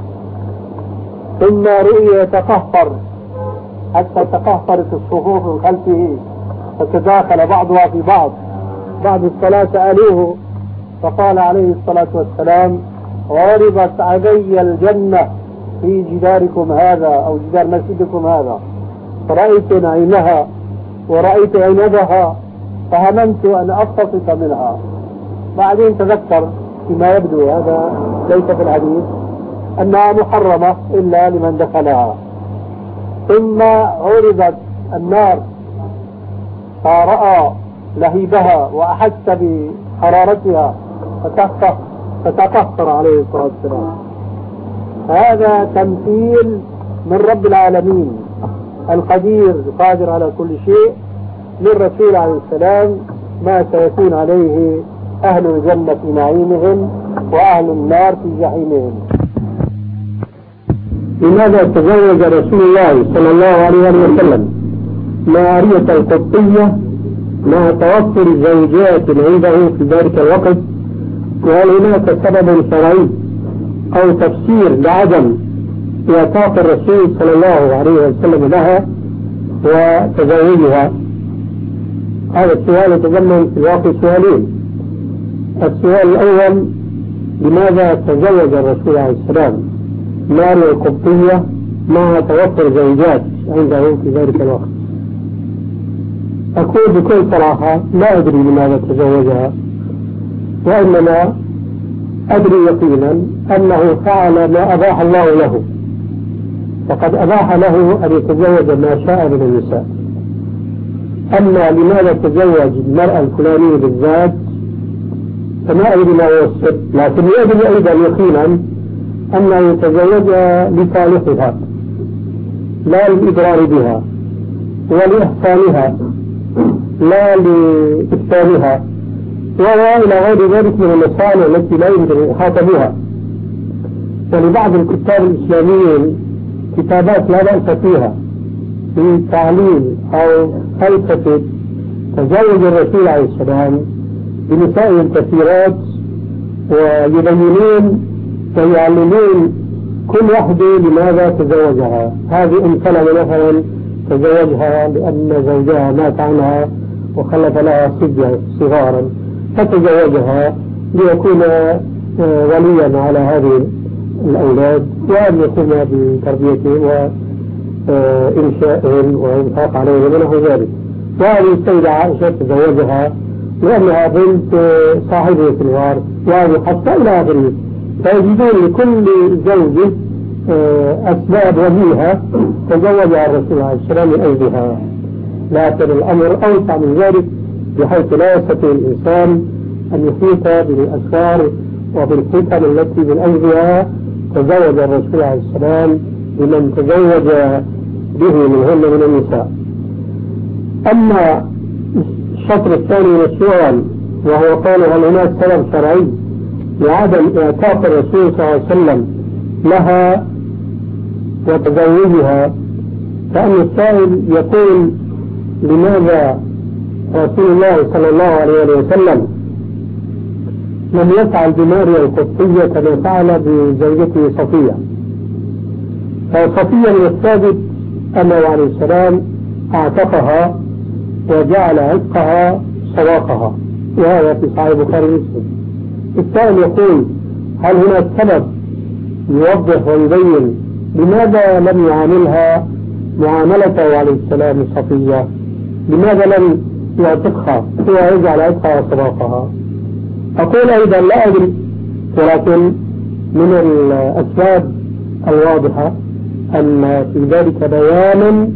ثم رؤي يتقهقر حتى تقهقرت الصفوف من خلفه فتداخل بعضها في بعض. بعد الصلاة سألوه فقال عليه الصلاة والسلام: غربت علي الجنة في جداركم هذا أو جدار مسجدكم هذا، فرأيت نعيمها ورأيت عنبها فهممت أن أقتصد منها. بعدين تذكر فيما يبدو هذا ليس في الحديث أنها محرمة إلا لمن دخلها. ثم عرضت النار فرأى لهيبها وأحس بحرارتها فتقهقر عليه الصلاة والسلام. هذا تمثيل من رب العالمين القدير القادر على كل شيء للرسول عليه السلام ما سيكون عليه أهل الجنة في نعيمهم وأهل النار في جحيمهم. لماذا تزوج رسول الله صلى الله عليه وسلم مارية القبطية مع توفر زوجات عنده في ذلك الوقت؟ وهل هناك سبب شرعي أو تفسير لعدم إعطاء الرسول صلى الله عليه وسلم لها وتزوجها؟ هذا السؤال يتضمن في الواقع سؤالين. السؤال الأول: لماذا تزوج الرسول عليه السلام ماريا القبطية مع توفر زوجات عنده في ذلك الوقت؟ أقول بكل صراحة لا أدري لماذا تزوجها، وإنما أدري يقينا أنه فعل ما أباح الله له، فقد أباح له أن يتزوج ما شاء من النساء. أما لماذا تزوج المرأة الفلانية بالذات فما أدري ما هو السر، لكن أدري أيضا يقينا أنه يتزوجها لصالحها لا للإضرار بها ولإحسانها لا لإفتانها وإلى غير ذلك من المصالح التي لا يمكن الإحاطة بها. ولبعض الكتاب الإسلاميين كتابات لا بأس فيها في تعليل أو فلسفة تزوج الرسول عليه السلام بنساء كثيرات، ويبينون ويعلمون كل واحدة لماذا تزوجها. هذه أمثلة مثلا تزوجها لأن زوجها مات عنها وخلف لها صبيا صغارا، فتزوجها ليكون وليا على هذه الأولاد وأن يقوم بتربيتهم وإنشائهم وإنفاق عليهم ونحو ذلك. وهذه السيدة عائشة تزوجها لأنها بنت صاحبة الغار وهذه حتى إلى آخره. فيجدون لكل زوج أسباب وجيهة تزوجها الرسول عليه السلام من أجلها، لكن الأمر أوسع من ذلك بحيث لا يستطيع الإنسان أن يحيط بالأسرار وبالفتن التي من أجلها تزوج الرسول عليه السلام بمن تزوج به منهن من النساء. أما الشطر الثاني من السؤال وهو قال هل هناك سبب شرعي لعدم إعتاق الرسول صلى الله عليه وسلم لها وتزوجها، فأن السائل يقول لماذا رسول الله صلى الله عليه وسلم لم يفعل بماريا القبطية كما فعل بزوجته صفية؟ فصفية من الثابت أنه عليه السلام اعتقها وجعل عتقها صداقها، وهذا في صحيح البخاري ومسلم. السائل يقول هل هناك سبب يوضح ويبين لماذا لم يعاملها معاملته عليه السلام صفية؟ لماذا لم يعتقها ويجعل عتقها صداقها؟ أقول أيضا لا أدري، ولكن من الأسباب الواضحة أن في ذلك بيانا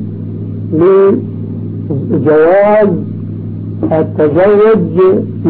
لجواز التزوج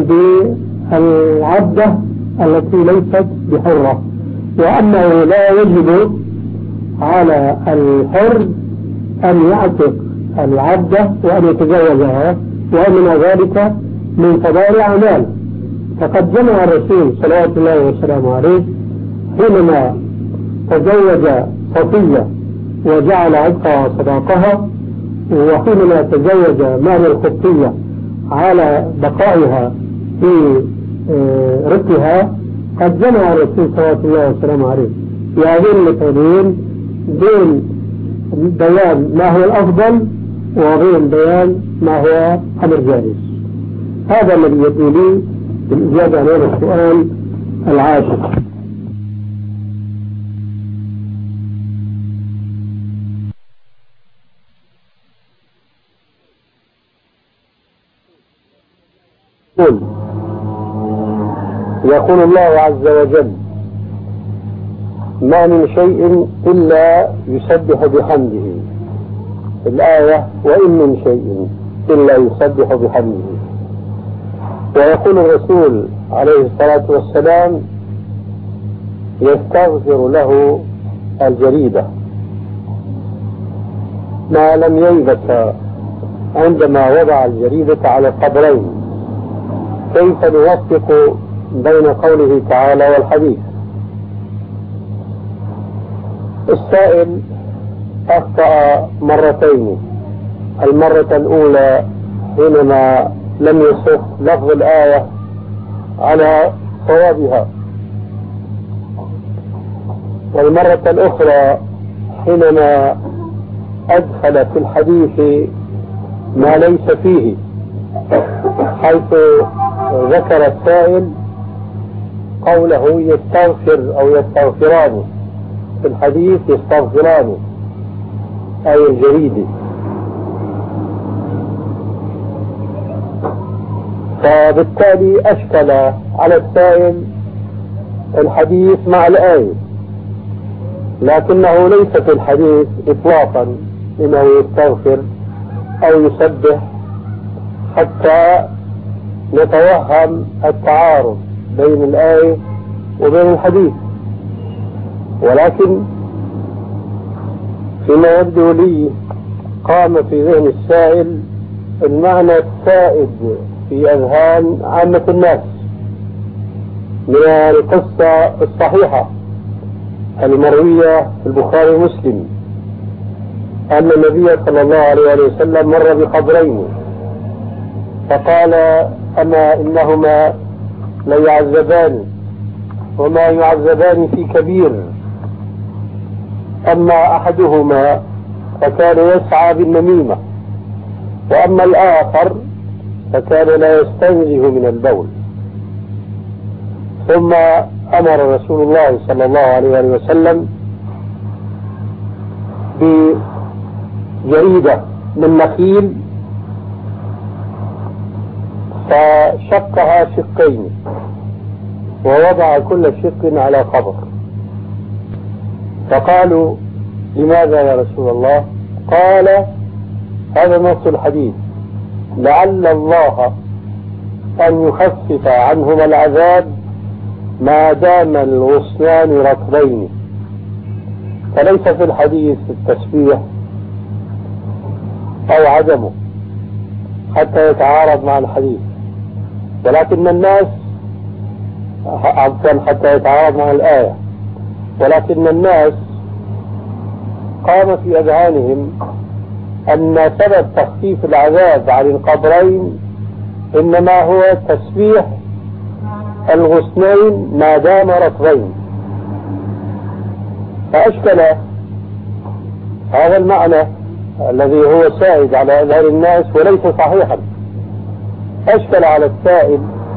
بالعبدة التي ليست بحرة، وأنه لا يجب على الحر أن يعتق العبدة وأن يتزوجها، ومن ذلك من فضائل الأعمال. فقد جمع الرسول صلوات الله وسلامه عليه حينما تزوج صفية وجعل عتقها وصداقها، وحينما تزوج ماريا القبطية على بقائها في رقها، قد جمع الرسول صلوات الله وسلامه عليه في هذين المثالين بين بيان ما هو الأفضل وبين بيان ما هو أمر جائز. هذا الذي يدعو لي بالإجابة عن هذا السؤال العاشر. يقول الله عز وجل ما من شيء إلا يسبح بحمده، الآية وإن من شيء إلا يسبح بحمده. ويقول الرسول عليه الصلاة والسلام يستغفر له الجريدة ما لم ييبس عندما وضع الجريدة على القبرين. كيف نوفق بين قوله تعالى والحديث؟ السائل أخطأ مرتين. المرة الأولى حينما لم يصح لفظ الآية على صوابها، والمرة الأخرى حينما أدخل في الحديث ما ليس فيه، حيث ذكر السائل قوله يستغفر أو يستغفران، في الحديث يستغفران أي الجريد. فبالتالي أشكل على السائل الحديث مع الآية، لكنه ليس في الحديث إطلاقا إنه يستغفر أو يسبح حتى نتوهم التعارض بين الآية وبين الحديث. ولكن فيما يبدو لي قام في ذهن السائل المعنى السائد في أذهان عامة الناس من القصة الصحيحة المروية في البخاري ومسلم أن النبي صلى الله عليه وسلم مر بقبرين فقال أما إنهما ليعذبان وما يعذبان في كبير، أما أحدهما فكان يسعى بالنميمة، وأما الآخر فكان لا يستنزه من البول. ثم أمر رسول الله صلى الله عليه وسلم بجريدة من نخيل فشقها شقين ووضع كل شق على قبر. فقالوا: لماذا يا رسول الله؟ قال: هذا نص الحديث: لعل الله أن يخفف عنهما العذاب ما دام الغصنان رطبين. فليس في الحديث التسبيح أو عدمه حتى يتعارض مع الحديث، ولكن الناس عفوا حتى يتعارض مع الآية، ولكن الناس قام في أذهانهم أن سبب تخفيف العذاب عن القبرين إنما هو تسبيح الغصنين ما دام رطبين. فأشكل هذا المعنى الذي هو سائد على أذهان الناس وليس صحيحا، أشكل على السائل،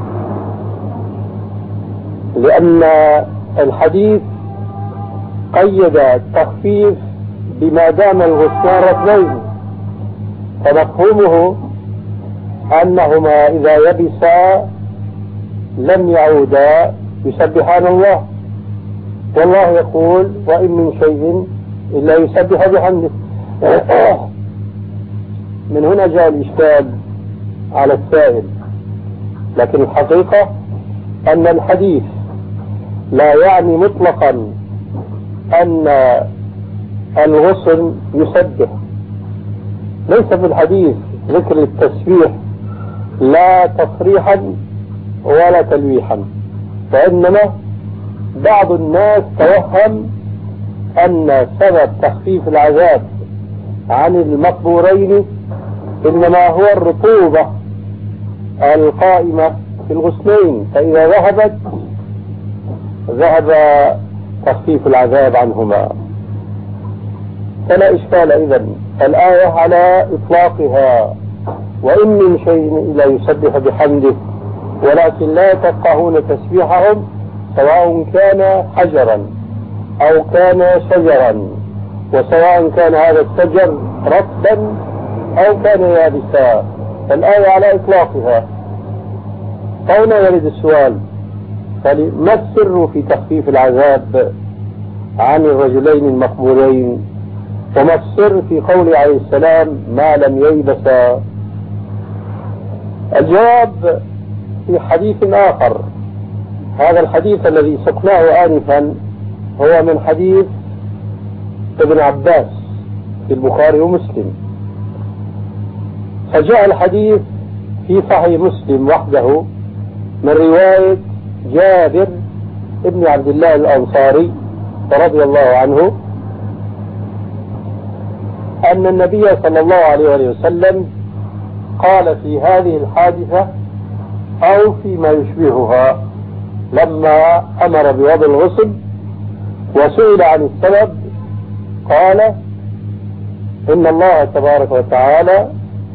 لأن الحديث قيد التخفيف بما دام الغصنان رطبين، فمفهومه أنهما إذا يبسا لم يعودا يسبحان الله، والله يقول: وإن من شيء إلا يسبح بحمده. من هنا جاء الإشكال على السائل، لكن الحقيقة أن الحديث لا يعني مطلقا أن الغصن يسبح. ليس في الحديث ذكر التسبيح لا تصريحا ولا تلويحا، فإنما بعض الناس توهم أن سبب تخفيف العذاب عن المقبورين إنما هو الرطوبة القائمة في الغصنين، فإذا ذهبت ذهب تخفيف العذاب عنهما. فلا إشكال إذن، الآية على إطلاقها: وإن من شيء إلا يسبح بحمده ولكن لا تفقهون تسبيحهم، سواء كان حجرا أو كان شجرا، وسواء كان هذا الشجر رطبا أو كان يابسا. فالآية على إطلاقها. فهنا يرد السؤال: ما السر في تخفيف العذاب عن الرجلين المقبورين؟ وما السر في قوله عليه السلام: ما لم ييبسا؟ الجواب في حديث آخر. هذا الحديث الذي سقناه آنفا هو من حديث ابن عباس في البخاري ومسلم، فجاء الحديث في صحيح مسلم وحده من رواية جابر ابن عبد الله الأنصاري رضي الله عنه أن النبي صلى الله عليه وسلم قال في هذه الحادثة أو فيما يشبهها لما أمر بوضع الغسل وسئل عن السبب قال: إن الله تبارك وتعالى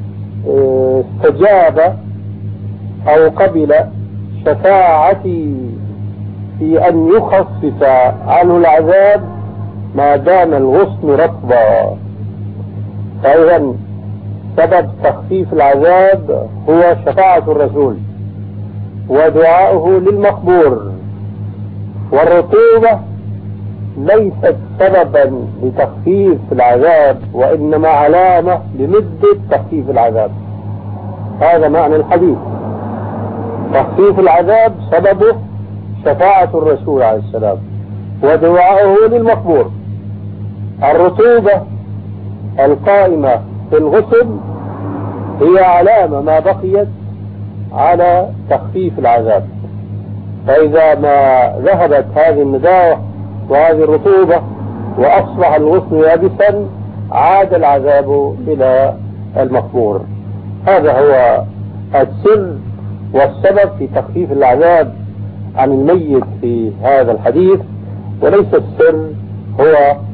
استجاب أو قبل شفاعتي في أن يخفف عنه العذاب ما دام الغصن رطبا. فإذا سبب تخفيف العذاب هو شفاعة الرسول ودعاؤه للمقبور، والرطوبة ليست سببا لتخفيف العذاب وإنما علامة لمدة تخفيف العذاب. هذا معنى الحديث. تخفيف العذاب سببه شفاعة الرسول عليه السلام ودعاؤه للمقبور. الرطوبة القائمة في الغسل هي علامة ما بقيت على تخفيف العذاب، فإذا ما ذهبت هذه النداوة وهذه الرطوبة وأصبح الغصن يابسا عاد العذاب إلى المقبور. هذا هو السر والسبب في تخفيف العذاب عن الميت في هذا الحديث، وليس السر هو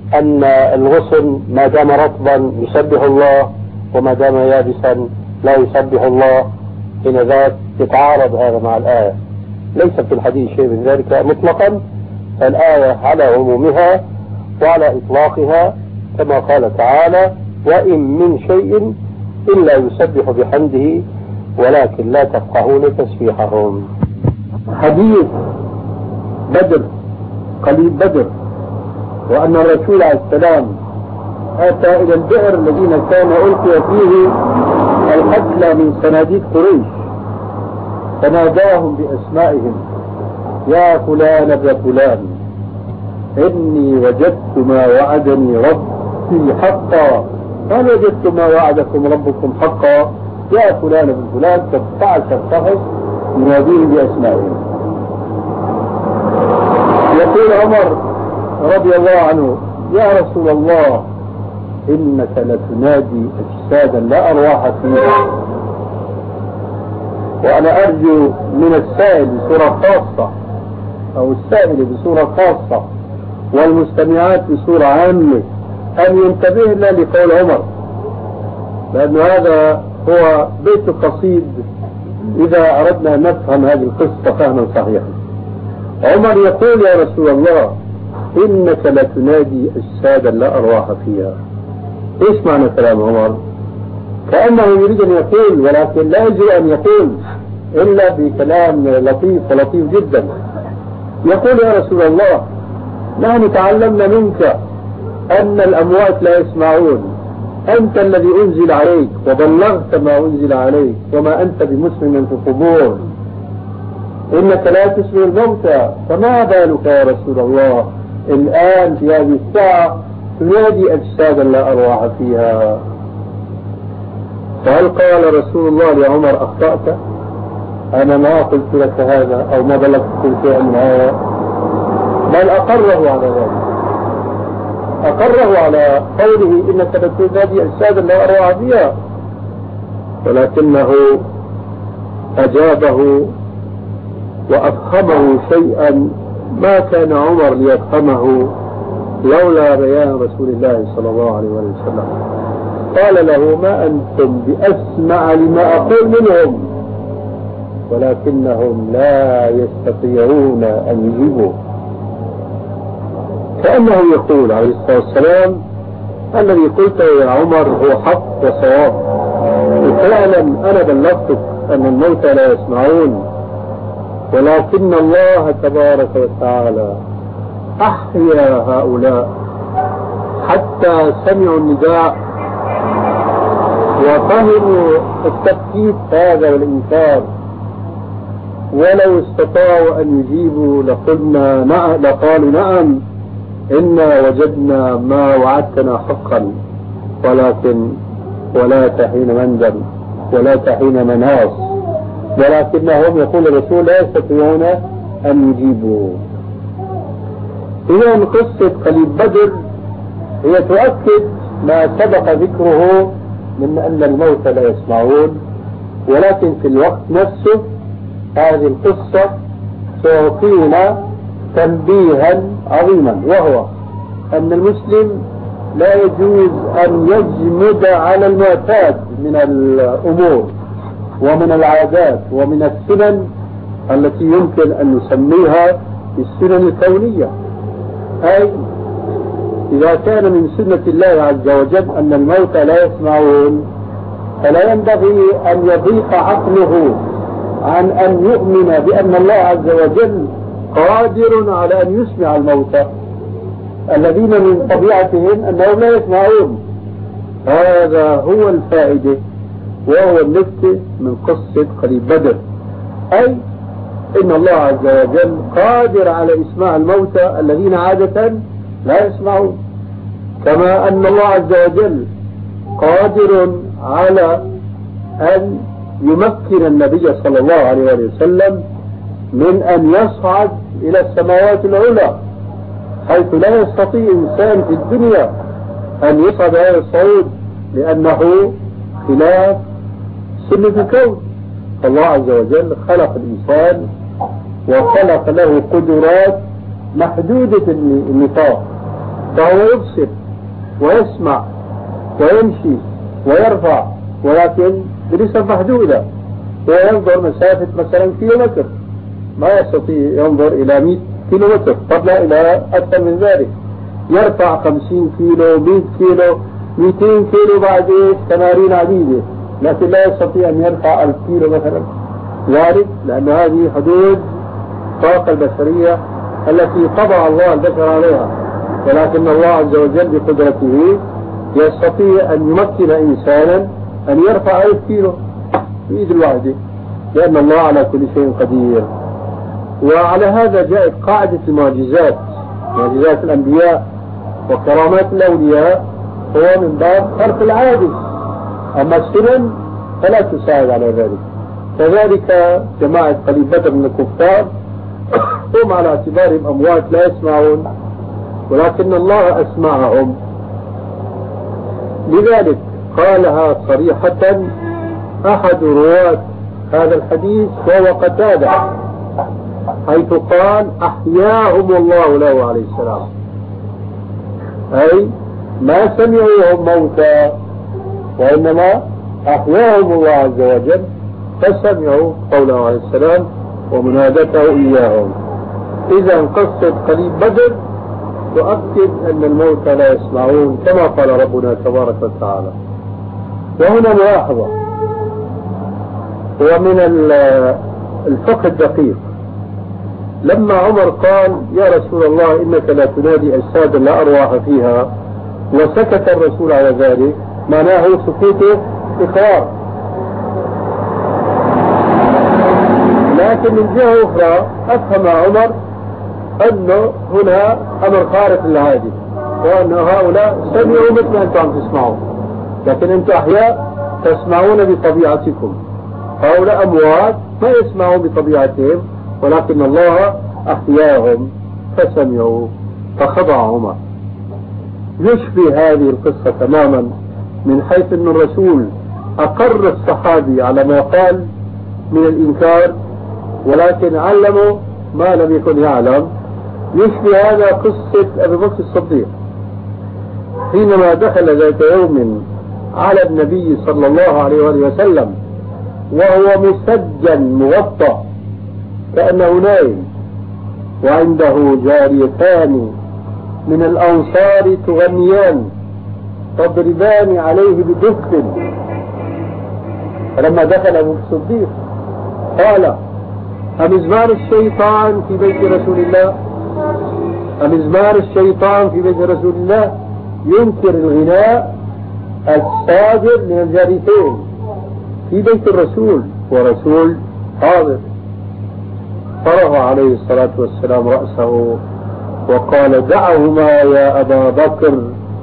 أن الغصن ما دام رطبا يسبح الله وما دام يابسا لا يسبح الله، حين ذاك يتعارض هذا مع الآية. ليس في الحديث شيء من ذلك مطلقا، فالآية على عمومها وعلى إطلاقها كما قال تعالى: وإن من شيء إلا يسبح بحمده ولكن لا تفقهون تسبيحهم. حديث بدر، قليب بدر، وأن الرسول عليه السلام أتى إلى البئر الذين كان ألقي فيه القتلى من صناديق قريش، فناداهم بأسمائهم: يا فلان ابن فلان، إني وجدت ما وعدني ربي حقا. هل وجدت ما وعدكم ربكم حقا؟ يا فلان ابن فلان. فابتعث الشخص يناديهم بأسمائهم. يقول عمر رضي الله عنه: يا رسول الله، إنك لتنادي أجسادا لا أرواح فيها. وأنا أرجو من السائل بصورة خاصة أو السائل بصورة خاصة والمستمعات بصورة عامة أن ينتبه لنا لقول عمر، لأن هذا هو بيت قصيد إذا أردنا أن نفهم هذه القصة فهما صحيحا. عمر يقول: يا رسول الله، إنك لتنادي أجسادا لا أرواح فيها. إيش معنى كلام عمر؟ كأنه يريد أن يقول، ولكن لا يجب أن يقول إلا بكلام لطيف ولطيف جدا. يقول: يا رسول الله، نحن تعلمنا منك أن الأموات لا يسمعون، أنت الذي أنزل عليك وبلغت ما أنزل عليك، وما أنت بمسلم في القبور، إنك لا تسمع الموتى، فما بالك يا رسول الله الآن في هذه الساعة تنادي أجسادا لا أرواح فيها؟ فهل قال رسول الله لعمر: أخطأت، أنا ما قلت لك هذا أو ما بلغت شيئا من هذا؟ بل أقره على ذلك، أقره على قوله: إنك لتنادي أجسادا لا أرواح فيها، ولكنه أجابه وأفهمه شيئا ما كان عمر ليفهمه لولا بيان رسول الله صلى الله عليه وسلم. قال له: ما أنتم بأسمع لما أقول منهم، ولكنهم لا يستطيعون أن يجيبوا. كأنه يقول عليه الصلاة والسلام: الذي قلته يا عمر هو حق وصواب، وفعلا أنا بلغتك أن الموتى لا يسمعون، ولكن الله تبارك وتعالى أحيا هؤلاء حتى سمعوا النداء وفهموا التفكيك هذا والإنكار، ولو استطاعوا أن يجيبوا لقلنا نعم، لقالوا: نعم، إنا وجدنا ما وعدتنا حقا، ولكن ولا تحين مندم ولا تحين مناص، ولكنهم يقول الرسول لا يستطيعون أن يجيبوا. إذن قصة قليب بدر هي تؤكد ما سبق ذكره من أن الموت لا يسمعون، ولكن في الوقت نفسه هذه القصة تعطينا تنبيها عظيما، وهو أن المسلم لا يجوز أن يجمد على المعتاد من الأمور ومن العادات ومن السنن التي يمكن أن نسميها السنن الكونية. أي إذا كان من سنة الله عز وجل أن الموت لا يسمعون، فلا ينبغي أن يضيق عقله عن أن يؤمن بأن الله عز وجل قادر على أن يسمع الموتى الذين من طبيعتهم أنهم لا يسمعون. هذا هو الفائدة وهو النكتة من قصة قليب بدر، أي إن الله عز وجل قادر على إسماع الموتى الذين عادة لا يسمعون، كما أن الله عز وجل قادر على أن يمكن النبي صلى الله عليه وسلم من أن يصعد إلى السماوات العلى، حيث لا يستطيع إنسان في الدنيا أن يصعد هذا الصعود لأنه خلاف سنة الكون. الله عز وجل خلق الإنسان وخلق له قدرات محدودة النطاق، فهو يبصر ويسمع ويمشي ويرفع، ولكن بنسب محدودة. وينظر مسافة مثلا كيلومتر، ما يستطيع ينظر إلى مئة كيلومتر، فضلا إلى أكثر من ذلك. يرفع خمسين كيلو، مئة كيلو، مئتين كيلو، بعد تمارين عديدة، لكن لا يستطيع أن يرفع ألف كيلو مثلا. ذلك لأن هذه حدود الطاقة البشرية التي طبع الله البشر عليها، ولكن الله عز وجل بقدرته يستطيع أن يمكن إنسانا أن يرفع ألف كيلو بإيد الواحدة، لأن الله على كل شيء قدير. وعلى هذا جاءت قاعدة المعجزات، معجزات الأنبياء وكرامات الأولياء، هو من باب خرق العادة، أما السنن فلا تساعد على ذلك. كذلك جماعة قليب بدر من الكفار هم على اعتبارهم أموات لا يسمعون، ولكن الله أسمعهم. لذلك قالها صريحة أحد رواة هذا الحديث وهو قتادة، حيث قال أحياهم الله له عليه السلام، أي ما سمعوهم موتى وإنما أحياهم الله عز وجل فسمعوا قوله عليه السلام ومنادته إياهم. إذا قصة قليب بدر تؤكد أن الموتى لا يسمعون كما قال ربنا تبارك وتعالى. وهنا ملاحظة، ومن الفقه الدقيق، لما عمر قال يا رسول الله إنك لا تنادي أجسادا لا أرواح فيها، وسكت الرسول على ذلك، معناه سكوته إقرار. لكن من جهة أخرى أفهم عمر أنه هنا أمر خارق للعادة، وأن هؤلاء سمعوا مثل ما أنتم تسمعون، لكن أنتم أحياء تسمعون بطبيعتكم، هؤلاء أموات ما يسمعوا بطبيعتهم، ولكن الله أحياهم فسمعوا فخضع عمر. يشبه هذه القصة تماما من حيث أن الرسول أقر الصحابي على ما قال من الإنكار، ولكن علمه ما لم يكن يعلم. يشبه هذا قصة أبي بكر الصديق حينما دخل ذات يوم على النبي صلى الله عليه وآله وسلم وهو مسجن مغطى كأنه نائم، وعنده جاريتان من الأنصار تغنيان تضربان عليه بدف. فلما دخل أبو بكر الصديق قال أمزمار الشيطان في بيت رسول الله؟ أمزمار الشيطان في بيت رسول الله؟ ينكر الغناء الصادر من الجاريتين في بيت الرسول ورسول حاضر. فرفع عليه الصلاة والسلام رأسه وقال دعهما يا أبا بكر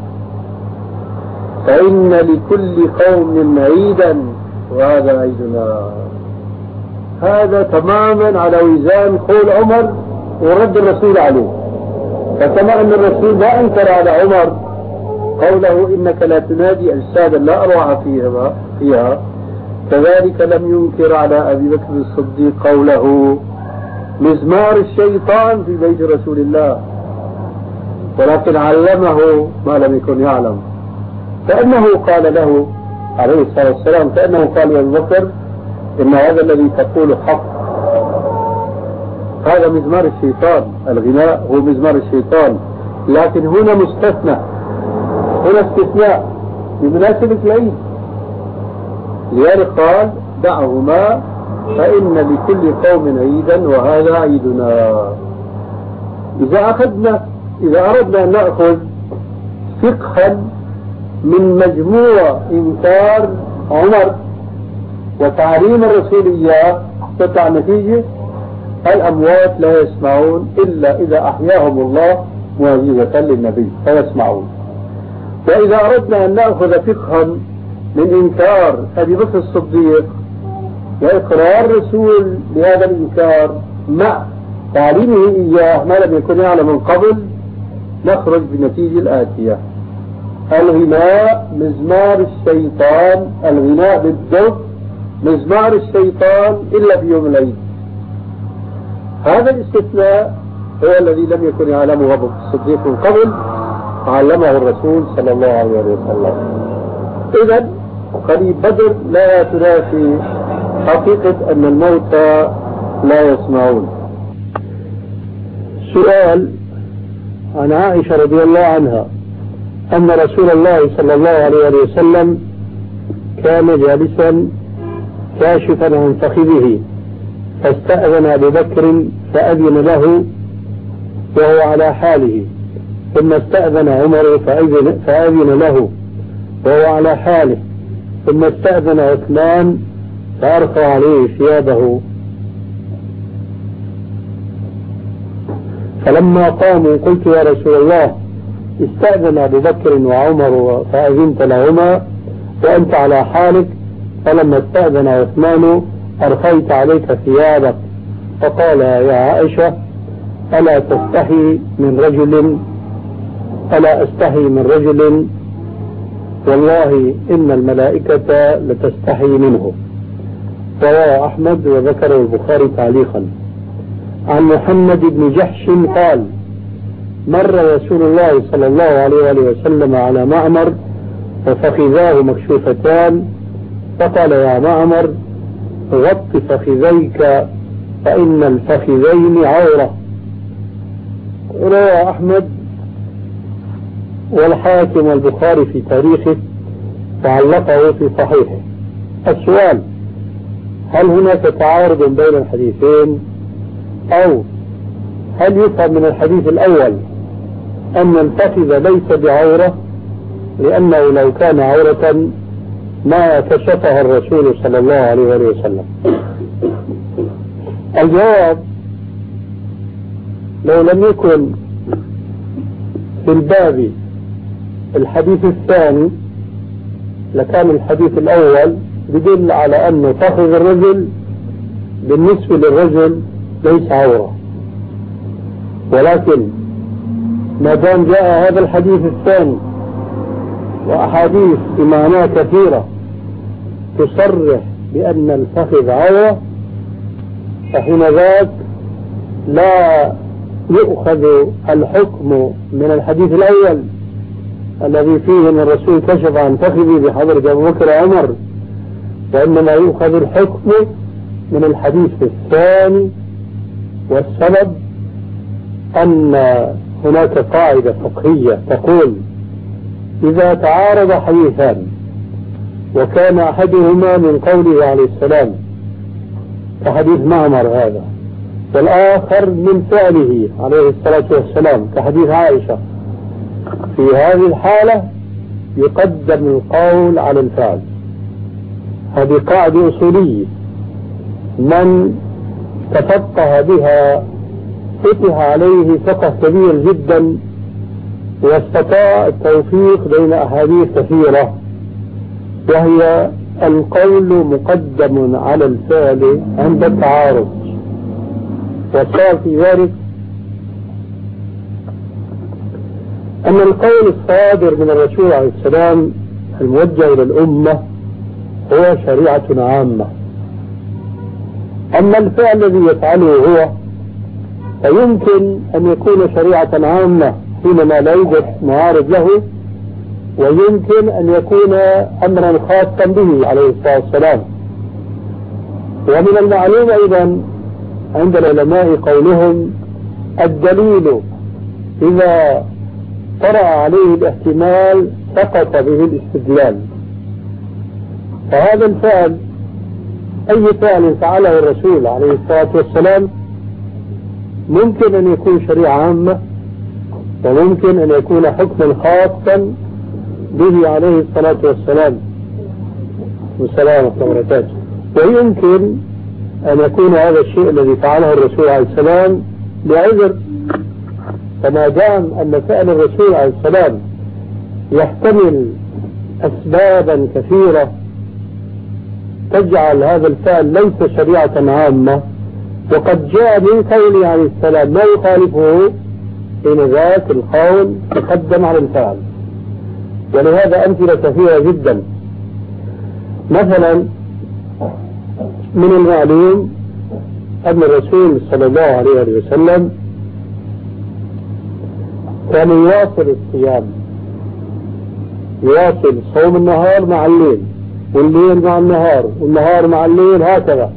فإن لكل قوم عيدا وهذا عيدنا. هذا تماما على وزان قول عمر ورد الرسول عليه. فكما أن الرسول ما أنكر على عمر قوله إنك لا تنادي أجسادا لا أرواح فيها, فيها كذلك لم ينكر على أبي بكر الصديق قوله مزمار الشيطان في بيت رسول الله، ولكن علمه ما لم يكن يعلم. كأنه قال له عليه الصلاة والسلام، كأنه قال يا أبي بكر إن هذا الذي تقوله حق، هذا مزمار الشيطان، الغناء هو مزمار الشيطان، لكن هنا مستثنى، هنا استثناء بمناسبة العيد. لذلك قال دعهما فإن لكل قوم عيدا وهذا عيدنا. إذا أخذنا إذا أردنا أن نأخذ فقها من مجموع إنكار عمر وتعليم الرسول إياه تطلع نتيجة الأموات لا يسمعون إلا إذا أحياهم الله معجزة للنبي فيسمعون. وإذا أردنا أن نأخذ فقها من إنكار أبي بكر الصديق وإقرار الرسول بهذا الإنكار مع تعليمه إياه ما لم يكن يعلم من قبل، نخرج بالنتيجة الآتية: الغناء مزمار الشيطان، الغناء بالدف مزمار الشيطان إلا في يوم العيد. هذا الاستثناء هو الذي لم يكن يعلمه أبو بكر الصديق من قبل، علمه الرسول صلى الله عليه وسلم. إذا قريب بدر لا تنافي حقيقة أن الموتى لا يسمعون. سؤال عن عائشة رضي الله عنها أن رسول الله صلى الله عليه وسلم كان جالسا كاشفا عن فخذه فاستأذن أبو بكر فأذن له وهو على حاله، ثم استأذن عمر فأذن, فأذن له وهو على حاله، ثم استأذن عثمان فأرخى عليه ثيابه. فلما قاموا قلت يا رسول الله استأذن أبو بكر وعمر فأذنت لهما وأنت على حالك، فلما استأذن عثمان أرخيت عليك ثيابك. فقال يا عائشة ألا تستحي من رجل ألا أستحي من رجل والله إن الملائكة لتستحي منه. رواه أحمد وذكره البخاري تعليقا. عن محمد بن جحش قال مر رسول الله صلى الله عليه وسلم على معمر وفخذاه مكشوفتان فقال يا معمر غط فخذيك فإن الفخذين عورة. رواه أحمد والحاكم والبخاري في تاريخه وعلقه في صحيحه. السؤال هل هناك تعارض بين الحديثين أو هل يفهم من الحديث الأول أن الفخذ ليس بعورة لأنه لو كان عورة ما كشفها الرسول صلى الله عليه وسلم؟ الجواب لو لم يكن في الباب الحديث الثاني لكان الحديث الأول يدل على أن فخذ الرجل بالنسبة للرجل ليس عورة، ولكن ما دام جاء هذا الحديث الثاني وأحاديث إمامية كثيرة تصرح بأن الفخذ عورة فحين ذاك لا يؤخذ الحكم من الحديث الأول الذي فيه أن الرسول كشف عن فخذه بحضرة أبو بكر وعمر، وإنما يؤخذ الحكم من الحديث الثاني. والسبب أن هناك قاعدة فقهية تقول إذا تعارض حديثان وكان أحدهما من قوله عليه السلام كحديث معمر هذا والآخر من فعله عليه الصلاة والسلام كحديث عائشة، في هذه الحالة يقدم القول على الفعل. هذه قاعدة أصولية من تفقه بها فتح عليه فقه كبير جدا واستطاع التوفيق بين أحاديث كثيرة، وهي القول مقدم على الفعل عند التعارض. وصار في ذلك أن القول الصادر من الرسول عليه السلام الموجه إلى الأمة هو شريعة عامة، أما الفعل الذي يفعله هو فيمكن أن يكون شريعة عامة حينما لا يوجد معارض له، ويمكن أن يكون أمرا خاصا به عليه الصلاة والسلام. ومن المعلوم أيضا عند العلماء قولهم الدليل إذا طرأ عليه الاحتمال سقط به الاستدلال. فهذا الفعل أي فعل فعله الرسول عليه الصلاة والسلام ممكن أن يكون شريعة عامة وممكن أن يكون حكما خاصا به عليه الصلاة والسلام والسلام وبركاته، ويمكن أن يكون هذا الشيء الذي فعله الرسول عليه السلام لعذر. فما دام أن فعل الرسول عليه السلام يحتمل أسبابا كثيرة تجعل هذا الفعل ليس شريعة عامة وقد جاء من قوله عليه السلام ما يخالفه، حين ذاك القول يقدم على الفعل. ولهذا أمثلة كثيرة جدا. مثلا من المعلوم أن الرسول صلى الله عليه وسلم كان يواصل الصيام يواصل صوم النهار مع الليل والليل مع النهار والنهار مع الليل هكذا.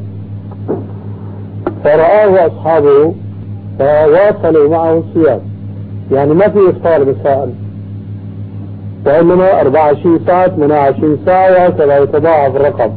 فرآه أصحابه فواصلوا معه الصيام، يعني ما في إفطار مساء، وإنما أربعة وعشرين ساعة ثمانية وعشرين ساعة وهكذا يتضاعف الرقم.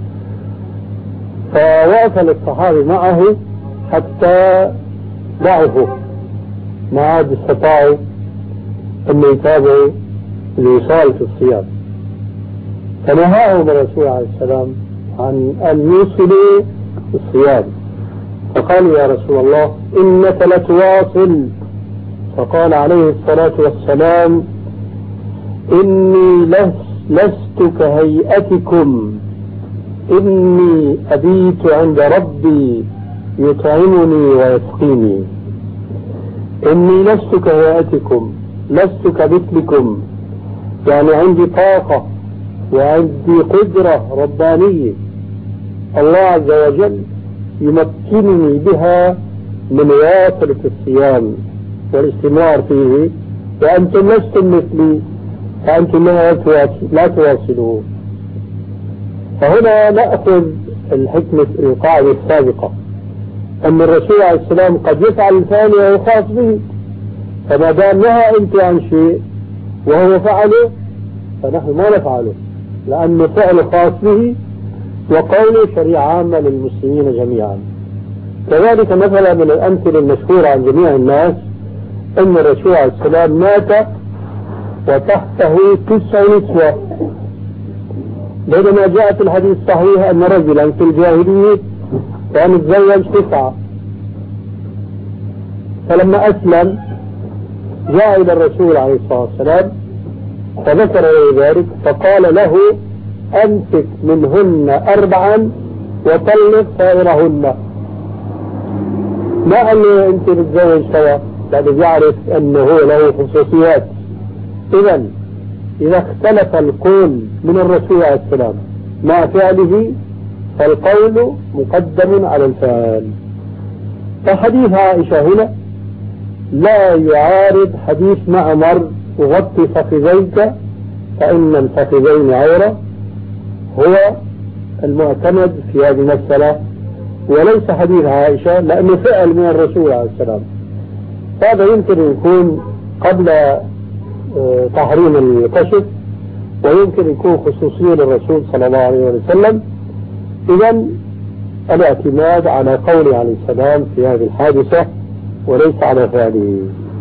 فواصل الصحابي معه حتى ضعفوا، ما عاد استطاعوا أن يتابعوا الوصال في الصيام، فنهاهم الرسول عليه السلام عن أن يوصلوا الصيام. فقالوا يا رسول الله إنك لتواصل. فقال عليه الصلاة والسلام إني لست كهيئتكم، إني أبيت عند ربي يطعمني ويسقيني. إني لست كهيئتكم، لست كمثلكم، يعني عندي طاقة وعندي قدرة ربانية الله عز وجل يمكنني بها من مواصلة الصيام والاستمرار فيه، وأنتم لستم مثلي، فأنتم لا تواصلون. فهنا نأخذ الحكمة القاعدة السابقة أن الرسول عليه السلام قد يفعل الفعل وهو خاص به، فما دام نهى أنت عن شيء وهو فعله فنحن ما نفعله، لأنه فعل خاص به وقوله شريعة عامة للمسلمين جميعا. كذلك مثلا من الأمثلة المشهورة عن جميع الناس أن الرسول عليه السلام مات وتحته تسع نسوة، بينما جاءت الحديث الصحيح أن رجلا في الجاهلية كان يتزوج تسعة، فلما أسلم جاء إلى الرسول عليه الصلاة والسلام فذكر له ذلك، فقال له أمسك منهن أربعا وطلق سائرهن. ما قال له أنت بتزوج سوا، لأنه يعرف أنه هو له خصوصيات. إذن إذا اختلف القول من الرسول عليه السلام مع فعله فالقول مقدم على الفعل. فحديث عائشة هنا لا يعارض حديث معمر وغطي فخذيك فإن الفخذين عورة، هو المعتمد في هذه المسألة وليس حديث عائشة، لأنه فعل من الرسول عليه السلام. هذا يمكن يكون قبل تحريم الكشف ويمكن يكون خصوصية للرسول صلى الله عليه وسلم. إذن الاعتماد على قوله عليه السلام في هذه الحادثة وليس على فعله.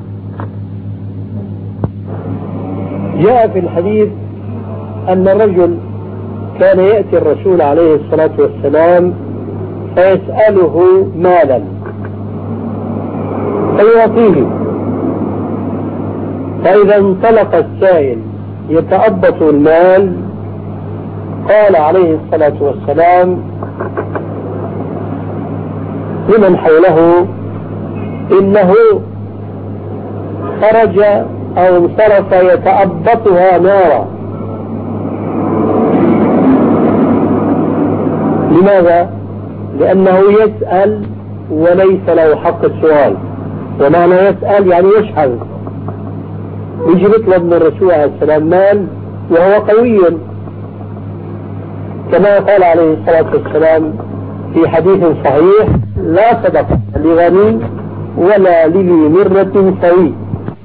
جاء في الحديث أن الرجل كان يأتي الرسول عليه الصلاة والسلام فيسأله مالا فيعطيه، فإذا انطلق السائل يتأبط المال قال عليه الصلاة والسلام لمن حوله إنه خرج أو انصرف يتأبطها نارا. لماذا؟ لأنه يسأل وليس له حق السؤال، ومعنى يسأل يعني يشحذ، يجي يطلب من الرسول عليه السلام مال وهو قوي، كما قال عليه الصلاة والسلام في حديث صحيح لا صدقة لغني ولا لذي مرة سوي.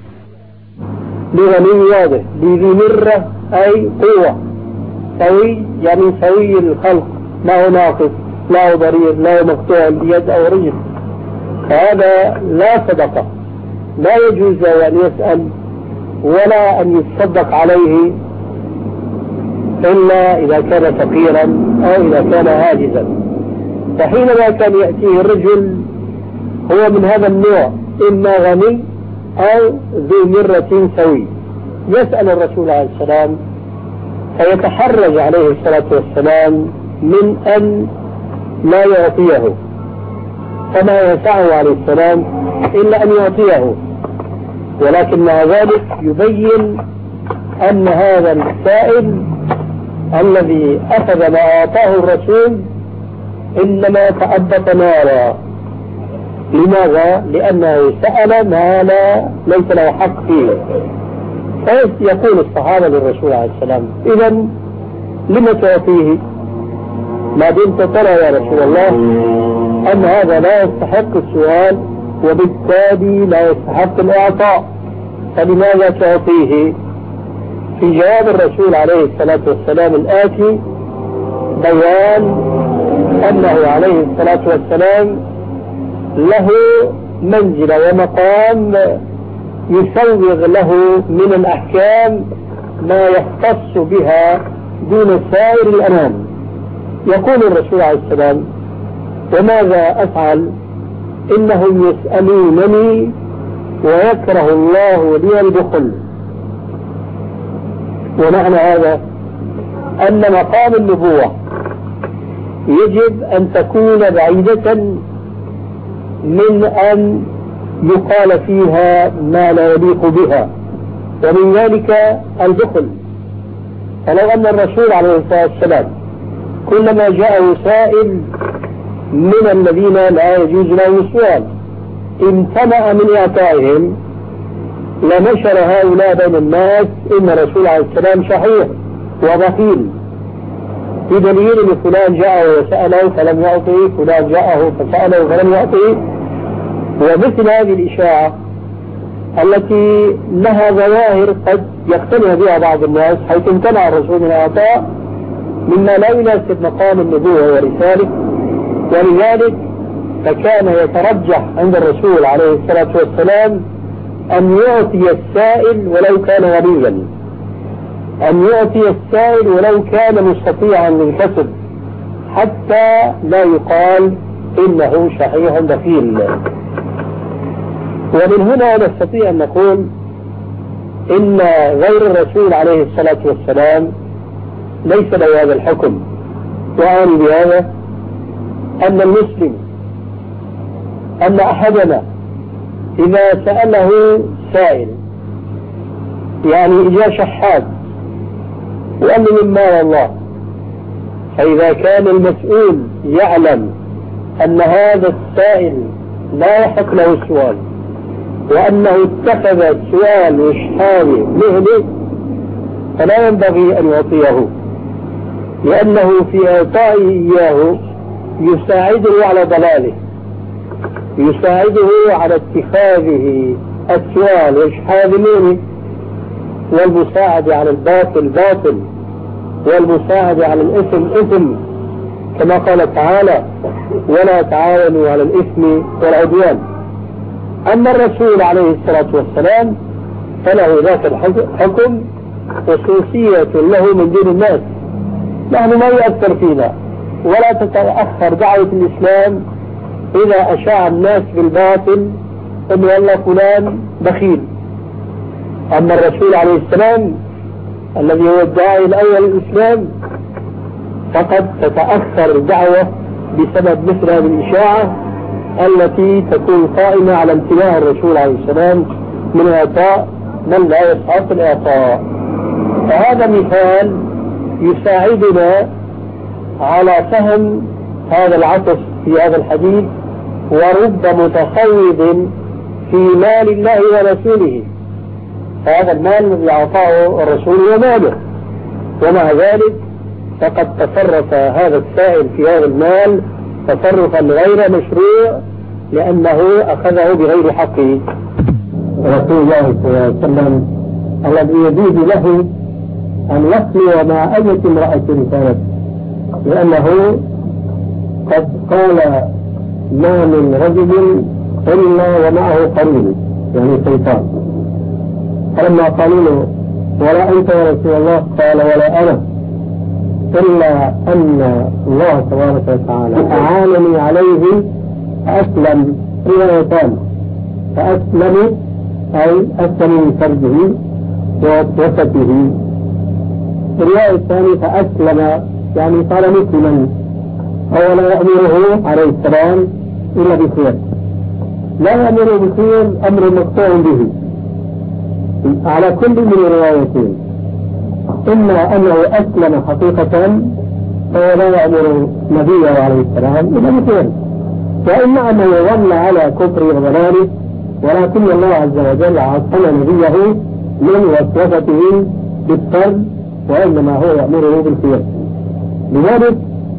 لغني واضح، لذي مرة أي قوة، سوي يعني سوي الخلق، ما هو ناقص، لا هو ضرير، لا هو مقطوع اليد أو رجل، هذا لا صدقة، لا يجوز له أن يسأل ولا أن يتصدق عليه إلا إذا كان فقيرا أو إذا كان عاجزا. فحينما كان يأتيه الرجل هو من هذا النوع، إما غني أو ذو مرة سوي، يسأل الرسول عليه السلام فيتحرج عليه الصلاة والسلام من أن لا يعطيه، فما يسعه عليه السلام إلا أن يعطيه، ولكن مع ذلك يبين أن هذا السائل الذي أخذ ما أعطاه الرسول إنما تأبط نارا. لماذا؟ لأنه سأل ما لا ليس له حق فيه، ايش يقول الصحابة للرسول عليه السلام؟ إذا لم تعطيه ما دمت ترى يا رسول الله أن هذا لا يستحق السؤال وبالتالي لا يستحق الإعطاء، فلماذا تعطيه؟ في جواب الرسول عليه الصلاة والسلام الآتي بيان أنه عليه الصلاة والسلام له منزلة ومقام يسوغ له من الأحكام ما يختص بها دون سائر الأنام. يقول الرسول عليه السلام: وماذا أفعل؟ إنهم يسألونني ويكره الله لي البخل. ومعنى هذا أن مقام النبوة يجب أن تكون بعيدة من أن يقال فيها ما لا يليق بها، ومن ذلك البخل. فلو أن الرسول عليه الصلاة والسلام كلما جاءه سائل من الذين لا يجوز له السؤال امتنع من إعطائهم لنشر هؤلاء بين الناس إن الرسول عليه السلام شحيح وبخيل، بدليل أن فلان جاءه وسأله فلم يعطيه، فلان جاءه فسأله فلم يعطيه. ومثل هذه الإشاعة التي لها ظواهر قد يقتنع بها بعض الناس حيث امتنع الرسول من الإعطاء مما لا يناسب مقام النبوة والرسالة، ولذلك فكان يترجح عند الرسول عليه الصلاة والسلام أن يعطي السائل ولو كان غنيا، أن يعطي السائل ولو كان مستطيعا للكسب، حتى لا يقال إنه شحيح بخيل. ومن هنا نستطيع أن نقول إن غير الرسول عليه الصلاة والسلام ليس له هذا الحكم. وأعني بهذا أن المسلم أن أحدنا إذا سأله سائل، يعني إجا شحاد وقال له من مال الله، فإذا كان المسؤول يعلم أن هذا السائل لا يحق له السؤال وأنه اتخذ السؤال وإشحاوي مهنة، فلا ينبغي أن يعطيه، لأنه في إعطائه إياه يساعده على ضلاله، يساعده على اتخاذه السؤال وإشحاذ مهنة، والمساعدة على الباطل باطل، والمساعدة على الإثم إثم، كما قال تعالى: ولا تعاونوا على الإثم والعدوان. أما الرسول عليه الصلاة والسلام فله ذات الحكم خصوصية له من دين الناس، نحن ما يؤثر فينا، ولا تتأخر دعوة الإسلام إذا أشاع الناس بالباطل أن والله فلان بخيل. أما الرسول عليه السلام الذي هو الداعي الأول للإسلام فقد تتأخر دعوة بسبب مثل هذه الإشاعة التي تكون قائمة على امتناع الرسول عليه السلام من إعطاء من لا يستحق الإعطاء. فهذا مثال يساعدنا على فهم هذا العطف في هذا الحديث، ورب متخوض في مال الله ورسوله، فهذا المال الذي أعطاه الرسول هو ماله، ومع ذلك فقد تصرف هذا السائل في هذا المال تصرفا غير مشروع لأنه أخذه بغير حقه. رسول الله صلى الله عليه وسلم الذي يجوز له أن يخلو مع أي امرأة كانت، لأنه قد قال: ما من رجل إلا ومعه قرين، يعني شيطان. فلما قالوا له: ولا أنت يا رسول الله؟ قال: ولا أنا، إلا أن الله تبارك وتعالى أعانني عليه فأسلم. روايتان: فأسلم أي أسلم من فرجه ووسطه. الرواية الثانية فأسلم يعني صار مسلما، أو لا يأمره عليه السلام إلا بخير، لا يأمره بخير، أمر مقطوع به على كل من الروايتين. إما أنه أسلم حقيقة فهو لا يأمر نبيه عليه السلام إلا بخير، وإما أنه ظل على كفر وضلاله، ولكن الله عز وجل عصم نبيه من وسوسته بالفرد، وإنما هو يأمره بالخير. لذلك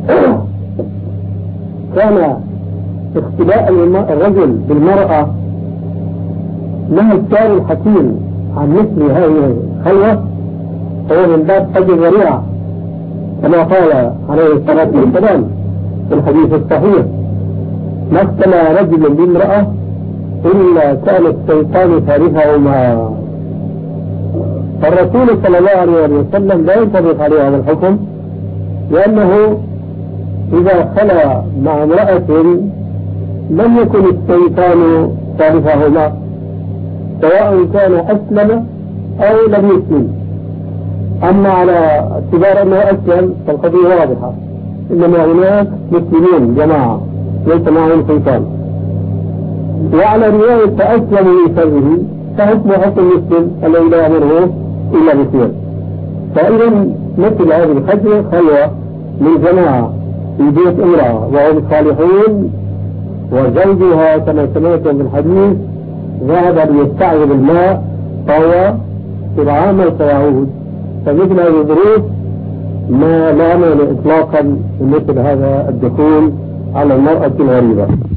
كان اختلاء الرجل بالمرأة نهى الشارع الحكيم عن مثل هذه الخلوة هو من باب حج الذريعة، كما قال عليه الصلاة والسلام في الحديث الصحيح: ما اختلى رجل بامرأة إلا كان الشيطان ثالثهما. فالرسول صلى الله عليه وسلم لا ينطبق عليه هذا الحكم، لأنه إذا خلى مع امرأة لم يكن الشيطان ثالثهما، سواء كان أسلم أو لم يسلم. أما على اعتبار أنه أسلم فالقضية واضحة، إنما هناك مسلمين جماعة ليس معهم شيطان. وعلى رواية فأسلموا من شره فحكم حكم المسلم الذي لا يأمره إلا بخير. فإذا مثل هذه الخجوة خلوة من جماعة في بيت امرأة وهم صالحون، وزوجها كما سمعتم في الحديث ذهب ليستعجب الماء فهو سرعان سيعود. فمثل هذه الظروف ما لا مانع إطلاقا من مثل هذا الدخول على المرأة الغريبة.